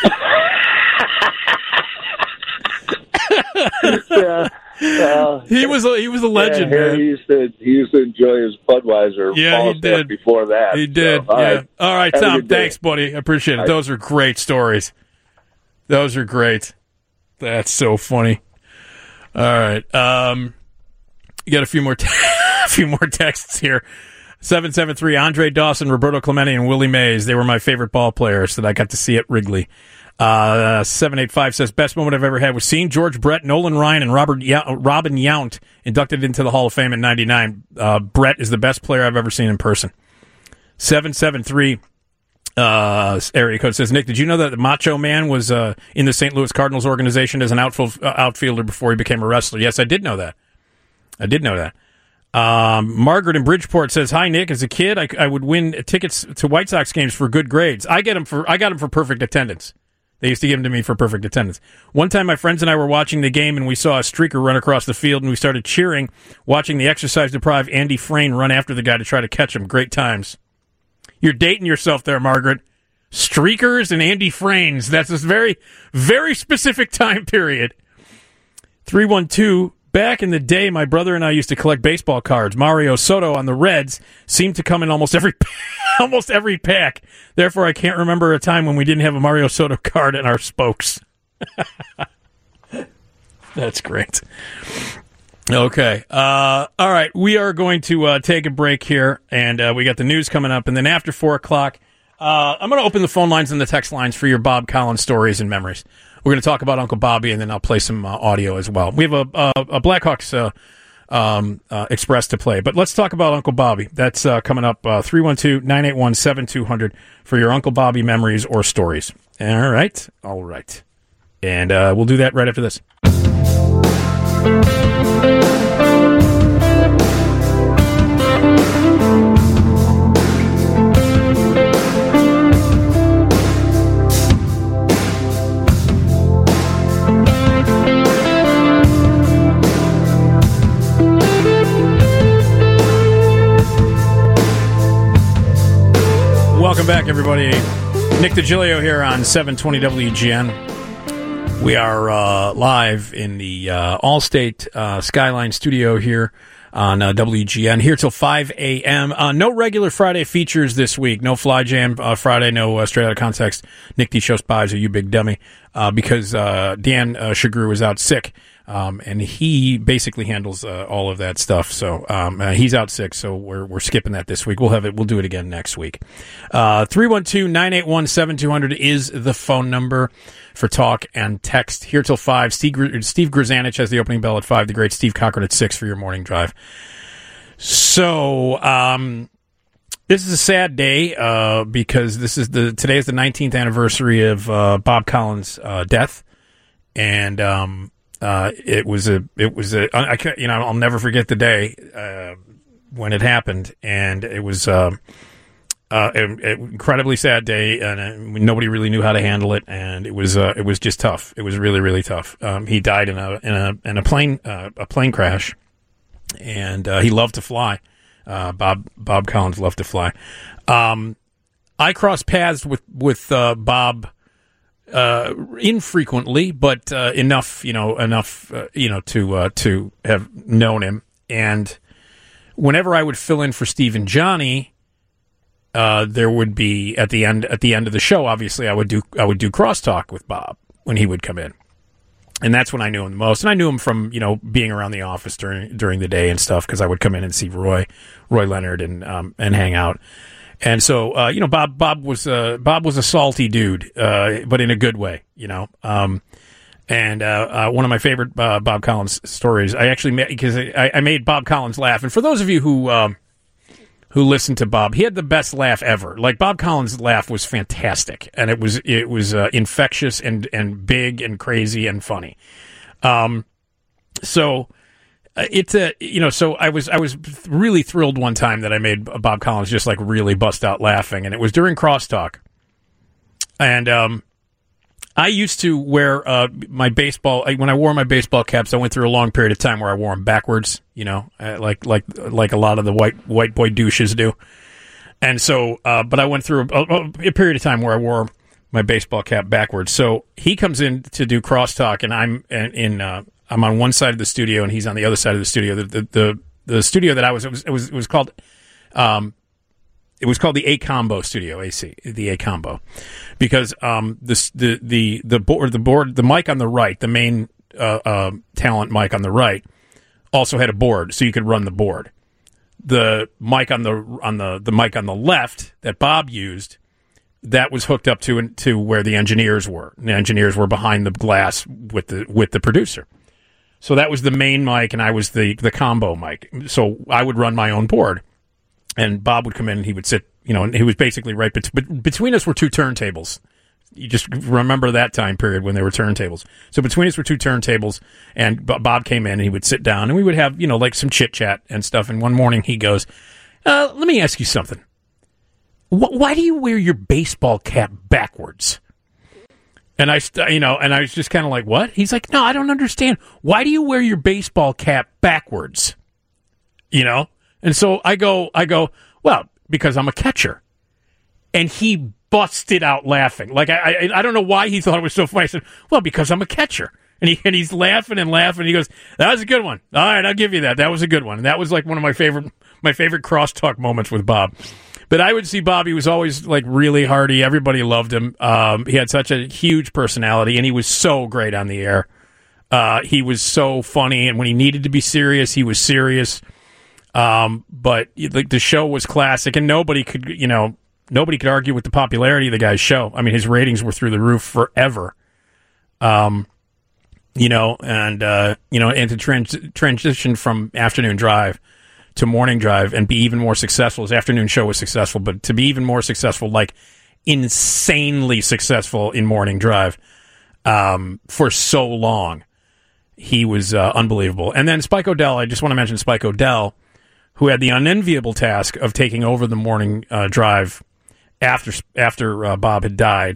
Yeah. He was a legend, Harry man. He used to enjoy his Budweiser. Yeah, he did. Before that, he did. So, yeah. All right, Have Tom. Thanks, buddy. I appreciate it. Those are great stories. Those are great. That's so funny. All right. You got a few more texts here. 773, Andre Dawson, Roberto Clemente, and Willie Mays. They were my favorite ball players that I got to see at Wrigley. 785 says, best moment I've ever had was seeing George Brett, Nolan Ryan, and Robin Yount inducted into the Hall of Fame in 99. Brett is the best player I've ever seen in person. 773, area code says, Nick, did you know that the Macho Man was in the St. Louis Cardinals organization as an outfielder before he became a wrestler? Yes, I did know that. Margaret in Bridgeport says, hi, Nick. As a kid, I would win tickets to White Sox games for good grades. I got them for perfect attendance. They used to give them to me for perfect attendance. One time, my friends and I were watching the game, and we saw a streaker run across the field, and we started cheering, watching the exercise-deprived Andy Frain run after the guy to try to catch him. Great times. You're dating yourself there, Margaret. Streakers and Andy Frains. That's a very, very specific time period. 312, back in the day, my brother and I used to collect baseball cards. Mario Soto on the Reds seemed to come in almost every pack. Therefore, I can't remember a time when we didn't have a Mario Soto card in our spokes. That's great. Okay. All right. We are going to take a break here, and we got the news coming up. And then after 4 o'clock, I'm going to open the phone lines and the text lines for your Bob Collins stories and memories. We're going to talk about Uncle Bobby, and then I'll play some audio as well. We have a Blackhawks Express to play, but let's talk about Uncle Bobby. That's coming up, 312-981-7200 for your Uncle Bobby memories or stories. All right. And we'll do that right after this. Welcome back, everybody. Nick DiGilio here on 720 WGN. We are live in the Allstate Skyline studio here on WGN, here till 5 a.m. No regular Friday features this week. No Fly Jam Friday, no Straight Outta Context. Nick D. Show Spies, or You Big Dummy, because Dan Shagru is out sick. And he basically handles all of that stuff. So he's out sick, so we're skipping that this week. We'll do it again next week. 312-981-7200 is the phone number for talk and text. Here till 5. Steve Grzanich has the opening bell at 5. The great Steve Cochran at 6 for your morning drive. So this is a sad day because today is the 19th anniversary of Bob Collins' death, and I'll never forget the day when it happened, and it was an incredibly sad day, and nobody really knew how to handle it, and it was just tough. It was really, really tough. He died in a plane crash, and he loved to fly. Bob Collins loved to fly. I crossed paths with Bob. Infrequently, but enough to have known him. And whenever I would fill in for Steve and Johnny, there would be at the end of the show. Obviously, I would do crosstalk with Bob when he would come in, and that's when I knew him the most. And I knew him from being around the office during the day and stuff, because I would come in and see Roy Leonard and hang out. And so, Bob was a salty dude, but in a good way, And one of my favorite Bob Collins stories, I actually made, because I made Bob Collins laugh. And for those of you who listened to Bob, he had the best laugh ever. Like, Bob Collins' laugh was fantastic, and it was infectious and big and crazy and funny. So I was really thrilled one time that I made Bob Collins just like really bust out laughing, and it was during Crosstalk. And I used to wear my baseball. When I wore my baseball caps, I went through a long period of time where I wore them backwards. Like a lot of the white boy douches do. And so, but I went through a period of time where I wore my baseball cap backwards. So he comes in to do Crosstalk, and I'm on one side of the studio, and he's on the other side of the studio. The studio that I was, it was called. It was called the A Combo Studio, the A Combo, because the mic on the right, the main talent mic on the right, also had a board, so you could run the board. The mic on the mic on the left that Bob used, that was hooked up to where the engineers were. The engineers were behind the glass with the producer. So that was the main mic, and I was the combo mic. So I would run my own board. And Bob would come in, and he would sit, and he was basically right between us were two turntables. You just remember that time period when there were turntables. So between us were two turntables, and Bob came in, and he would sit down, and we would have, like some chit-chat and stuff. And one morning he goes, let me ask you something. Why do you wear your baseball cap backwards? And I was just kind of like, what? He's like, no, I don't understand. Why do you wear your baseball cap backwards? And so I go, well, because I'm a catcher. And he busted out laughing. Like, I don't know why he thought it was so funny. I said, well, because I'm a catcher. And he's laughing and laughing. He goes, that was a good one. All right, I'll give you that. That was a good one. And that was like one of my favorite crosstalk moments with Bob. But I would see Bob, he was always like really hearty. Everybody loved him. He had such a huge personality, and he was so great on the air. He was so funny, and when he needed to be serious, he was serious. But the show was classic, and nobody could argue with the popularity of the guy's show. I mean, his ratings were through the roof forever. And to transition from afternoon drive to morning drive and be even more successful. His afternoon show was successful, but to be even more successful, like insanely successful in morning drive, for so long, he was unbelievable. And then Spike O'Dell, I just want to mention Spike O'Dell, who had the unenviable task of taking over the morning drive after Bob had died,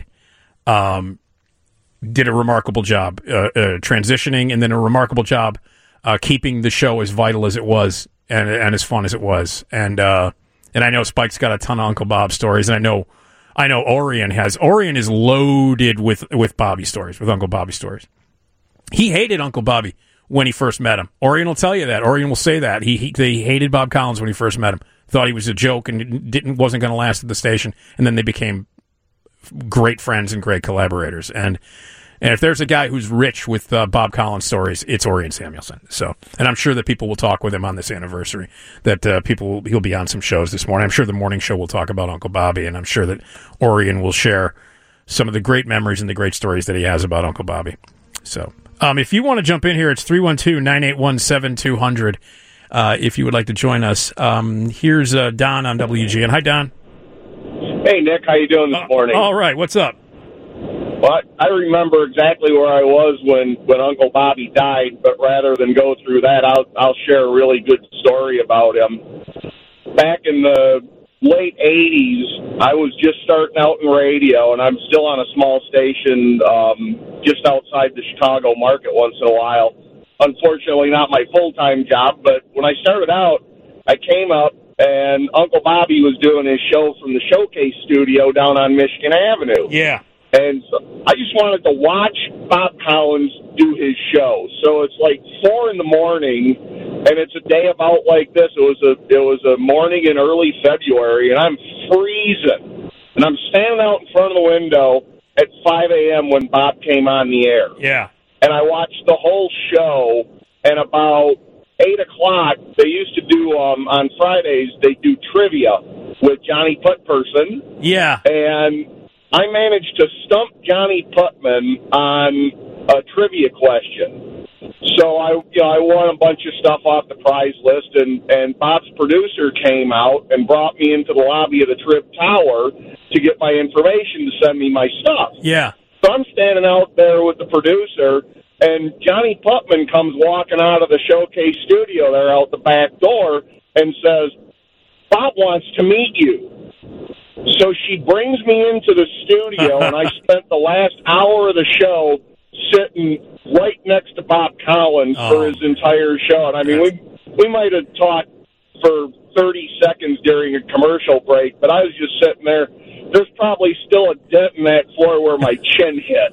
did a remarkable job transitioning, and then a remarkable job keeping the show as vital as it was and as fun as it was. And I know Spike's got a ton of Uncle Bob stories, and I know Orion is loaded with Bobby stories, with Uncle Bobby stories. He hated Uncle Bobby when he first met him. Orion will tell you that. Orion will say that. He hated Bob Collins when he first met him. Thought he was a joke and wasn't going to last at the station. And then they became great friends and great collaborators. And if there's a guy who's rich with Bob Collins stories, it's Orion Samuelson. So, and I'm sure that people will talk with him on this anniversary. That he'll be on some shows this morning. I'm sure the morning show will talk about Uncle Bobby, and I'm sure that Orion will share some of the great memories and the great stories that he has about Uncle Bobby. So, if you want to jump in here, it's 312-981-7200. If you would like to join us, here's Don on WGN. Hi, Don. Hey, Nick. How you doing this morning? All right. What's up? Well, I remember exactly where I was when Uncle Bobby died, but rather than go through that, I'll share a really good story about him. Back in the late 80s, I was just starting out in radio, and I'm still on a small station just outside the Chicago market once in a while. Unfortunately, not my full-time job, but when I started out, I came up, and Uncle Bobby was doing his show from the Showcase studio down on Michigan Avenue. Yeah. And so I just wanted to watch Bob Collins do his show. So it's like 4 a.m, and it's a day about like this. It was a morning in early February, and I'm freezing. And I'm standing out in front of the window at 5 a.m. when Bob came on the air. Yeah. And I watched the whole show, and about 8 o'clock, they used to do, on Fridays, they do trivia. with Johnny Putperson. Yeah. And I managed to stump Johnny Putman on a trivia question. So I won a bunch of stuff off the prize list, and Bob's producer came out and brought me into the lobby of the Trib Tower to get my information to send me my stuff. Yeah. So I'm standing out there with the producer, and Johnny Putman comes walking out of the showcase studio there out the back door and says, "Bob wants to meet you." So she brings me into the studio, and I spent the last hour of the show sitting right next to Bob Collins for his entire show. And I mean, we might have talked for 30 seconds during a commercial break, but I was just sitting there. There's probably still a dent in that floor where my chin hit.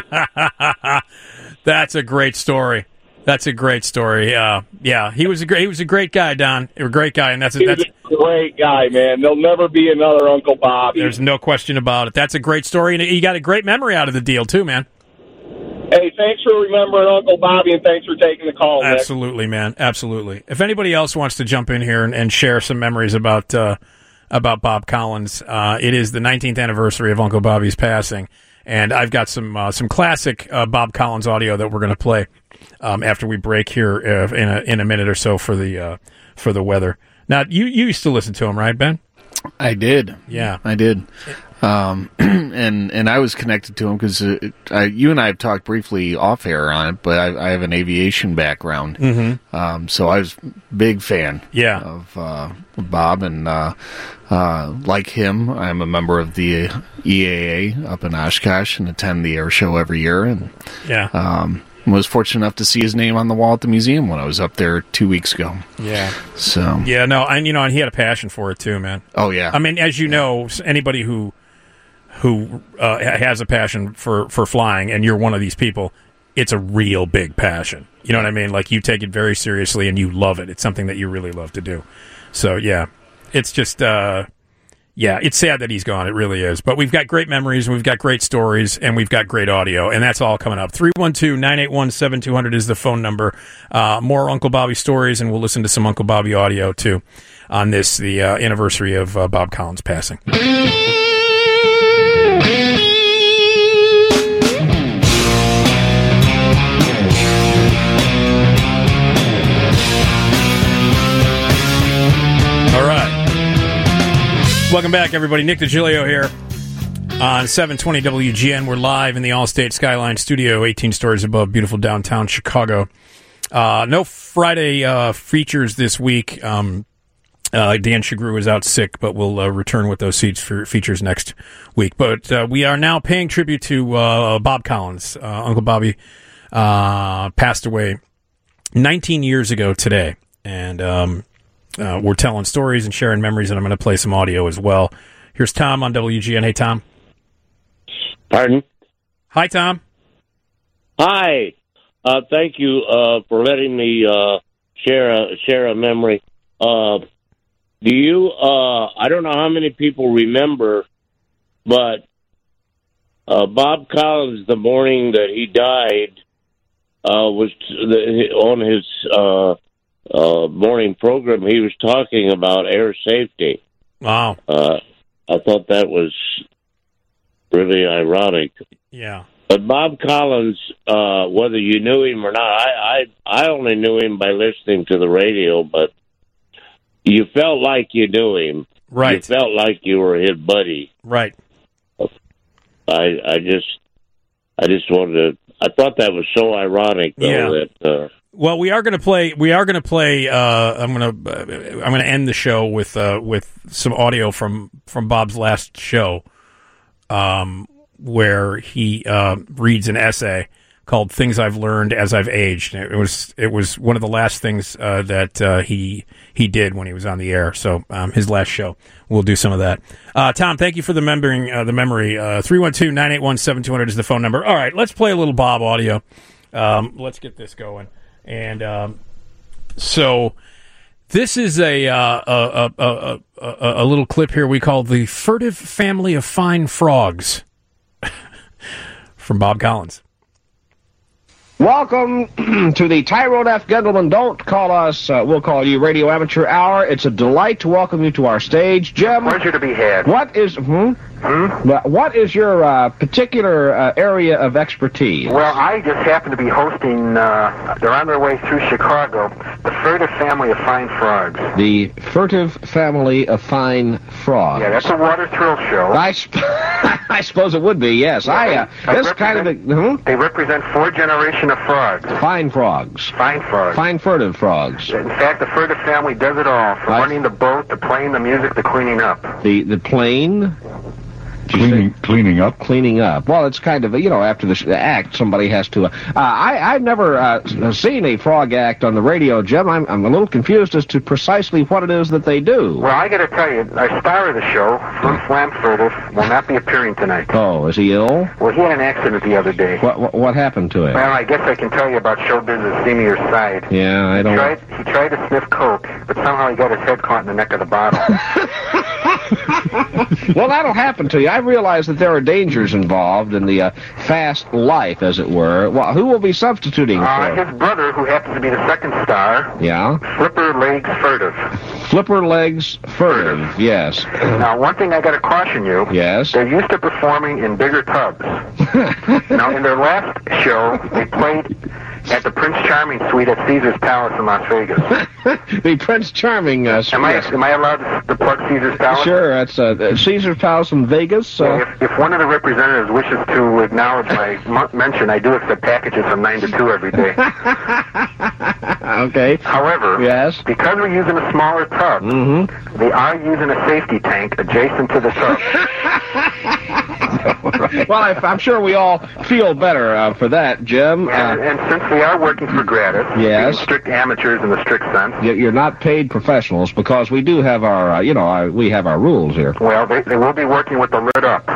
That's a great story. That's a great story. Yeah, he was a great guy, Don. A great guy, and that's a great guy, man. There'll never be another Uncle Bobby. There's no question about it. That's a great story, and you got a great memory out of the deal too, man. Hey, thanks for remembering Uncle Bobby, and thanks for taking the call, Nick. Absolutely, man. Absolutely. If anybody else wants to jump in here and share some memories about Bob Collins, it is the 19th anniversary of Uncle Bobby's passing, and I've got some classic Bob Collins audio that we're going to play after we break here in a minute or so for the weather. Now, you used to listen to him, right, Ben? I did. Yeah, I did. And I was connected to him because you and I have talked briefly off air on it, but I have an aviation background. Mm-hmm. So I was a big fan of Bob, and like him, I'm a member of the EAA up in Oshkosh and attend the air show every year. And was fortunate enough to see his name on the wall at the museum when I was up there 2 weeks ago. Yeah. So. Yeah, no, and and he had a passion for it too, man. Oh yeah. I mean, as you know, anybody who has a passion for flying, and you're one of these people, it's a real big passion. You know what I mean? Like, you take it very seriously and you love it. It's something that you really love to do. So yeah, it's just it's sad that he's gone. It really is. But we've got great memories, and we've got great stories, and we've got great audio, and that's all coming up. 312-981-7200 is the phone number. More Uncle Bobby stories, and we'll listen to some Uncle Bobby audio, too, on this, the anniversary of Bob Collins passing. All right. Welcome back, everybody. Nick DiGilio here on 720 WGN. We're live in the Allstate Skyline studio, 18 stories above beautiful downtown Chicago. No Friday features this week. Dan Shagru is out sick, but we'll return with those features next week. But we are now paying tribute to Bob Collins. Uncle Bobby passed away 19 years ago today, and we're telling stories and sharing memories, and I'm going to play some audio as well. Here's Tom on WGN. Hey, Tom. Pardon? Hi, Tom. Hi. Thank you for letting me share a memory. Do you? I don't know how many people remember, but Bob Collins, the morning that he died, was on his morning program. He was talking about air safety. Wow. I thought that was really ironic. Yeah. But Bob Collins, whether you knew him or not, I only knew him by listening to the radio, but you felt like you knew him. Right. You felt like you were his buddy. Right. I just wanted to. I thought that was so ironic, though. That. Well, we are going to play. I'm going to end the show with some audio from Bob's last show, where he reads an essay called "Things I've Learned as I've Aged." It was one of the last things that he did when he was on the air. So his last show. We'll do some of that. Tom, thank you for the memory. 312-981-7200 is the phone number. All right, let's play a little Bob audio. Let's get this going. And so this is a little clip here we call The Furtive Family of Fine Frogs from Bob Collins. Welcome to the Tyrone F. Gendelman Don't Call Us, We'll Call You Radio Amateur Hour. It's a delight to welcome you to our stage. Jim. Pleasure to be had. What is your particular area of expertise? Well, I just happen to be hosting, they're on their way through Chicago, the Furtive Family of Fine Frogs. The Furtive Family of Fine Frogs. Yeah, that's a water thrill show. I suppose it would be, yes. They represent 4 generations of frogs. Fine frogs. Fine frogs. Fine furtive frogs. In fact, the Furtive family does it all, from running the boat, to playing the music, to cleaning up. The plane... Cleaning up. Cleaning up. Well, it's kind of, after the act, somebody has to... I've never seen a frog act on the radio, Jim. I'm a little confused as to precisely what it is that they do. Well, I got to tell you, our star of the show, Flim Flam Furtive, will not be appearing tonight. Oh, is he ill? Well, he had an accident the other day. What happened to him? Well, I guess I can tell you about show business steamier side. Yeah, I don't... He tried to sniff coke, but somehow he got his head caught in the neck of the bottle. Well, that'll happen to you. I realize that there are dangers involved in the fast life, as it were. Well, who will be substituting for his brother, who happens to be the second star. Yeah? Flipper Legs Furtive. Flipper Legs Furtive, yes. Now, one thing I got to caution you. Yes? They're used to performing in bigger tubs. Now, in their last show, they played at the Prince Charming Suite at Caesar's Palace in Las Vegas. The Prince Charming Suite. Am I allowed to plug Caesar's Palace? Sure, that's Caesar's Palace in Vegas. If one of the representatives wishes to acknowledge my mention, I do accept packages from 9 to 2 every day. Okay. However, yes, because we're using a smaller tub, they are using a safety tank adjacent to the tub. Right. Well, I'm sure we all feel better for that, Jim. And since we are working for gratis, yes, being strict amateurs in the strict sense, you're not paid professionals, because we do have our, we have our rules here. Well, they will be working with the lid up.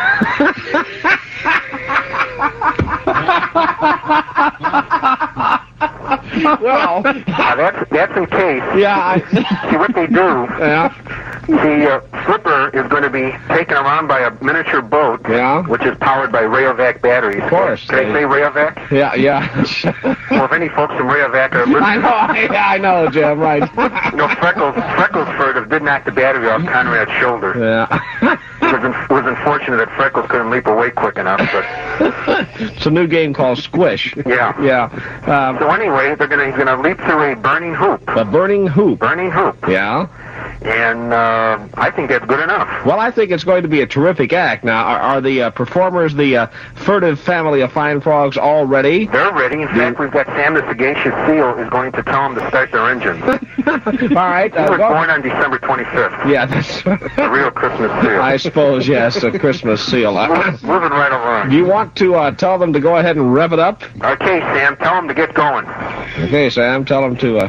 Well, that's in case. Yeah. See what they do. Yeah. The Flipper is going to be taken around by a miniature boat, which is powered by Rayovac batteries. Of course. Can I say Rayovac? Yeah. Well, if any folks from Rayovac are listening... I know, Jim, right. Freckles Furtive did knock the battery off Conrad's shoulder. Yeah. It was unfortunate that Freckles couldn't leap away quick enough, but... It's a new game called Squish. Yeah. So anyway, he's going to leap through a burning hoop. A burning hoop? Burning hoop. Yeah. And I think that's good enough. Well, I think it's going to be a terrific act. Now, are the performers, the Furtive Family of Fine Frogs, all ready? They're ready. In fact, we've got Sam the Sagacious Seal is going to tell them to start their engines. All right. He was born on December 25th. Yeah, that's... a real Christmas seal. I suppose, yes, a Christmas seal. Moving right along. Do you want to tell them to go ahead and rev it up? Okay, Sam, tell them to get going. Okay, Sam, tell them to...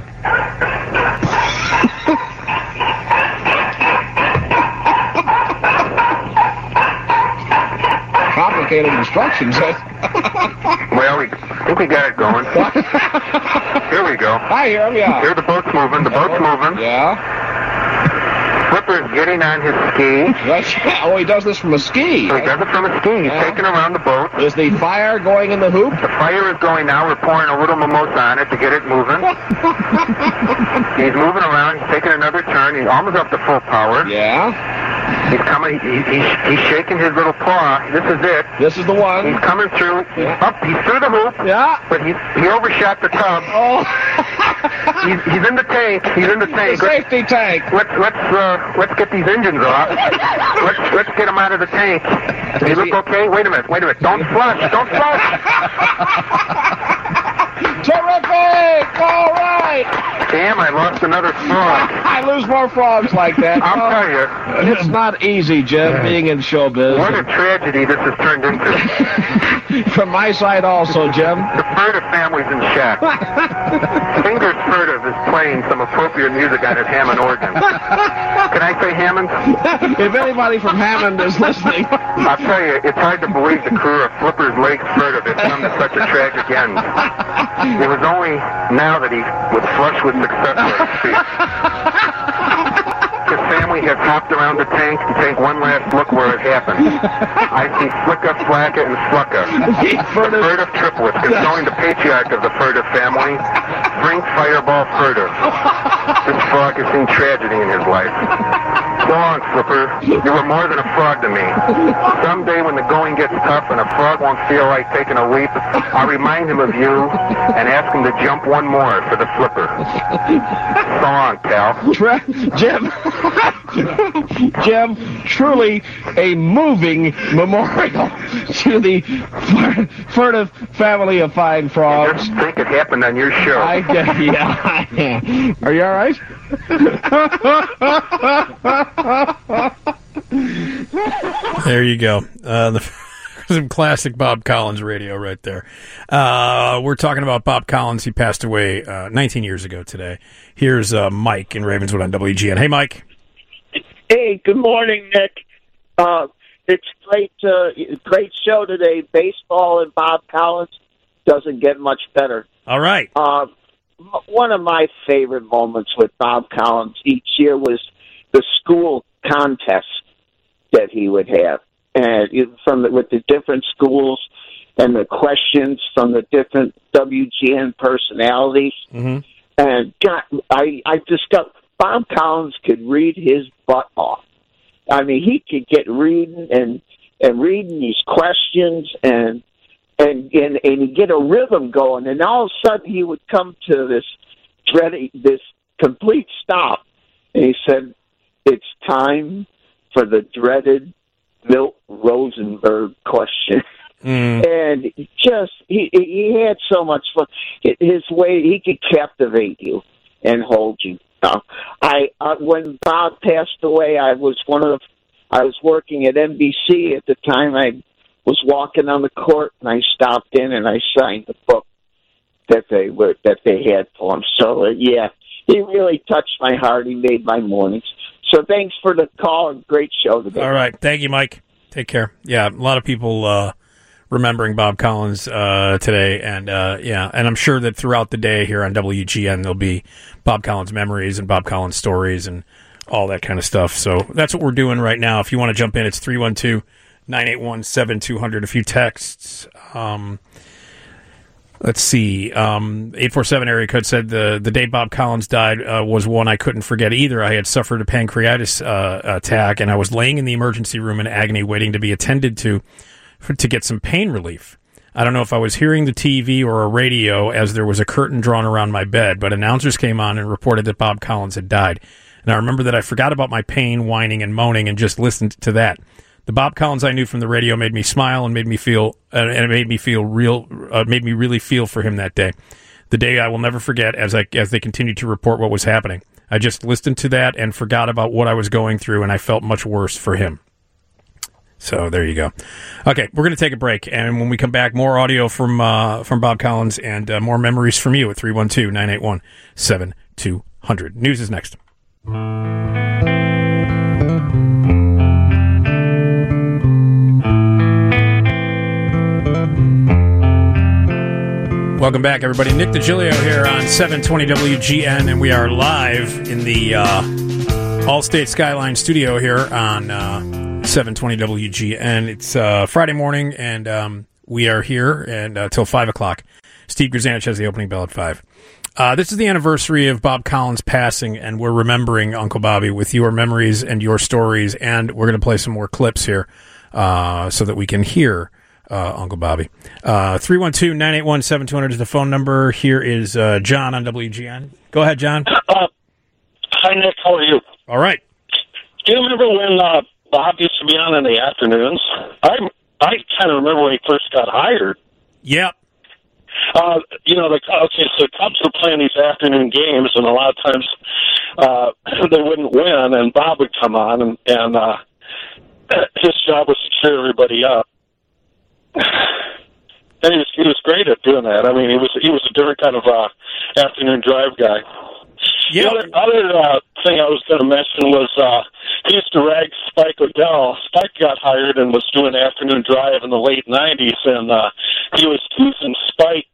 Complicated instructions. Well, I think we got it going. Here we go. I hear him, yeah. Here the boat's moving. The boat's moving. Yeah. Flipper's getting on his ski. Oh, he does this from a ski. So he does it from a ski. He's taking around the boat. Is the fire going in the hoop? The fire is going now. We're pouring a little mimosa on it to get it moving. He's moving around. He's taking another turn. He's almost up to full power. Yeah. He's coming. He's shaking his little paw. This is it. This is the one. He's coming through. Yeah. Up. He's through the hoop. Yeah. But he overshot the tub. Oh. He's in the tank. He's in the tank. The safety tank. Let's get these engines off. Let's get them out of the tank. Does he look okay? Wait a minute. Don't flush. Terrific! All right! Damn, I lost another frog. I lose more frogs like that. I'll tell you. It's not easy, Jim, being in showbiz. What a tragedy this has turned into. From my side also, Jim. The Furtive family's in shock. Fingers Furtive is playing some appropriate music on his Hammond organ. Can I say Hammond? If anybody from Hammond is listening. I'll tell you, it's hard to believe the crew of Flipper's Legs Furtive has come to such a tragic end. It was only now that he was flush with success, so to speak. To family has hopped around the tank to take one last look where it happened. I see Flicka, Flacka, and Slucka, the Furtive triplets, consoling the patriarch of the Furtive family, Frank Fireball Furtive. This frog has seen tragedy in his life. So long, Flipper. You were more than a frog to me. Someday when the going gets tough and a frog won't feel like taking a leap, I'll remind him of you and ask him to jump one more for the Flipper. So long, pal. Jim, truly a moving memorial to the Furtive family of fine frogs. Just think it happened on your show. Yeah. Are you all right? There you go. Some classic Bob Collins radio right there. We're talking about Bob Collins. He passed away 19 years ago today. Here's Mike in Ravenswood on WGN. Hey, Mike. Hey, good morning, Nick. It's great show today. Baseball and Bob Collins doesn't get much better. All right. One of my favorite moments with Bob Collins each year was the school contest that he would have, and with the different schools and the questions from the different WGN personalities. Mm-hmm. And God, I discovered Bob Collins could read his butt off. I mean, he could get reading and reading these questions and he'd get a rhythm going, and all of a sudden he would come to this complete stop, and he said, "It's time for the dreaded Milt Rosenberg question." And he had so much fun. His way, he could captivate you and hold you. When Bob passed away, I was working at NBC at the time. I was walking on the court, and I stopped in and I signed the book that they had for him. So yeah, he really touched my heart. He made my mornings. So thanks for the call and great show today. All right, thank you, Mike. Take care. Yeah, a lot of people remembering Bob Collins today, and and I'm sure that throughout the day here on WGN there'll be Bob Collins memories and Bob Collins stories and all that kind of stuff. So that's what we're doing right now. If you want to jump in, it's 312-981-7200. A few texts. Let's see. 847 area code said the day Bob Collins died was one I couldn't forget either. I had suffered a pancreatitis attack, and I was laying in the emergency room in agony waiting to be attended to get some pain relief. I don't know if I was hearing the TV or a radio as there was a curtain drawn around my bed, but announcers came on and reported that Bob Collins had died. And I remember that I forgot about my pain, whining, and moaning and just listened to that. The Bob Collins I knew from the radio made me smile and made me feel, and it made me feel real, made me really feel for him that day. The day I will never forget as they continued to report what was happening. I just listened to that and forgot about what I was going through, and I felt much worse for him. So there you go. Okay, we're going to take a break, and when we come back, more audio from Bob Collins and more memories from you at 312-981-7200. News is next. Welcome back, everybody. Nick DiGilio here on 720 WGN, and we are live in the Allstate Skyline studio here on 720 WGN. It's Friday morning, and we are here until 5 o'clock. Steve Grzanich has the opening bell at 5. This is the anniversary of Bob Collins' passing, and we're remembering Uncle Bobby with your memories and your stories, and we're going to play some more clips here so that we can hear Uncle Bobby. 312-981-7200 is the phone number. Here is John on WGN. Go ahead, John. Hi, Nick. How are you? All right. Do you remember when Bob used to be on in the afternoons? I kind of remember when he first got hired. Yep. So the Cubs were playing these afternoon games, and a lot of times they wouldn't win, and Bob would come on, and his job was to cheer everybody up. And he was great at doing that. I mean, he was a different kind of afternoon drive guy. Yeah. The other thing I was going to mention was he used to rag Spike O'Dell. Spike got hired and was doing afternoon drive in the late 90s, and he was teasing Spike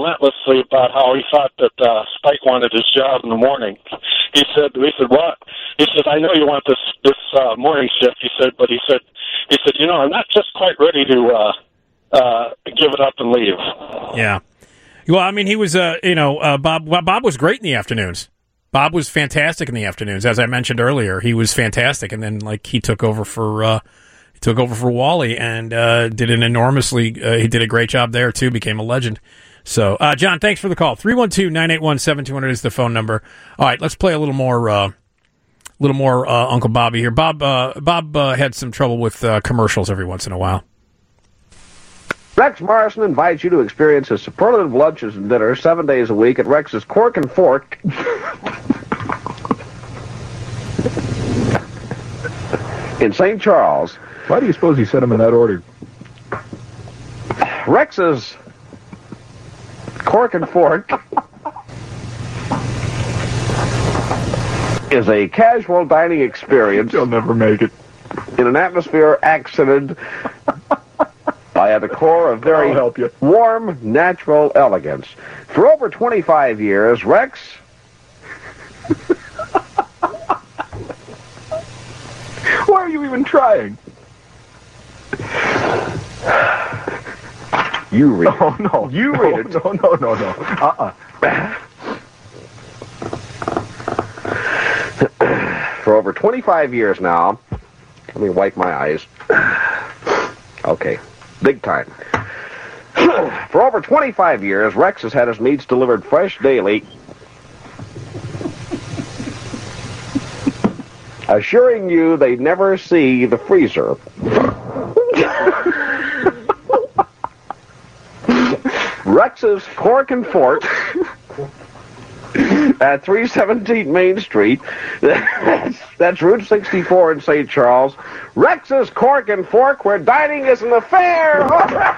relentlessly about how he thought that Spike wanted his job in the morning. He said, "What? he said, I know you want this morning shift. He said, you know, I'm not just quite ready to give it up and leave. Yeah. Well, I mean, he was, Bob was great in the afternoons. Bob was fantastic in the afternoons. As I mentioned earlier, he was fantastic. And then, he took over for Wally and did an enormously, he did a great job there, too, became a legend. So, John, thanks for the call. 312-981-7200 is the phone number. All right, let's play a little more Uncle Bobby here. Bob had some trouble with commercials every once in a while. Rex Morrison invites you to experience his superlative lunches and dinners 7 days a week at Rex's Cork and Fork in St. Charles. Why do you suppose he set them in that order? Rex's Cork and Fork is a casual dining experience. You'll never make it. In an atmosphere accented by a decor of very warm, natural elegance. For over 25 years, Rex Why are you even trying? You read it. Oh, no. You read it. No. For over 25 years now, let me wipe my eyes. Okay. Big time. For over 25 years, Rex has had his meats delivered fresh daily, assuring you they never see the freezer. Rex's Cork and Fork at 317 Main Street. That's Route 64 in St. Charles. Rex's Cork and Fork, where dining is an affair.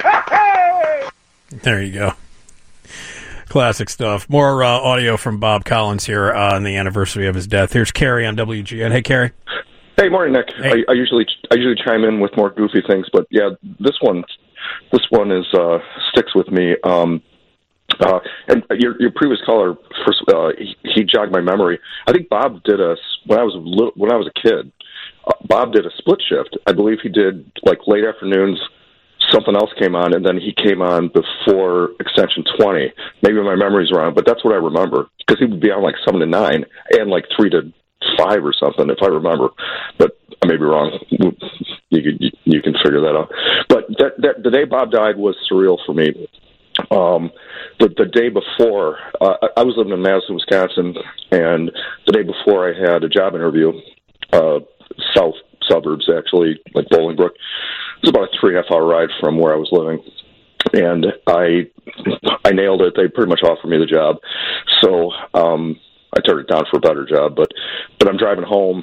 There you go. Classic stuff. More audio from Bob Collins here on the anniversary of his death. Here's Kerry on WGN. Hey, Kerry. Hey, morning, Nick. Hey. I usually chime in with more goofy things, but yeah, this one is sticks with me. And your previous caller, first, he jogged my memory. I think Bob did when I was a kid. Bob did a split shift. I believe he did late afternoons. Something else came on, and then he came on before Extension 20. Maybe my memory's wrong, but that's what I remember. Because he would be on 7 to 9 and 3 to 5 or something, if I remember. But I may be wrong. You can figure that out. But the day Bob died was surreal for me. The day before, I was living in Madison, Wisconsin, and the day before I had a job interview, south suburbs actually, like Bolingbrook. It was about a 3.5 hour ride from where I was living, and I nailed it. They pretty much offered me the job, so I turned it down for a better job. But I'm driving home.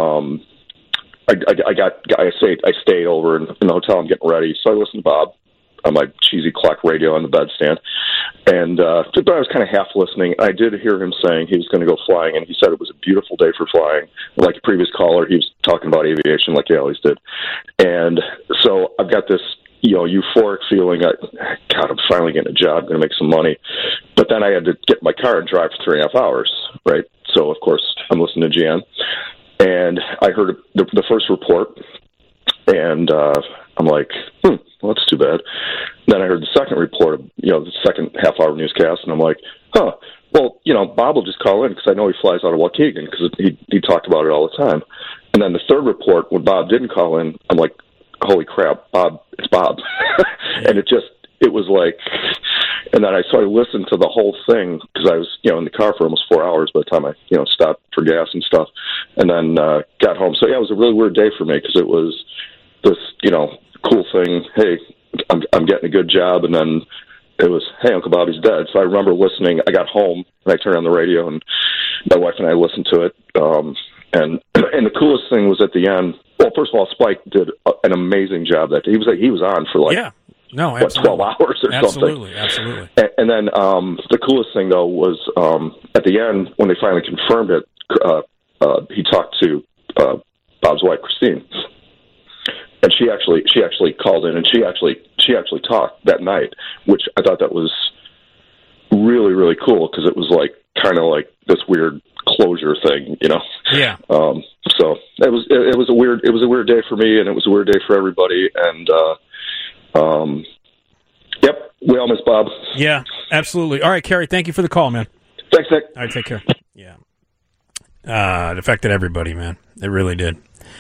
I stayed over in the hotel. I'm getting ready, so I listened to Bob on my cheesy clock radio on the bedstand, and I was kind of half listening. I did hear him saying he was going to go flying, and he said it was a beautiful day for flying. Like the previous caller, he was talking about aviation like he always did, and so I've got this euphoric feeling. God, I'm finally getting a job, going to make some money. But then I had to get in my car and drive for 3.5 hours, right? So of course I'm listening to GN, and I heard the first report, and I'm like, well, that's too bad. Then I heard the second report, the second half-hour newscast, and I'm like, well, Bob will just call in because I know he flies out of Waukegan because he talked about it all the time. And then the third report, when Bob didn't call in, I'm like, holy crap, Bob, it's Bob. And it was like, and then I listened to the whole thing because I was, in the car for almost 4 hours by the time I, stopped for gas and stuff, and then got home. So yeah, it was a really weird day for me because it was this, cool thing. Hey, I'm getting a good job, and then it was, hey, Uncle Bobby's dead. So I remember listening. I got home and I turned on the radio, and my wife and I listened to it. And the coolest thing was at the end. Well, first of all, Spike did an amazing job that day. He was on for 12 hours or something. Absolutely. And then the coolest thing though was at the end when they finally confirmed it. He talked to Bob's wife, Christine. And she actually called in, and she actually talked that night, which I thought that was really, really cool because it was kind of like this weird closure thing, you know. Yeah. So it was a weird day for me, and it was a weird day for everybody. And yep, we all miss Bob. Yeah, absolutely. All right, Kerry, thank you for the call, man. Thanks, Nick. All right, take care. Yeah. It affected everybody, man. It really did.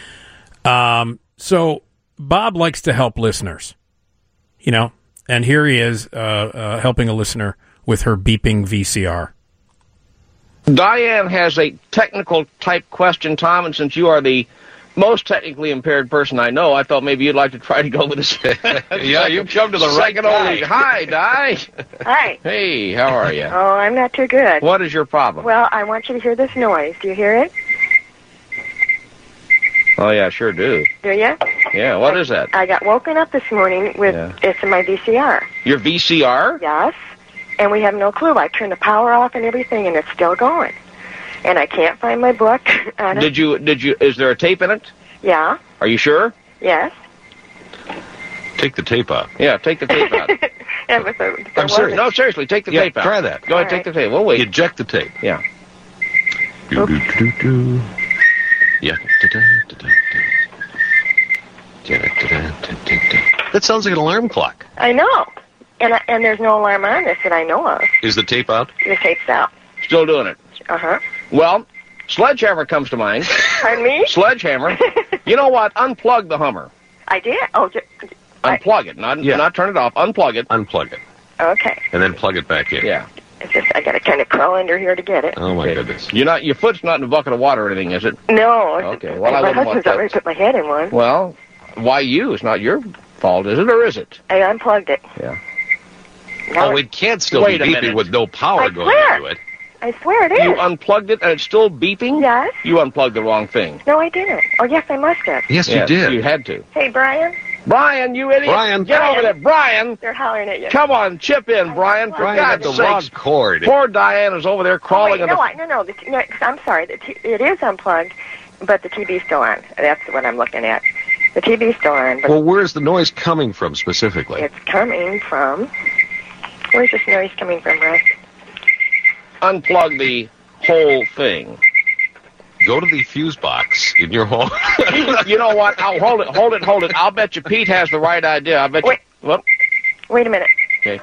So Bob likes to help listeners, you know, and here he is helping a listener with her beeping VCR. Diane has a technical type question, Tom, and since you are the most technically impaired person I know, I thought maybe you'd like to try to go with this. Yeah, you've come to the right guy. Hi, Di. Hi. Hey, how are you? Oh, I'm not too good. What is your problem? Well, I want you to hear this noise. Do you hear it? Oh, yeah, sure do. Do you? Yeah, what is that? I got woken up this morning with it's in my VCR. Your VCR? Yes. And we have no clue. I turned the power off and everything, and it's still going. And I can't find my book. Did you, is there a tape in it? Yeah. Are you sure? Yes. Take the tape out. Yeah, take the tape out. Yeah, but there I'm serious. No, seriously, take the tape out. Try that. Go ahead, take the tape. We'll wait. Eject the tape. Yeah. Do-do-do-do. Yeah. That sounds like an alarm clock. I know. And there's no alarm on this that I know of. Is the tape out? The tape's out. Still doing it. Uh-huh. Well, Sledgehammer comes to mind. Pardon me? Sledgehammer. You know what? Unplug the Hummer. I did? Oh, unplug it. Not turn it off. Unplug it. Unplug it. Okay. And then plug it back in. Yeah. It's just I got to kind of crawl under here to get it. Oh, my goodness. Your foot's not in a bucket of water or anything, is it? No. Okay. Well, I my wouldn't want husband's that. already put my head in one. Well, why you? It's not your fault, is it, or is it? I unplugged it. Yeah. Oh, it can't still be beeping with no power going into it. I swear it is. You unplugged it and it's still beeping? Yes. You unplugged the wrong thing. No, I didn't. Oh, yes, I must have. Yes, you did. You had to. Hey, Brian. Brian, you idiot. Brian. Get over there. Brian. They're hollering at you. Come on, chip in, Brian. For God's had the wrong sakes. cord. Poor Diane is over there crawling. No, I'm sorry. It is unplugged, but the TV's still on. That's what I'm looking at. The TV's still on. But Well, where's the noise coming from specifically? it's coming from... Where's this noise coming from, Russ? Unplug the whole thing. Go to the fuse box in your home. You know what? I'll hold it. I'll bet you Pete has the right idea. I bet you... Well, Wait a minute. okay.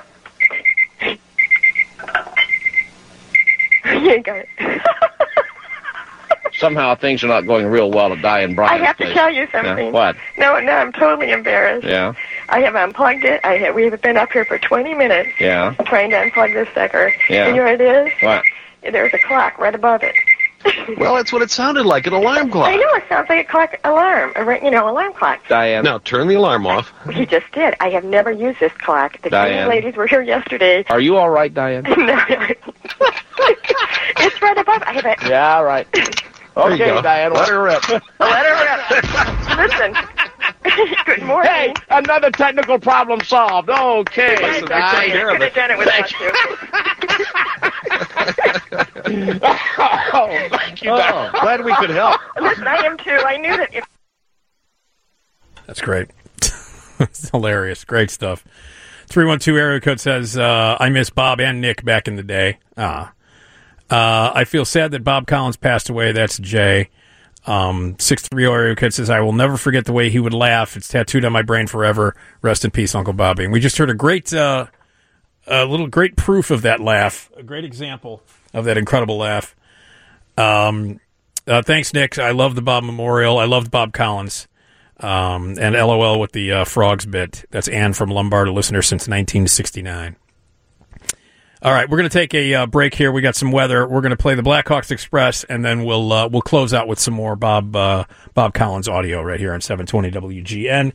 You got it. Somehow things are not going real well at Diane Brian's I have to place. tell you something. Yeah, what? No, I'm totally embarrassed. Yeah. I have unplugged it. We've been up here for 20 minutes Yeah. trying to unplug this sucker. Yeah. And you know what it is? What? There's a clock right above it. Well, that's what it sounded like, an alarm clock. I know, it sounds like a clock alarm, alarm clock. Diane. Now, turn the alarm off. He just did. I have never used this clock. The Diane. cleaning ladies were here yesterday. Are you all right, Diane? No. It's right above. I have it. Yeah, all right. Okay, go. Diane, let her rip. Let her rip. Listen. Good morning. Hey, another technical problem solved. Okay. Listen, I take care of could have done it without you. Oh, thank you, Diane. Glad we could help. Listen, I am too. I knew that if... That's great. It's hilarious. Great stuff. 312 area code says, I miss Bob and Nick back in the day. I feel sad that Bob Collins passed away. That's Jay. 630 area code says, I will never forget the way he would laugh. It's tattooed on my brain forever. Rest in peace, Uncle Bobby. And we just heard a great proof of that laugh. A great example of that incredible laugh. Thanks, Nick. I love the Bob Memorial. I loved Bob Collins. And LOL with the frogs bit. That's Ann from Lombard, a listener since 1969. All right, we're going to take a break here. We got some weather. We're going to play the Blackhawks Express, and then we'll close out with some more Bob Collins audio right here on 720 WGN.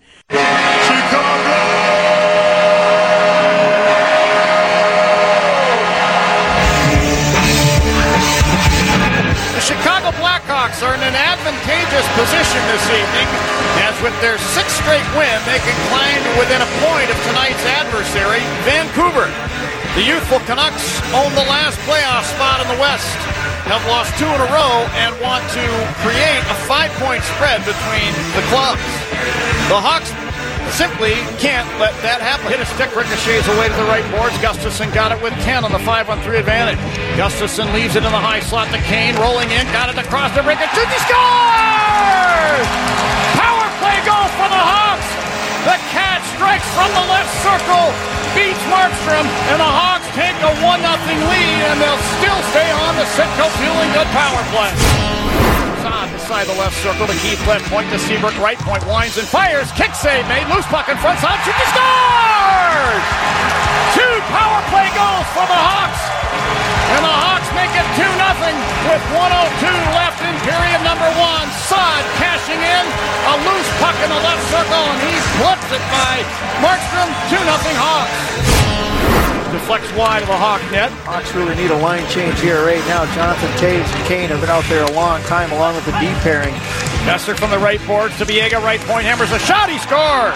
The Chicago Blackhawks are in an advantageous position this evening, as with their sixth straight win, they can climb to within a point of tonight's adversary, Vancouver. The youthful Canucks own the last playoff spot in the West, have lost 2 in a row, and want to create a 5-point spread between the clubs. The Hawks simply can't let that happen. Hit a stick, ricochets away to the right boards. Gustafson got it with 10 on the 5-on-3 advantage. Gustafson leaves it in the high slot to Kane, rolling in, got it across the break, and shoots, he scores! Power play goal for the Hawks! The catch strikes from the left circle, beats Markstrom, and the Hawks take a 1-0 lead, and they'll still stay on the Citgo Fueling Good power play. On beside the left circle to Keith left point to Seabrook right point, winds and fires, kick save made, loose puck in front, side, shoots, scores! 2 power play goals for the Hawks, and the Hawks make it 2-0 with 1:02 left in period number 1. Saad cashing in, a loose puck in the left circle, and he flips it by Markstrom, 2-0 Hawks. Deflects wide of the Hawk net. Hawks really need a line change here right now. Jonathan Toews and Kane have been out there a long time along with the D pairing. Messer from the right boards to Biega, right point, hammers a shot, he scores!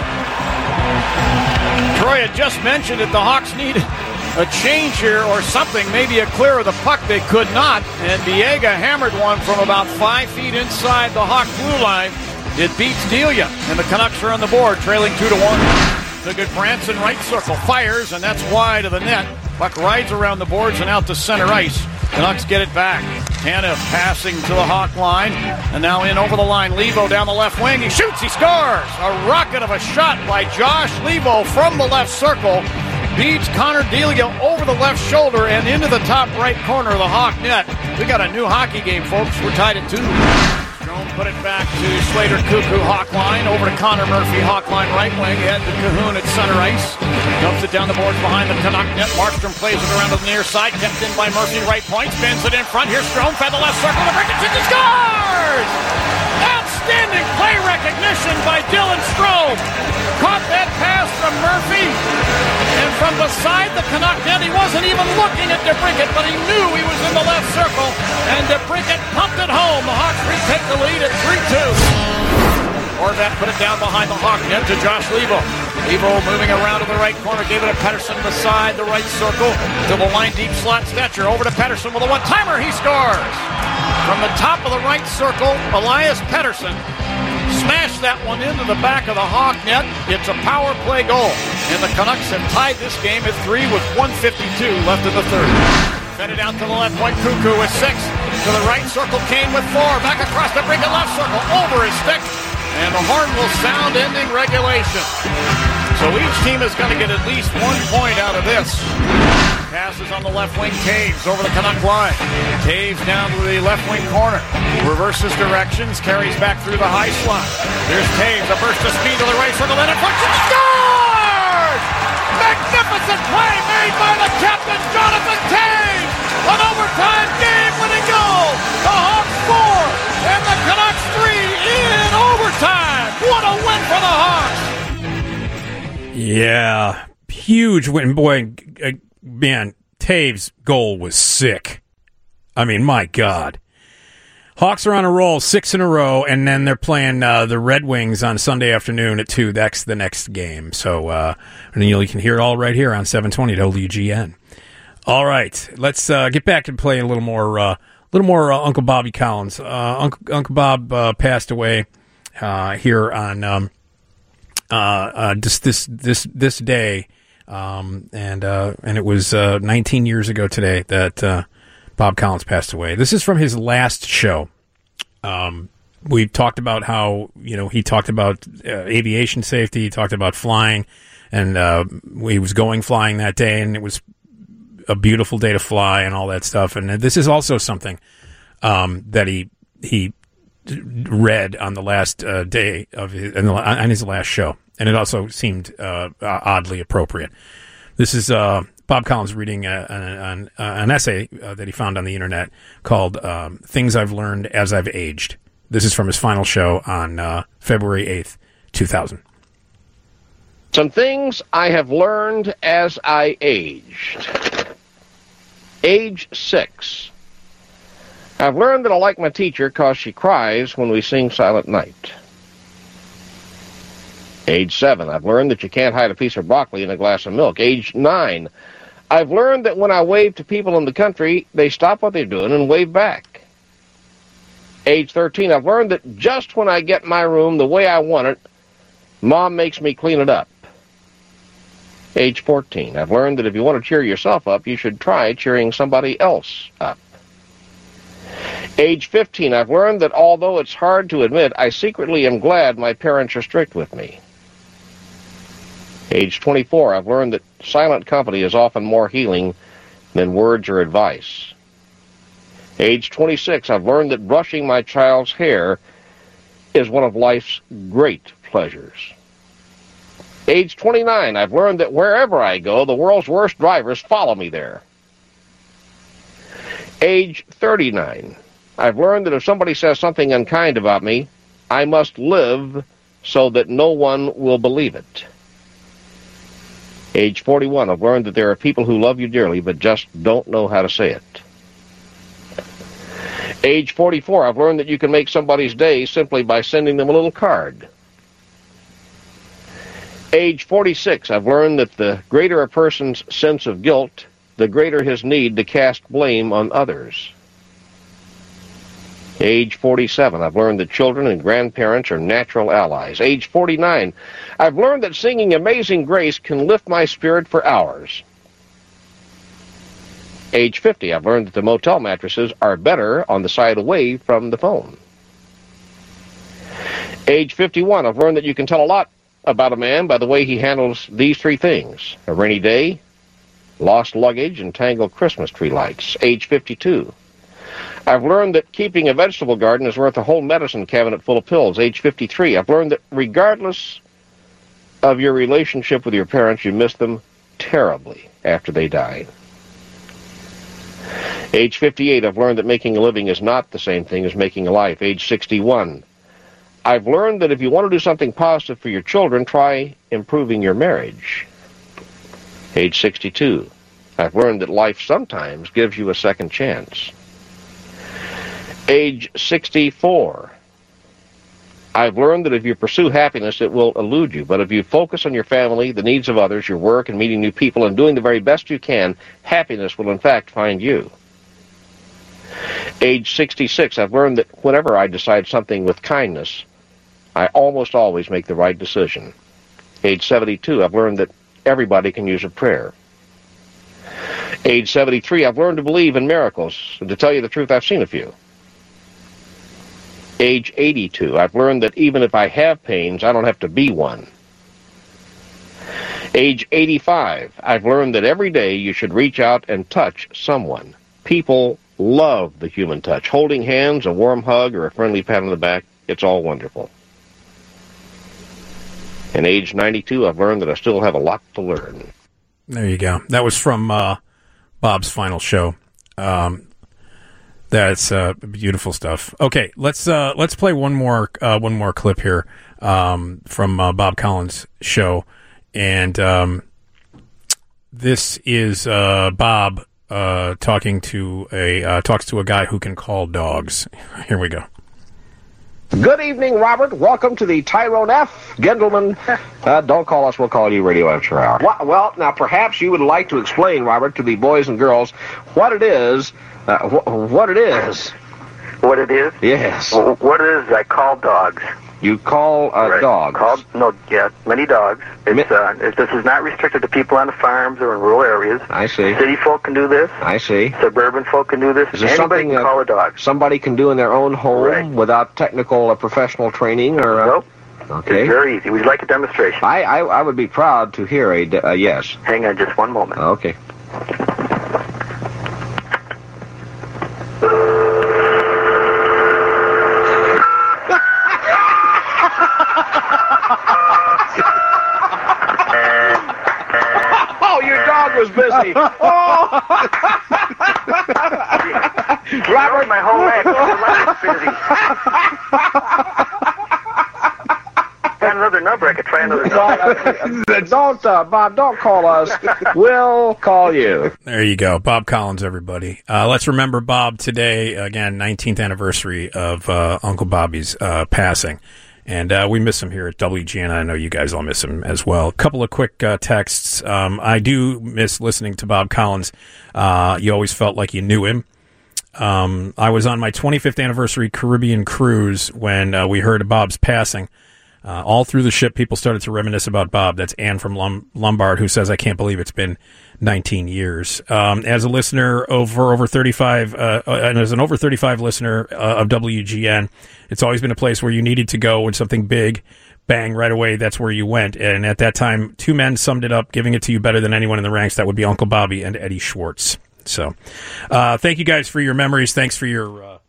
Troy had just mentioned that the Hawks need a change here or something, maybe a clear of the puck. They could not, and Biega hammered one from about 5 feet inside the Hawk blue line. It beats Delia, and the Canucks are on the board, trailing 2-1. The good Branson right circle fires, and that's wide of the net. Puck rides around the boards and out to center ice. Canucks get it back. Tanev passing to the Hawk line, and now in over the line. Levo down the left wing. He shoots, he scores! A rocket of a shot by Josh Levo from the left circle. Beats Connor Delia over the left shoulder and into the top right corner of the Hawk net. We got a new hockey game, folks. We're tied at 2. Put it back to Slater Cuckoo Hawk line, over to Connor Murphy Hawk line right wing, head to Cahoon at center ice. Dumps it down the boards behind the Canuck net. Markstrom plays it around to the near side, kept in by Murphy right point, spins it in front. Here's Strome, fed the left circle, the break it, he scores! Outstanding play recognition by Dylan Strome. Caught that pass from Murphy, and from beside the Canuck net, he wasn't even looking at DeBrincat, but he knew he was in the left circle, and DeBrincat pumped it home. The Hawks retake the lead at 3-2. Horvat put it down behind the Hawk net to Josh Levo. Levo moving around to the right corner, gave it to Pettersson beside the right circle, to the line deep slot Stetcher, over to Pettersson with a one-timer, he scores! From the top of the right circle, Elias Pettersson smashed that one into the back of the Hawk net. It's a power play goal, and the Canucks have tied this game at 3 with 1:52 left in the third. Fed it out to the left point, Cuckoo with 6. To the right circle, Kane with 4. Back across the brink of left circle, over his stick, and the horn will sound ending regulation. So each team is going to get at least 1 point out of this. Passes on the left wing, Taves over the Canuck line. Taves down to the left wing corner. Reverses directions, carries back through the high slot. There's Taves, a burst of speed to the right circle, then it flips, scores! Magnificent play made by the captain, Jonathan Taves! An overtime game-winning goal! The Hawks 4 and the Canucks 3 in overtime! What a win for the Hawks! Yeah, huge win. Boy, man, Taves' goal was sick. I mean, my God. Hawks are on a roll, 6 in a row, and then they're playing the Red Wings on Sunday afternoon at 2. That's the next game. So and you can hear it all right here on 720 WGN. All right, let's get back and play a little more Uncle Bobby Collins. Uncle Bob passed away here on this day. And it was 19 years ago today that Bob Collins passed away. This is from his last show. We talked about how, he talked about aviation safety, he talked about flying, and he was going flying that day, and it was a beautiful day to fly and all that stuff. And this is also something that he read on the last day of on his last show. And it also seemed oddly appropriate. This is Bob Collins reading an essay that he found on the internet called Things I've Learned as I've Aged. This is from his final show on February 8th, 2000. Some things I have learned as I aged. Age 6. I've learned that I like my teacher because she cries when we sing Silent Night. Age 7, I've learned that you can't hide a piece of broccoli in a glass of milk. Age 9, I've learned that when I wave to people in the country, they stop what they're doing and wave back. Age 13, I've learned that just when I get my room the way I want it, Mom makes me clean it up. Age 14. I've learned that if you want to cheer yourself up, you should try cheering somebody else up. Age 15. I've learned that although it's hard to admit, I secretly am glad my parents are strict with me. Age 24. I've learned that silent company is often more healing than words or advice. Age 26. I've learned that brushing my child's hair is one of life's great pleasures. Age 29, I've learned that wherever I go, the world's worst drivers follow me there. Age 39, I've learned that if somebody says something unkind about me, I must live so that no one will believe it. Age 41, I've learned that there are people who love you dearly but just don't know how to say it. Age 44, I've learned that you can make somebody's day simply by sending them a little card. Age 46, I've learned that the greater a person's sense of guilt, the greater his need to cast blame on others. Age 47, I've learned that children and grandparents are natural allies. Age 49, I've learned that singing Amazing Grace can lift my spirit for hours. Age 50, I've learned that the motel mattresses are better on the side away from the phone. Age 51, I've learned that you can tell a lot about a man by the way he handles these three things: a rainy day, lost luggage, and tangled Christmas tree lights. Age 52. I've learned that keeping a vegetable garden is worth a whole medicine cabinet full of pills. Age 53. I've learned that regardless of your relationship with your parents, you miss them terribly after they die. Age 58. I've learned that making a living is not the same thing as making a life. Age 61. I've learned that if you want to do something positive for your children, try improving your marriage. Age 62. I've learned that life sometimes gives you a second chance. Age 64. I've learned that if you pursue happiness, it will elude you. But if you focus on your family, the needs of others, your work, and meeting new people, and doing the very best you can, happiness will in fact find you. Age 66. I've learned that whenever I decide something with kindness, I almost always make the right decision. Age 72, I've learned that everybody can use a prayer. Age 73, I've learned to believe in miracles, and to tell you the truth, I've seen a few. Age 82, I've learned that even if I have pains, I don't have to be one. Age 85, I've learned that every day you should reach out and touch someone. People love the human touch. Holding hands, a warm hug, or a friendly pat on the back, it's all wonderful. And age 92, I've learned that I still have a lot to learn. There you go. That was from Bob's final show. That's beautiful stuff. Okay, let's play one more clip here from Bob Collins' show, and this is Bob talking to a guy who can call dogs. Here we go. Good evening, Robert. Welcome to the Tyrone F. Gentlemen. Don't call us, we'll call you Radio Amateur Hour. Well, now perhaps you would like to explain, Robert, to the boys and girls what it is. What it is? What it is? Yes. What it is, I call dogs. You call dogs? Many dogs. This is not restricted to people on the farms or in rural areas. I see. City folk can do this. I see. Suburban folk can do this. Is there Anybody something can call a dog. Somebody can do in their own home without technical or professional training? Or Nope. Okay. It's very easy. Would you like a demonstration? I would be proud to hear a yes. Hang on just one moment. Okay. Oh, your dog was busy. Oh. Robert, my whole life was busy. Got another number. I could try another number. Bob, don't call us. We'll call you. There you go. Bob Collins, everybody. Let's remember Bob today. Again, 19th anniversary of Uncle Bobby's passing. And we miss him here at WGN. I know you guys all miss him as well. A couple of quick texts. I do miss listening to Bob Collins. You always felt like you knew him. I was on my 25th anniversary Caribbean cruise when we heard of Bob's passing. All through the ship, people started to reminisce about Bob. That's Ann from Lombard, who says, I can't believe it's been 19 years. As a listener over 35, and as an over 35 listener of WGN, it's always been a place where you needed to go when something big, bang, right away, that's where you went. And at that time, two men summed it up, giving it to you better than anyone in the ranks. That would be Uncle Bobby and Eddie Schwartz. So, thank you guys for your memories. Thanks for your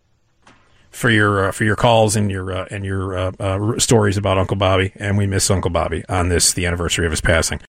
calls and your stories about Uncle Bobby, and we miss Uncle Bobby on the anniversary of his passing.